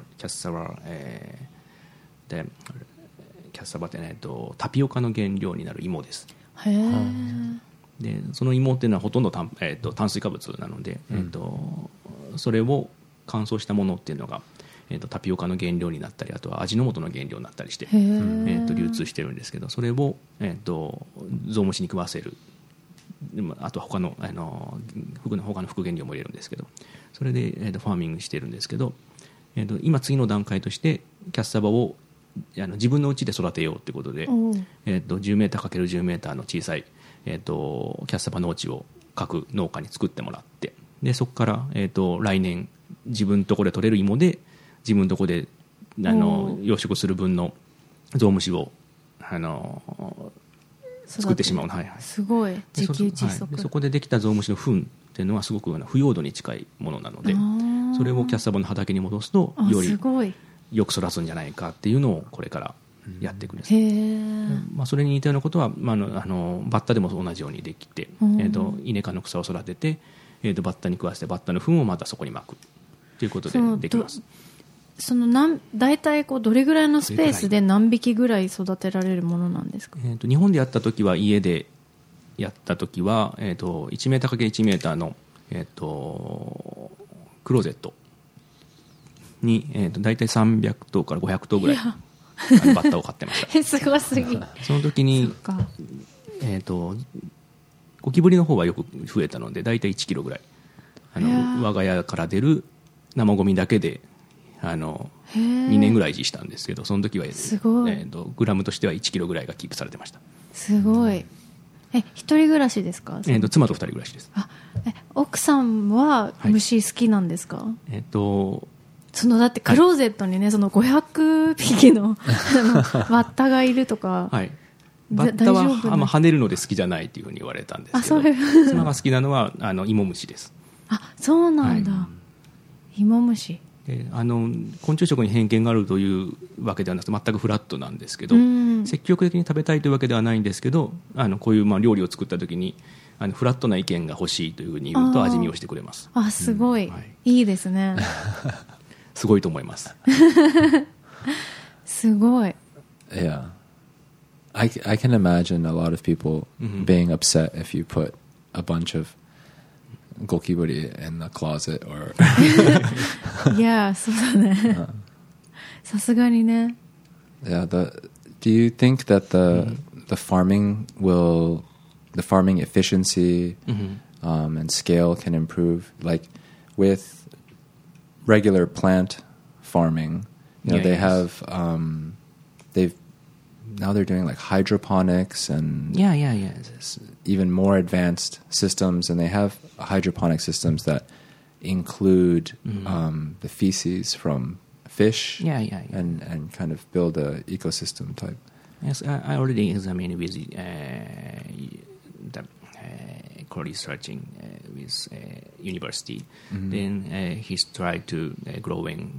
The cassava ってタピオカの原料になる芋です。 へー。 でその芋っていうのはほとんど炭水化物なので、それを乾燥したものっていうのが、タピオカの原料になったりあとは味の素の原料になったりして、流通してるんですけど、それを、ゾウムシに食わせる、あとは他の副原料も入れるんですけど、それで、ファーミングしてるんですけど、今次の段階としてキャッサバを自分の家で育てようということで、10メーター ×10 メーターの小さいキャッサバ農地を各農家に作ってもらって、でそこから、来年自分のところで取れる芋で自分のところで養殖する分のゾウムシを作ってしまう、 すごい自給自足。 そこでできたゾウムシの糞っていうのはすごく腐葉土に近いものなので、それをキャッサバの畑に戻すとよりよく育つんじゃないかっていうのをこれからやっていくんです。それに似たようなことは、バッタでも同じようにできて、イネ科の草を育てて、バッタに食わせてバッタの糞をまたそこにまくということでできます。 大体どれぐらいのスペースで何匹ぐらい育てられるものなんですか？ 日本でやった時は家でやった時は、1メーター ×1 メーターの、クローゼットに、大体300頭から500頭ぐらいバッタを飼ってましたすごすぎ。 その時に、ゴキブリの方はよく増えたので大体1キロぐらい我が家から出る生ゴミだけで2年ぐらい維持したんですけど、その時はすごい、 グラムとしては1キロぐらいがキープされてました。 すごい。一人暮らしですか？ 妻と2人暮らしです。 奥さんは虫好きなんですか？だってクローゼットにね、その500匹のバッタがいるとか、 バッタは跳ねるので好きじゃないというふうに言われたんですけど、妻が好きなのは芋虫です。 そうなんだ、芋虫。 昆虫食に偏見があるというわけではなくて全くフラットなんですけど、積極的に食べたいというわけではないんですけど、こういう料理を作った時にフラットな意見が欲しいというふうに言うと味見をしてくれます。 すごい、いいですねすごいと思いますすごい。 Yeah. I can imagine a lot of people being upset if you put a bunch of gokibori in the closet or いや、そうだね。さすがにね。 Yeah, do you think that the farming efficiency and scale can improve, like with regular plant farming? You know, they have now they're doing like hydroponics and even more advanced systems, and they have hydroponic systems that include the feces from fish and kind of build a ecosystem type. Yes, I already examined with the co-researching with university. Then he's tried to growing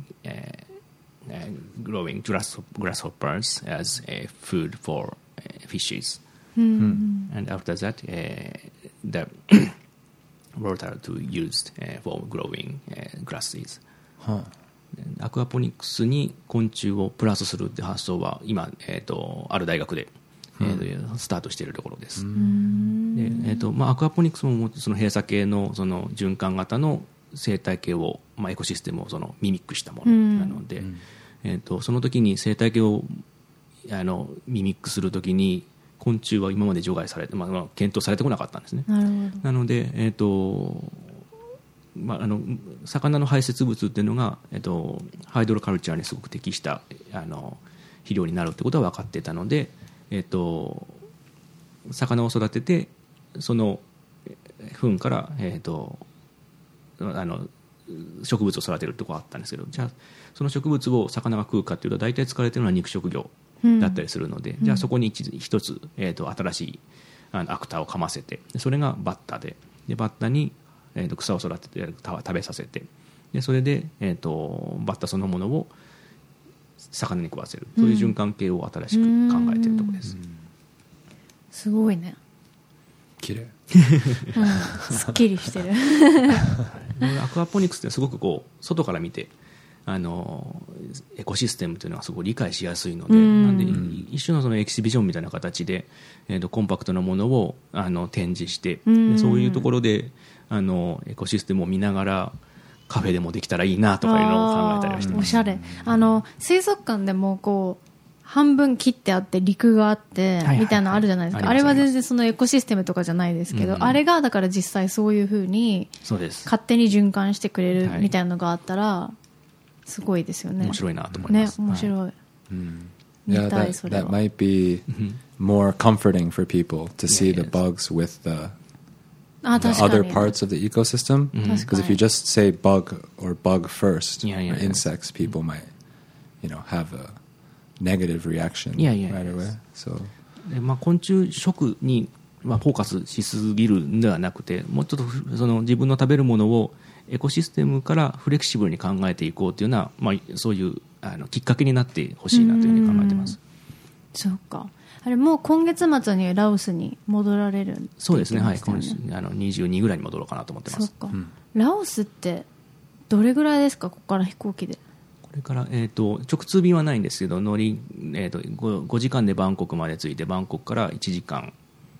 grasshoppers as food for fishes, and after that the water to used for growing grasses. アクアポニクスに昆虫をプラスするって発想は今、ある大学で、スタートしているところです。でアクアポニクスもその閉鎖系のその循環型の生態系を、エコシステムをそのミミックしたものなので、その時に生態系をミミックする時に昆虫は今まで除外されて、検討されてこなかったんですね。なので、魚の排泄物っていうのが、ハイドロカルチャーにすごく適した肥料になるってことは分かっていたので、魚を育ててその糞から、植物を育てるってことがあったんですけど、じゃあその植物を魚が食うかっていうと大体使われているのは肉食魚だったりするので、じゃあそこに一つ、新しいアクターをかませて、それがバッタでバッタに草を育てて食べさせて、でそれで、バッタそのものを魚に食わせる、そういう循環系を新しく考えているところです。 すごいね。 綺麗。 すっきりしてる。 アクアポニクスってすごくこう外から見てエコシステムというのはすごく理解しやすいので、なんで一種のそのエキシビジョンみたいな形で、コンパクトなものを展示して、でそういうところでエコシステムを見ながらカフェでもできたらいいなとかいうのを考えたりはしてます。 おしゃれ。水族館でもこう半分切ってあって陸があってみたいなのあるじゃないですか。あれは全然そのエコシステムとかじゃないですけど、あれがだから実際そういう風に勝手に循環してくれるみたいなのがあったらすごいですよね。 面白いなと思います。 ね、面白い。 Yeah, that might be more comforting for people to see the bugs with the other parts of the ecosystem. Because if you just say bug or bug first, or insects, people might, have a negative reaction right away. So, 昆虫食にフォーカスしすぎるんではなくて、もうちょっとその自分の食べるものをエコシステムからフレキシブルに考えていこうというのは、そういうきっかけになってほしいなというふうに考えています。 そうか。あれもう今月末にラオスに戻られるんですね。 そうですね。はい。22ぐらいに戻ろうかなと思ってます。 そうか。ラオスってどれぐらいですか、ここから飛行機で。 これから、直通便はないんですけど、5時間でバンコクまで着いて、バンコクから1時間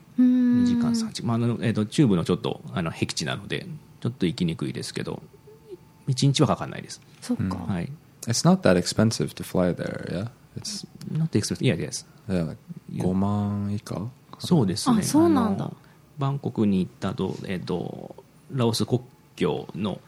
2時間3時間、中部のちょっと僻地なのでちょっと行きにくいですけど1日はかかんないです。 そっか、 はい。It's not that expensive to fly there, yeah? It's not expensive, yeah, yes. Yeah, 5万以下？ そうですね。 あ、そうなんだ。 バンコクに行ったと、ラオス国境の、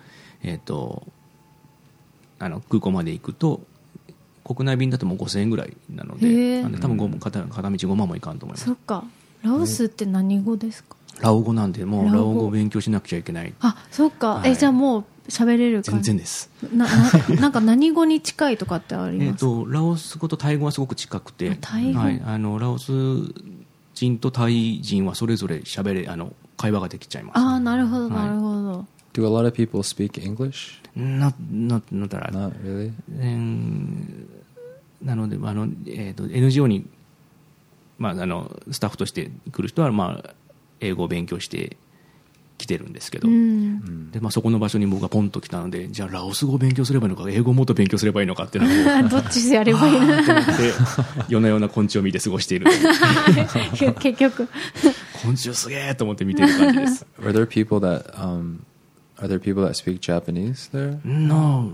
空港まで行くと国内便だともう5000円ぐらいなので、多分片道5万もいかんと思います。 そっか。ラオスって何語ですか？ ラオ語なんで、もうラオ語を勉強しなくちゃいけない。 あ、そっか、はい、じゃあもう喋れる感じ？ 全然です。 なんか何語に近いとかってあります？ ラオス語とタイ語はすごく近くて、 タイ語、 はい、ラオス人とタイ人はそれぞれ会話ができちゃいます。 ああ、なるほど、なるほど。 はい、Do a lot of people speak English? Not that. Not really. なので、NGO に、スタッフとして来る人は、英語を勉強して来てるんですけど、でそこの場所に僕がポンと来たので、じゃあラオス語を勉強すればいいのか英語をもっと勉強すればいいのかっていうのをどっちやればいいのと思って夜な夜な昆虫を見て過ごしている結局昆虫すげえと思って見てる感じです。 Are there people that speak Japanese there? No.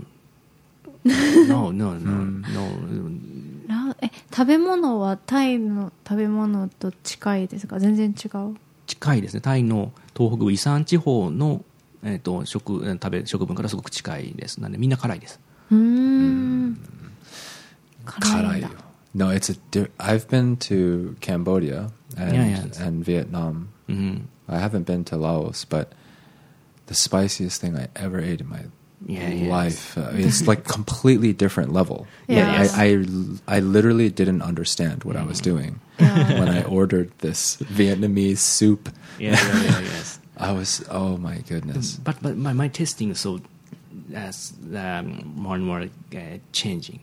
食べ物はタイの食べ物と近いですか？全然違う？ 近いですね。タイの東北部イサン地方の、食文からすごく近いです。なんでみんな辛いです。 辛いんだ。 No, I've been to Cambodia and Vietnam. I haven't been to Laos, but the spiciest thing I ever ate in my life. It's like completely different level. I literally didn't understand what I was doing when I ordered this Vietnamese soup. Yes. I was, oh my goodness. But my tasting is so more and more changing.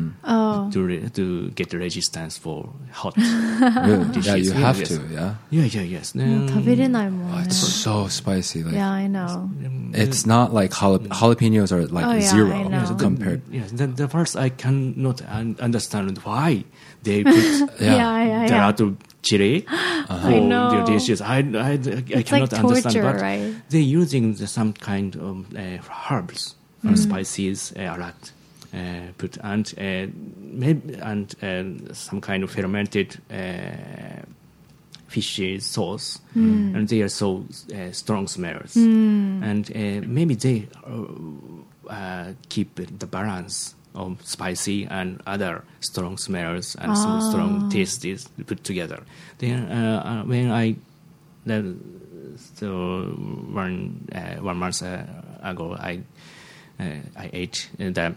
To get the resistance for hot dishes. Yeah, you have to, Yes. 食べれないもんね。 It's so spicy. Like, Yeah, I know. It's not like jalapenos are like zero I know. compared. Yes, the first I cannot understand why they put a lot of chili for their dishes. I It's cannot like understand, torture, but right? they're using some kind of herbs and spices a lot. Put and some kind of fermented fishy sauce, and they are so strong smells, and maybe they keep the balance of spicy and other strong smells and some strong tastes put together. Then when one month ago I ate the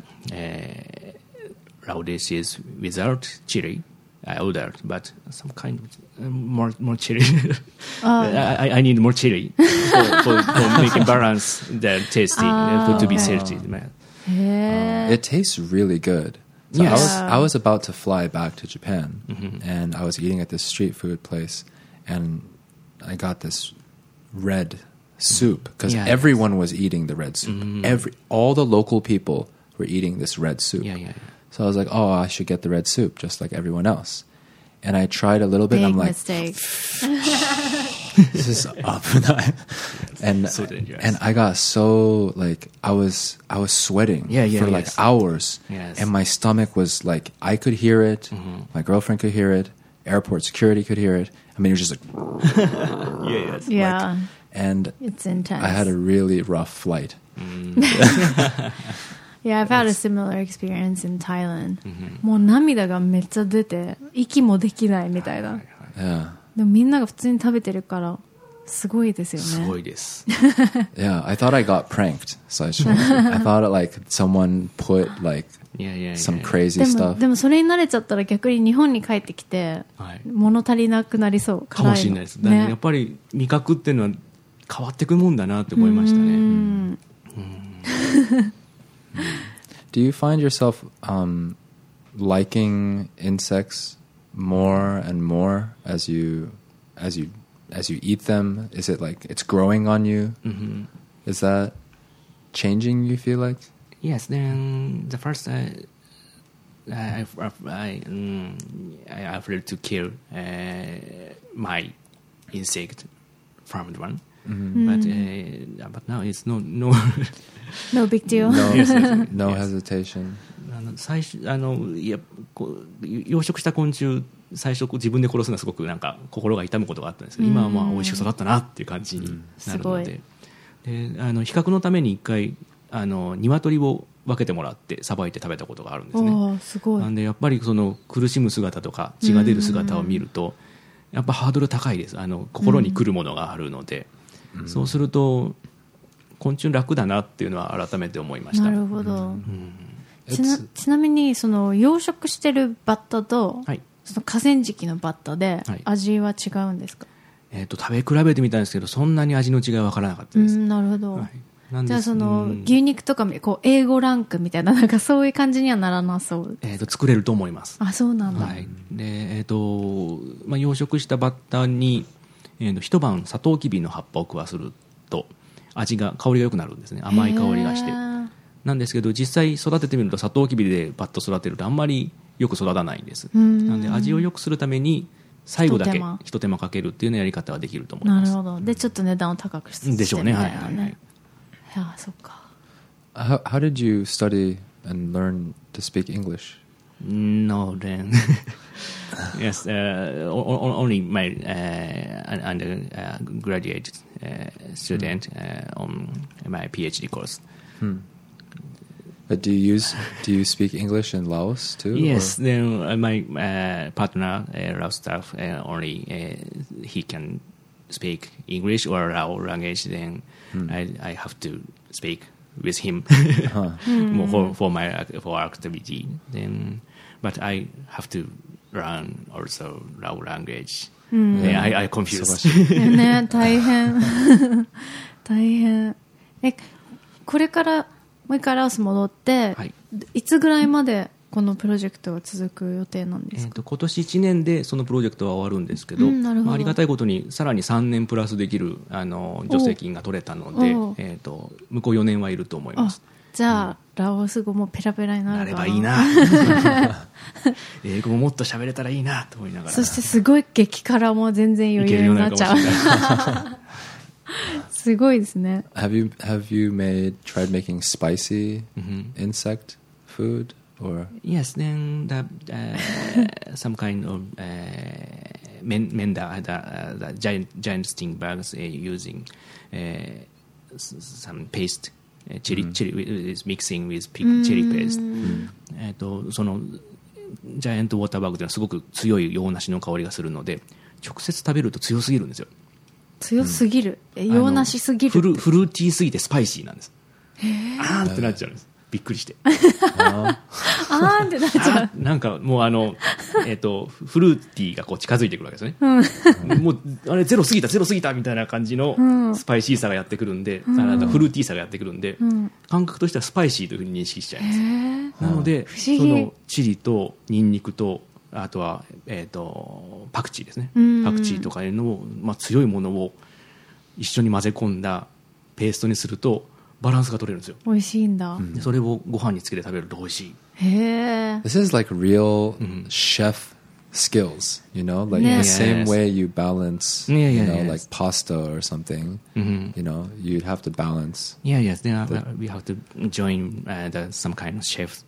raw dishes without chili. I ordered, but some kind of more chili. I need more chili for making balance the tasty to be salty. It tastes really good. So Yes. I was about to fly back to Japan, and I was eating at this street food place, and I got this red soup because everyone was eating the red soup. All the local people were eating this red soup. So I was like, oh, I should get the red soup just like everyone else. And I tried a little bit. Big and I'm like, mistake. this is up. And So dangerous. and I got so like I was sweating for like hours. Yes. And my stomach was like I could hear it. My girlfriend could hear it. Airport security could hear it. I mean, it was just like Yeah. and It's intense. I had a really rough flight. Yeah, I've had a similar experience in Thailand. もう涙がめっちゃ出て息もできないみたいな。 Yeah. でもみんなが普通に食べてるからすごいですよね。 すごいです。 Yeah, I thought I got pranked. So I thought like someone put like some crazy でも stuff. でもそれに慣れちゃったら逆に日本に帰ってきて物足りなくなりそう。 かもしれないです。だからやっぱり味覚っていうのは変わってくもんだなって思いましたね。 Do you find yourself liking insects more and more as you eat them? Is it like it's growing on you? Is that changing, you feel like? Yes, then the first I afraid to kill my insect farmed one, but now it's no No big deal. No hesitation. 最初養殖した昆虫最初自分で殺すのはすごくなんか心が痛むことがあったんですけど、今はまあ美味しく育ったなっていう感じになるので、で比較のために一回鶏を分けてもらってさばいて食べたことがあるんですね。 すごい。 なんでやっぱりその苦しむ姿とか血が出る姿を見るとやっぱハードル高いです。心に来るものがあるので、そうすると昆虫楽だなっていうのは改めて思いました。 なるほど。ちなみにその養殖してるバッタと、その河川敷のバッタで味は違うんですか？ 食べ比べてみたんですけどそんなに味の違いは分からなかったです。 なるほど。じゃあその牛肉とかこう A5 ランクみたいななんかそういう感じにはならなそう。 作れると思います。 あ、そうなんだ。 で養殖したバッタに一晩サトウキビの葉っぱを食わすると香りが良くなるんですね。甘い香りがして。なんですけど実際育ててみるとサトウキビでパッと育てるとあんまりよく育たないんです。なので味を良くするために最後だけ一手間かけるっていうようなやり方はできると思います。 なるほど。でちょっと値段を高くしてでしょうね。はいはいはい。 いやそっか。 How did you study and learn to speak English? No, then yes, only my undergraduate student on my PhD course. But do you speak English in Laos too? Yes, or? then my partner, Lao staff, only he can speak English or Lao language. Then I have to speak with him for activity. Then, but I have to learn also Lao language. I confused. ね、大変大変。これからもう一回ラオス戻って、 はい、 いつぐらいまでこのプロジェクトは続く予定なんですか？ 今年1年でそのプロジェクトは終わるんですけど、ありがたいことにさらに3年プラスできる助成金が取れたので、向こう4年はいると思います。 じゃあ、ラオス語もペラペラになるかな。 なればいいな英語ももっと喋れたらいいなと思いながら。 そしてすごい激辛も全然余裕になっちゃうすごいですね。 Have you tried making spicy insect food or? Yes, then some kind of menda, the giant sting bugs using some paste, chili is mixing with chili paste. そのジャイアントウォーターバグというのはすごく強い洋梨の香りがするので、直接食べると強すぎるんですよ。 強すぎる、洋梨すぎる、 フルーティーすぎてスパイシーなんです。あーってなっちゃうんです。びっくりしてあーってなっちゃう。 なんかもうフルーティーがこう近づいてくるわけですね、もうあれゼロ過ぎたみたいな感じのスパイシーさがやってくるんで、なんかフルーティーさがやってくるんで、感覚としてはスパイシーというふうに認識しちゃいます。なのでそのチリとニンニクとあとは、パクチーですね、パクチーとかいうのを、強いものを一緒に混ぜ込んだペーストにするとバランスが取れるんですよ。 美味しいんだ。 でそれをご飯につけて食べると美味しい。 へー。 This is like real chef skills, you know, like the same way you balance, you know, like pasta or something, you know, you'd have to balance. Yes, then we have to join some kind of chefs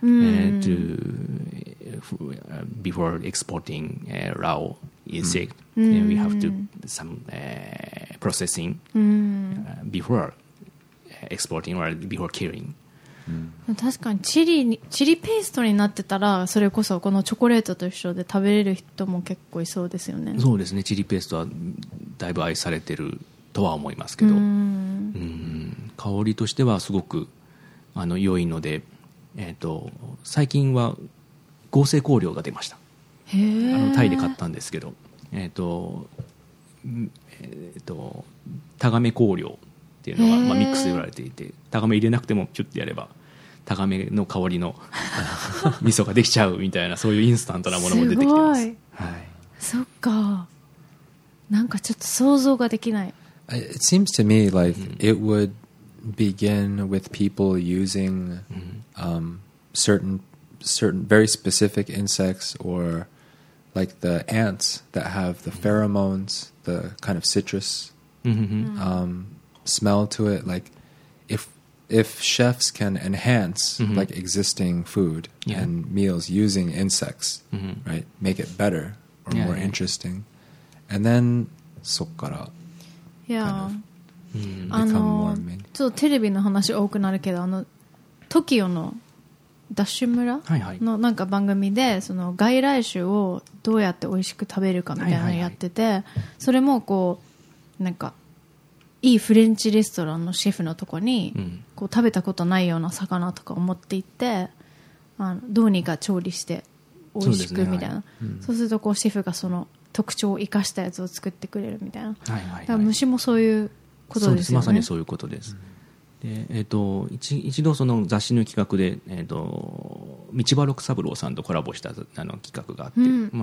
before exporting raw insect. And we have to some processing before exporting or before killing. 確かにチリペーストになってたらそれこそこのチョコレートと一緒で食べれる人も結構いそうですよね。 そうですね、チリペーストはだいぶ愛されてるとは思いますけど、香りとしてはすごく良いので、最近は合成香料が出ました。タイで買ったんですけど、タガメ香料っていうのが、ミックスで売られていて、タガメ入れなくてもピュッてやればタガメの香りの味噌ができちゃうみたいな、そういうインスタントなものも出てきてます。はい、 そっか、なんかちょっと想像ができない。 It seems to me like it would begin with people using certain very specific insects, or like the ants that have the pheromones, the kind of citrus smell to it. Like if chefs can enhance like existing food and meals using insects, right, make it better or more interesting, and then そっからちょっとテレビの話多くなるけど、TOKIO のダッシュ村のなんか番組でその外来種をどうやって美味しく食べるかみたいなのをやってて、それもこうなんかいいフレンチレストランのシェフのとこにこう食べたことないような魚とかを持って行ってどうにか調理して美味しくみたいな、そうするとこうシェフがその特徴を生かしたやつを作ってくれるみたいな、だから虫もそういうことですよね。 まさにそういうことです。で一度その雑誌の企画で、道場六三郎さんとコラボした企画があって、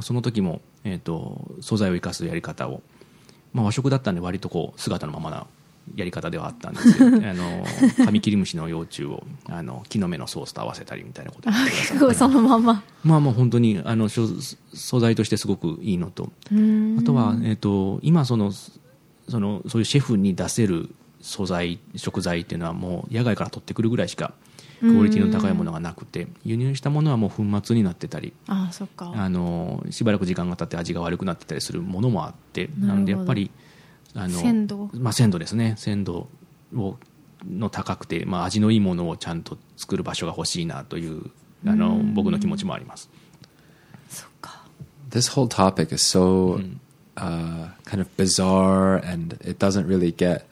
その時も、素材を生かすやり方を、和食だったんで割とこう姿のままなやり方ではあったんですけどカミキリムシの幼虫を木の芽のソースと合わせたりみたいなことをやってくださったりそのまままあもう本当に素材としてすごくいいのと、あとは、今そういうシェフに出せる食材っていうのはもう野外から取ってくるぐらいしかクオリティの高いものがなくて、輸入したものはもう粉末になってたり、 そっか、 しばらく時間が経って味が悪くなってたりするものもあって、なのでやっぱり鮮度、 鮮度ですね。鮮度の高くて、味のいいものをちゃんと作る場所が欲しいなという僕の気持ちもあります。 そっか。 This whole topic is so kind of bizarre, and it doesn't really get,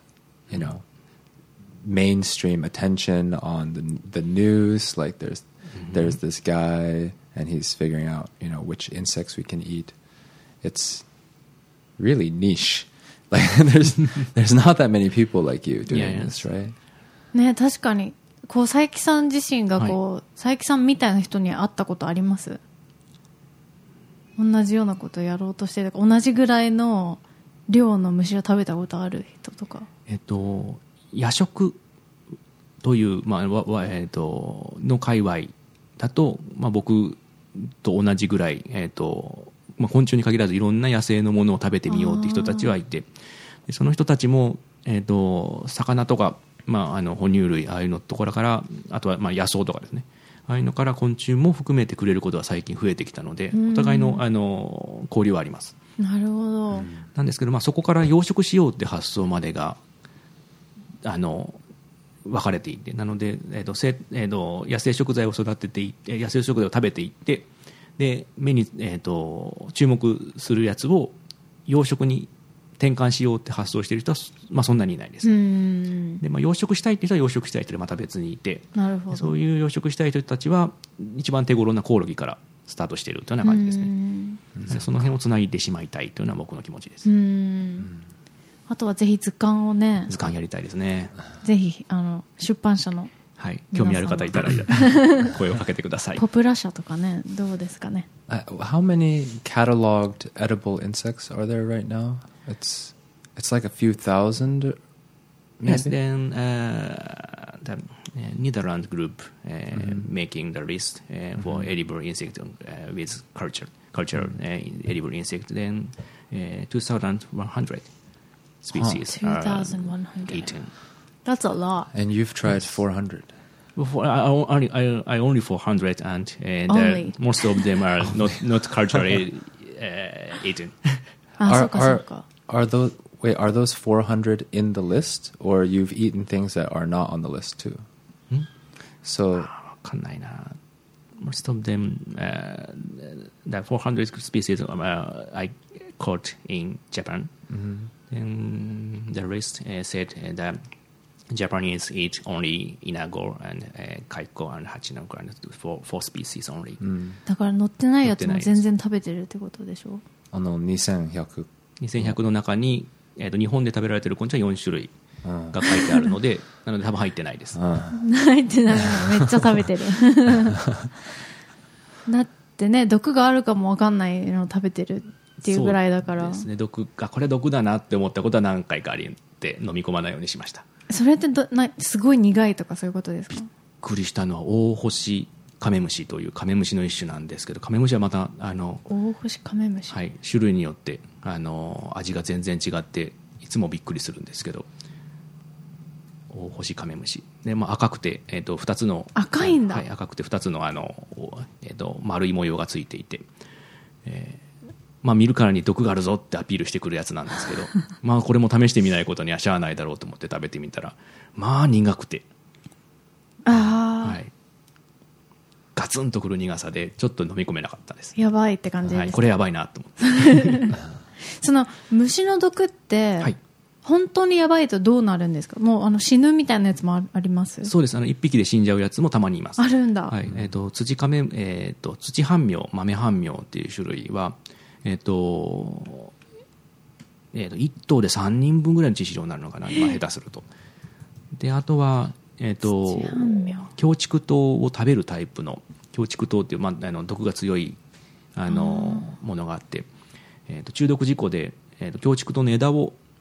mainstream attention on the news. Like there's this guy and he's figuring out, which insects we can eat. It's really niche. Like there's not that many people like you doing this, right? ね、確かにこう佐伯さん自身が佐伯さんみたいな人に会ったことあります？同じようなことをやろうとしてる、同じぐらいの量の虫を食べたことある人とか。 野食という、の界隈だと、僕と同じぐらい、昆虫に限らずいろんな野生のものを食べてみようって人たちはいて、その人たちも、魚とか、哺乳類ああいうのところから、あとは野草とかですね、ああいうのから昆虫も含めてくれることが最近増えてきたので、お互いの、交流はあります。 なるほど。 なんですけど、そこから養殖しようって発想までが分かれていて、なので、野生食材を育てていって、野生食材を食べていって、で目に、注目するやつを養殖に転換しようって発想している人は、そんなにいないです。で、養殖したいって人は養殖したい人でまた別にいて、 なるほど。 そういう養殖したい人たちは一番手頃なコオロギからスタートしているというような感じですね。その辺をつないでしまいたいというのは僕の気持ちです。 あとはぜひ図鑑をね、 図鑑やりたいですね。 ぜひ出版社の、 はい、興味ある方いたら声をかけてください。 ポプラ社とかね、どうですかね。 How many cataloged edible insects are there right now? It's like a few thousand. Yes, then the Netherlands group making the list for edible insect with cultural edible insect. Then 2,100 species are eaten. That's a lot. And you've tried 400. I only 400, and most of them are not culturally eaten. Are those 400 in the list, or you've eaten things that are not on the list too? So わかんないな。Most of them, the 400 species I caught in Japan. And the rest said that Japanese eat only inago and kaiko and hachinago and four species only. だから乗ってないやつも全然食べてるってことでしょ。 2100 の中に、日本で食べられてる昆虫は4種類が書いてあるので、なので多分入ってないです。 入ってないのめっちゃ食べてる。だってね、毒があるかも分かんないのを食べてるっていうぐらいだから。 そうですね、これ毒だなって思ったことは何回かありって飲み込まないようにしました。 それってすごい苦いとかそういうことですか？ びっくりしたのはオオホシカメムシというカメムシの一種なんですけど、カメムシはまたオオホシカメムシ、 はい、種類によって味が全然違っていつもびっくりするんですけど、オオホシカメムシで、赤くて、2つの赤いんだ、 はい、赤くて2つの丸い模様がついていて、見るからに毒があるぞってアピールしてくるやつなんですけどこれも試してみないことにはしゃあないだろうと思って食べてみたら苦くて、はい、ガツンとくる苦さでちょっと飲み込めなかったです。 やばいって感じです、 はい、これやばいなと思ってその虫の毒って、はい、本当にやばいとどうなるんですか？もう死ぬみたいなやつもあります？ そうです。1匹で死んじゃうやつもたまにいます。 あるんだ。 はい。土半苗、豆半苗っていう種類は1頭で3人分ぐらいの致死量になるのかな、下手すると。で、あとは強竹糖を食べるタイプの強竹糖っていう、毒が強いものがあって、中毒事故で、強竹糖の枝を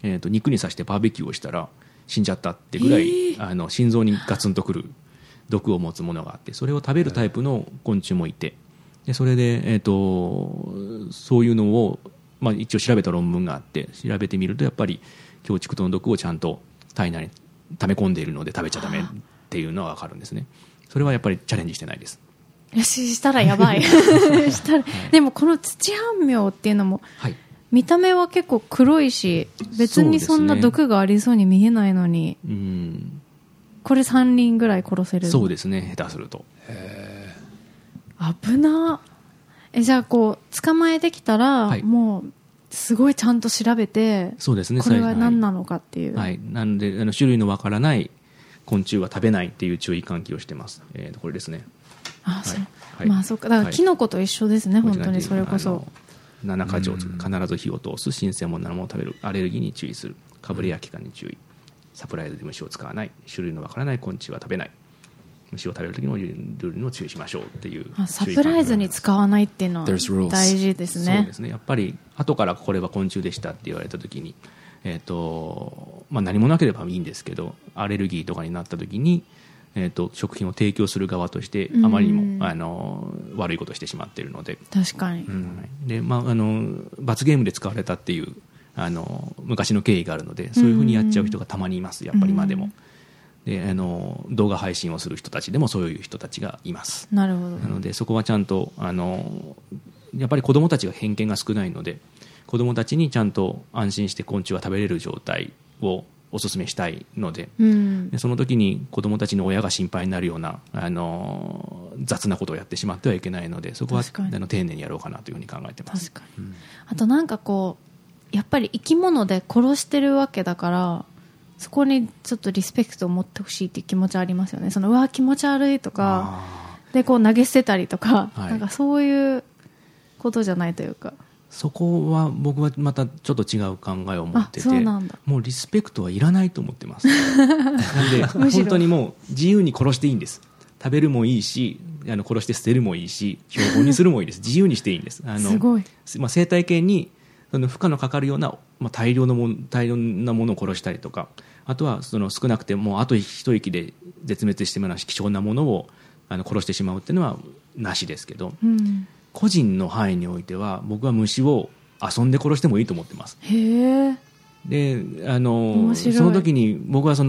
肉に刺してバーベキューをしたら死んじゃったってぐらい、心臓にガツンとくる毒を持つものがあって、それを食べるタイプの昆虫もいて、でそれで、そういうのを、一応調べた論文があって、調べてみるとやっぱり強竹糖の毒をちゃんと体内に溜め込んでいるので食べちゃダメっていうのが分かるんですね。それはやっぱりチャレンジしてないです。 したらやばいしたら、でもこの土半苗っていうのも、はい、見た目は結構黒いし別にそんな毒がありそうに見えないのに、これ3人ぐらい殺せる。 そうですね、下手すると。 危な。じゃあこう捕まえてきたら、はい、もうすごいちゃんと調べて、 そうですね、 これは何なのかっていう、 はい、なんで種類のわからない昆虫は食べないっていう注意喚起をしてます。これですね。 そうか、だからキノコと一緒ですね、本当に。それこそ 7か条、必ず火を通す、新鮮なものを食べる、アレルギーに注意する、かぶれや気化に注意、サプライズで虫を使わない、種類のわからない昆虫は食べない、虫を食べる時のルールに注意しましょうっていう。 サプライズに使わないっていうのは大事ですね。 そうですね。やっぱり後からこれは昆虫でしたって言われた時に、何もなければいいんですけど、アレルギーとかになった時に、食品を提供する側としてあまりにも、悪いことをしてしまっているので。 確かに。 で、罰ゲームで使われたっていう昔の経緯があるので、そういうふうにやっちゃう人がたまにいます、やっぱり今でも。で動画配信をする人たちでもそういう人たちがいます。 なるほど。 なのでそこはちゃんとやっぱり子どもたちが偏見が少ないので、子どもたちにちゃんと安心して昆虫は食べれる状態をお勧めしたいので、でその時に子どもたちの親が心配になるような雑なことをやってしまってはいけないので、そこは丁寧にやろうかなというふうに考えてます。 確かに。あとなんかこうやっぱり生き物で殺してるわけだから、そこにちょっとリスペクトを持ってほしいっていう気持ちありますよね。うわ気持ち悪いとかでこう投げ捨てたりとか、なんかそういうことじゃないというか、 そこは僕はまたちょっと違う考えを持ってて、もうリスペクトはいらないと思ってますなんで本当にもう自由に殺していいんです。食べるもいいし、殺して捨てるもいいし、標本にするもいいです自由にしていいんです。 すごい。 生態系に負荷のかかるような、大量なものを殺したりとか、あとは少なくてもあと一息で絶滅してしまう貴重なものを殺してしまうっていうのはなしですけど、個人の範囲においては僕は虫を遊んで殺してもいいと思ってます。 へー。 でその時に僕は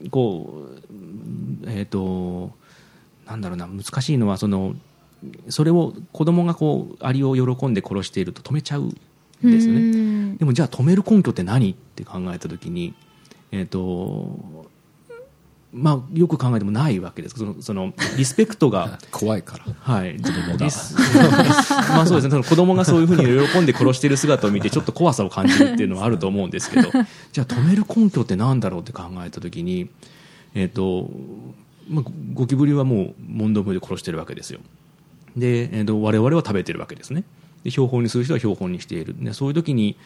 なんだろうな、難しいのはそれを子供がアリを喜んで殺していると止めちゃうですね。でもじゃあ止める根拠って何って考えたときに、よく考えてもないわけです。そのリスペクトが怖いから、 はい、自分もそうですね。子供がそういうふうに喜んで殺している姿を見てちょっと怖さを感じるっていうのはあると思うんですけどじゃあ止める根拠って何だろうって考えたときに、ゴキブリはもう問答無で殺してるわけですよ。で、我々は食べてるわけですね。で標本にする人は標本にしている。でそういう時に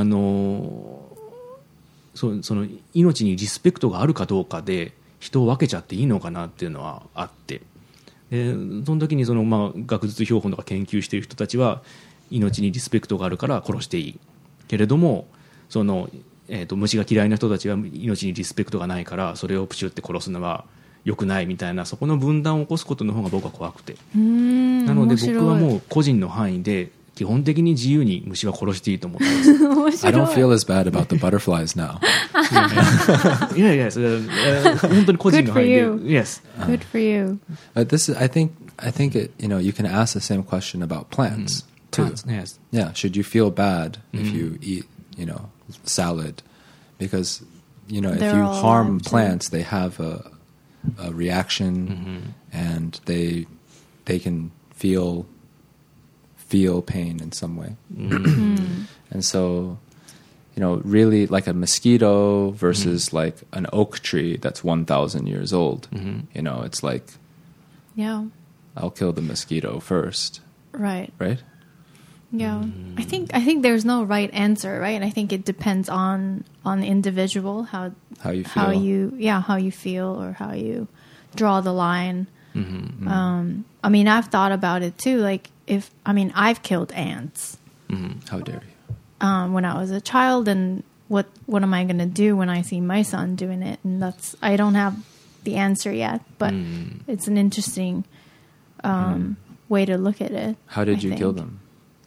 その命にリスペクトがあるかどうかで人を分けちゃっていいのかなっていうのはあって、でその時に学術標本とか研究している人たちは命にリスペクトがあるから殺していいけれども、虫が嫌いな人たちは命にリスペクトがないからそれをプシュって殺すのは良くないみたいな、そこの分断を起こすことの方が僕は怖くて、なので僕はもう個人の範囲で基本的に自由に虫は殺していいと思ってます。 I don't feel as bad about the butterflies now. いやいや、本当に個人の範囲で。Yes. Good for you. But this is, I think it, you can ask the same question about plants too. Plants, yes. Yeah. Should you feel bad if you eat, salad? Because, if you harm plants, they have a reaction, and they can feel pain in some way. And so, really like a mosquito versus like an oak tree that's 1,000 years old. It's like, yeah, I'll kill the mosquito first. Right. Yeah. I think there's no right answer, right? I think it depends on the individual, how you feel. How you feel or how you draw the line. I've thought about it too. Like I've killed ants. How dare you? When I was a child, and what am I going to do when I see my son doing it? And I don't have the answer yet, but it's an interesting way to look at it. How did you kill them?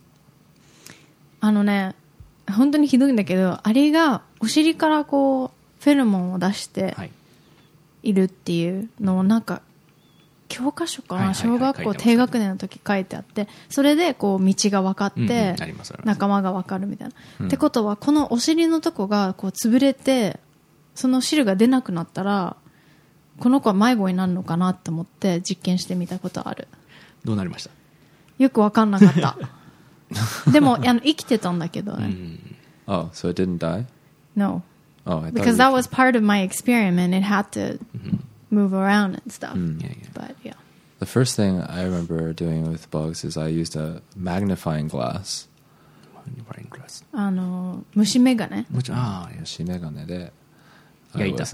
本当にひどいんだけど、アリがお尻からこうフェロモンを出しているっていうのをなんか教科書かな、小学校低学年の時書いてあって、それでこう道が分かって仲間が分かるみたいな、ってことはこのお尻のとこがこう潰れてその汁が出なくなったらこの子は迷子になるのかなと思って実験してみたことある。 どうなりました？ よく分かんなかったでも生きてたんだけどね。 Oh, so it didn't die? No. Oh, I thought Because that was part of my experiment. It had to move around and stuff. But yeah. The first thing I remember doing with bugs is I used a magnifying glass. 虫眼鏡。 虫眼鏡で焼いた。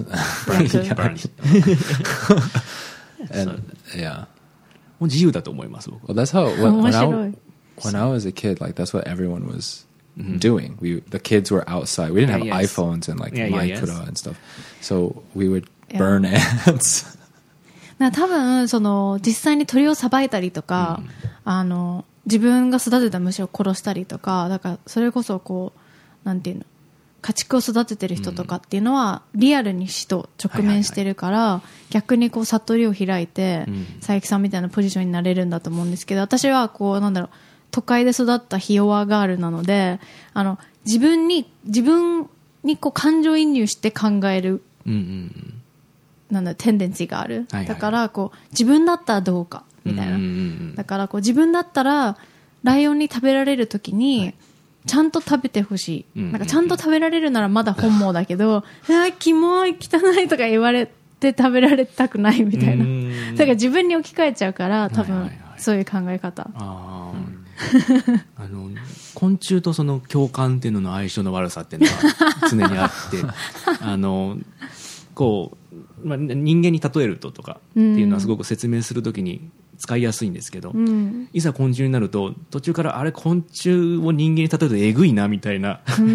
And yeah. もう自由だと思います僕。 Well, that's how when I was a kid, like that's what everyone was doing. The kids were outside. We didn't have iPhones and like Minecraft and stuff, so we would burn ants. 多分その実際に鳥をさばいたりとか、自分が育てた虫を殺したりとか、だからそれこそこうなんていうの、家畜を育ててる人とかっていうのはリアルに死と直面してるから、逆にこう悟りを開いて、佐伯さんみたいなポジションになれるんだと思うんですけど、私はこうなんだろう、都会で育ったひ弱ガールなので、自分にこう感情移入して考える、なんだテンデンシーがある、だからこう自分だったらどうかみたいな、だからこう自分だったらライオンに食べられるときに、ちゃんと食べてほしい、なんかちゃんと食べられるならまだ本望だけど、キモい汚いとか言われて食べられたくないみたいな、だから自分に置き換えちゃうから多分そういう考え方。 昆虫とその共感っていうのの相性の悪さっていうのは常にあってこう、人間に例えるとかっていうのはすごく説明するときに使いやすいんですけど、いざ昆虫になると途中からあれ昆虫を人間に例えるとえぐいなみたいな例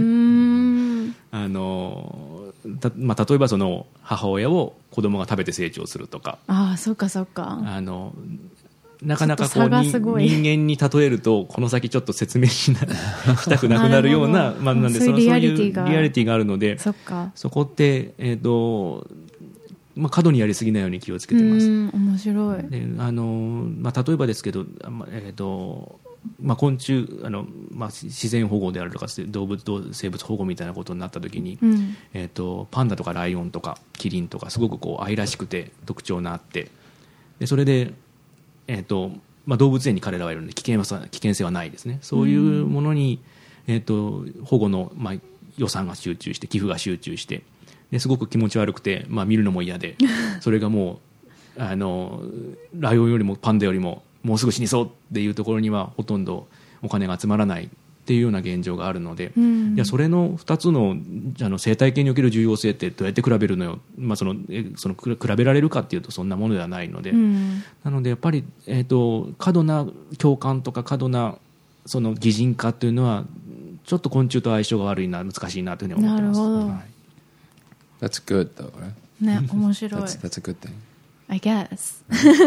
えばその母親を子供が食べて成長するとか、 そうかそうか、 なかなかこう人間に例えるとこの先ちょっと説明したくなくなるようななんでそういうリアリティがあるので、そこって過度にやりすぎないように気をつけてます。 面白い。 で例えばですけど、昆虫自然保護であるとか動物生物保護みたいなことになった時に、パンダとかライオンとかキリンとかすごくこう愛らしくて特徴があって、でそれで動物園に彼らはいるので危険性はないですね。そういうものに、保護の、予算が集中して寄付が集中してですごく気持ち悪くて、見るのも嫌でそれがもうライオンよりもパンダよりももうすぐ死にそうっていうところにはほとんどお金が集まらないっていうような現状があるので、いやそれの2つの生態系における重要性ってどうやって比べるのよ、その比べられるかっていうとそんなものではないので、なのでやっぱり、過度な共感とか過度なその擬人化っていうのはちょっと昆虫と相性が悪いな、難しいなというふうに思ってます。 なるほど。 That's good though, right? ね、面白い。 That's a good thing. I guess.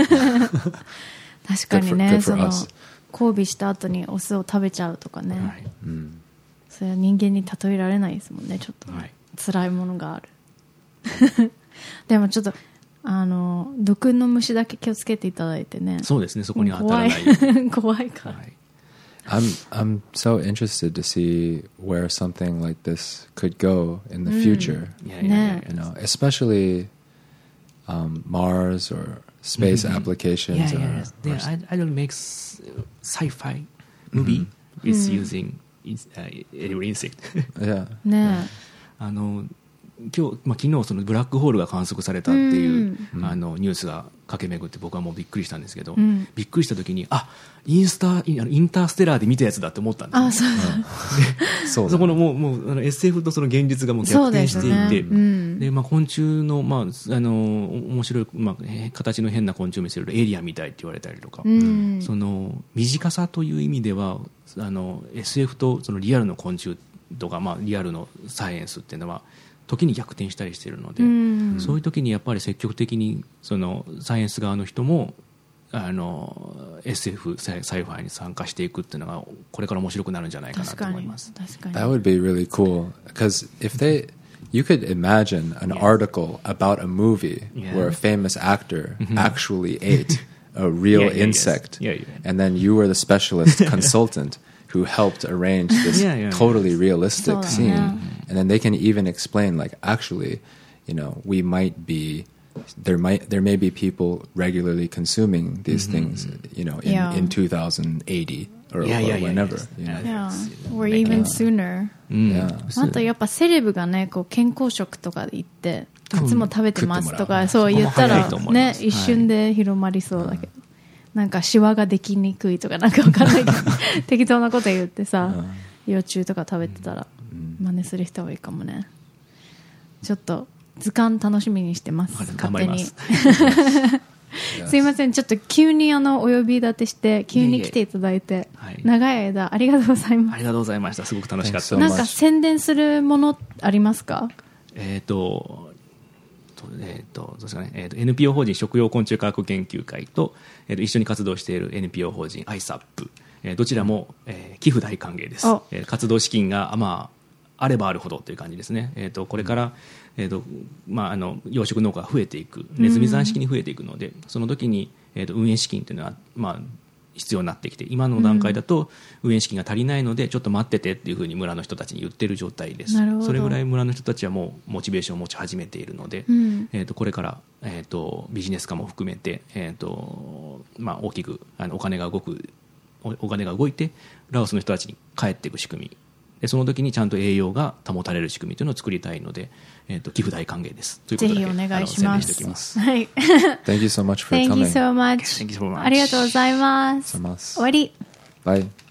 確かにね、その交尾した後にオスを食べちゃうとかね、それは人間に例えられないですもんね。ちょっと、辛いものがあるでもちょっと毒の虫だけ気をつけていただいてね。 そうですね、そこには当たらない怖いから、 I'm so interested to see where something like this could go in the future. You know, especially Mars or space applications. I don't make sci-fi movie with using edible insect. ね。 昨日そのブラックホールが観測されたっていう、ニュースが駆け巡って僕はもうびっくりしたんですけど、びっくりした時にインターステラーで見たやつだって思ったんですよ。そこのもうSF とその現実がもう逆転していて、で昆虫の面白い、形の変な昆虫を見せるエイリアンみたいって言われたりとか、その短さという意味ではSF とそのリアルの昆虫っとか、リアルのサイエンスっていうのは時に逆転したりしているので、そういう時にやっぱり積極的にそのサイエンス側の人もSF サイファイに参加していくっていうのがこれから面白くなるんじゃないかなと思います。 That would be really cool because if you could imagine an article about a movie where a famous actor actually ate a real insect, and then you were the specialist consultant who helped arrange this totally realistic scene, and then they can even explain like actually, we might be there may be people regularly consuming these things, in 2080 or whenever, or even sooner. あとやっぱセレブがね、こう健康食とかで行っていつも食べてますとかそう言ったらね、一瞬で広まりそうだけど、なんかシワができにくいとかなんかわかんないけど適当なこと言ってさ、幼虫とか食べてたら真似する人多いかもね。ちょっと図鑑楽しみにしてます。勝手に。すいません、ちょっと急にお呼び立てして急に来ていただいて、長い間ありがとうございます。 ありがとうございました。すごく楽しかったです。 なんか宣伝するものありますか？ どうですかね、NPO 法人食用昆虫科学研究会と、一緒に活動している NPO 法人 ISAP、どちらも、寄付大歓迎です。活動資金があればあるほどという感じですね。これから、養殖農家が増えていく、ネズミ算式に増えていくので、その時に、運営資金というのは、必要になってきて、今の段階だと運営資金が足りないのでちょっと待っててっていうふうに村の人たちに言っている状態です。それぐらい村の人たちはもうモチベーションを持ち始めているので、これから、ビジネス化も含めて、大きくお金が動いてラオスの人たちに帰っていく仕組みで、その時にちゃんと栄養が保たれる仕組みというのを作りたいので、寄付大歓迎です。ということで、 ぜひお願いします。 宣伝しておきます。 はい。 Thank you so much for coming. Thank you so much. ありがとうございます。終わり。 Bye.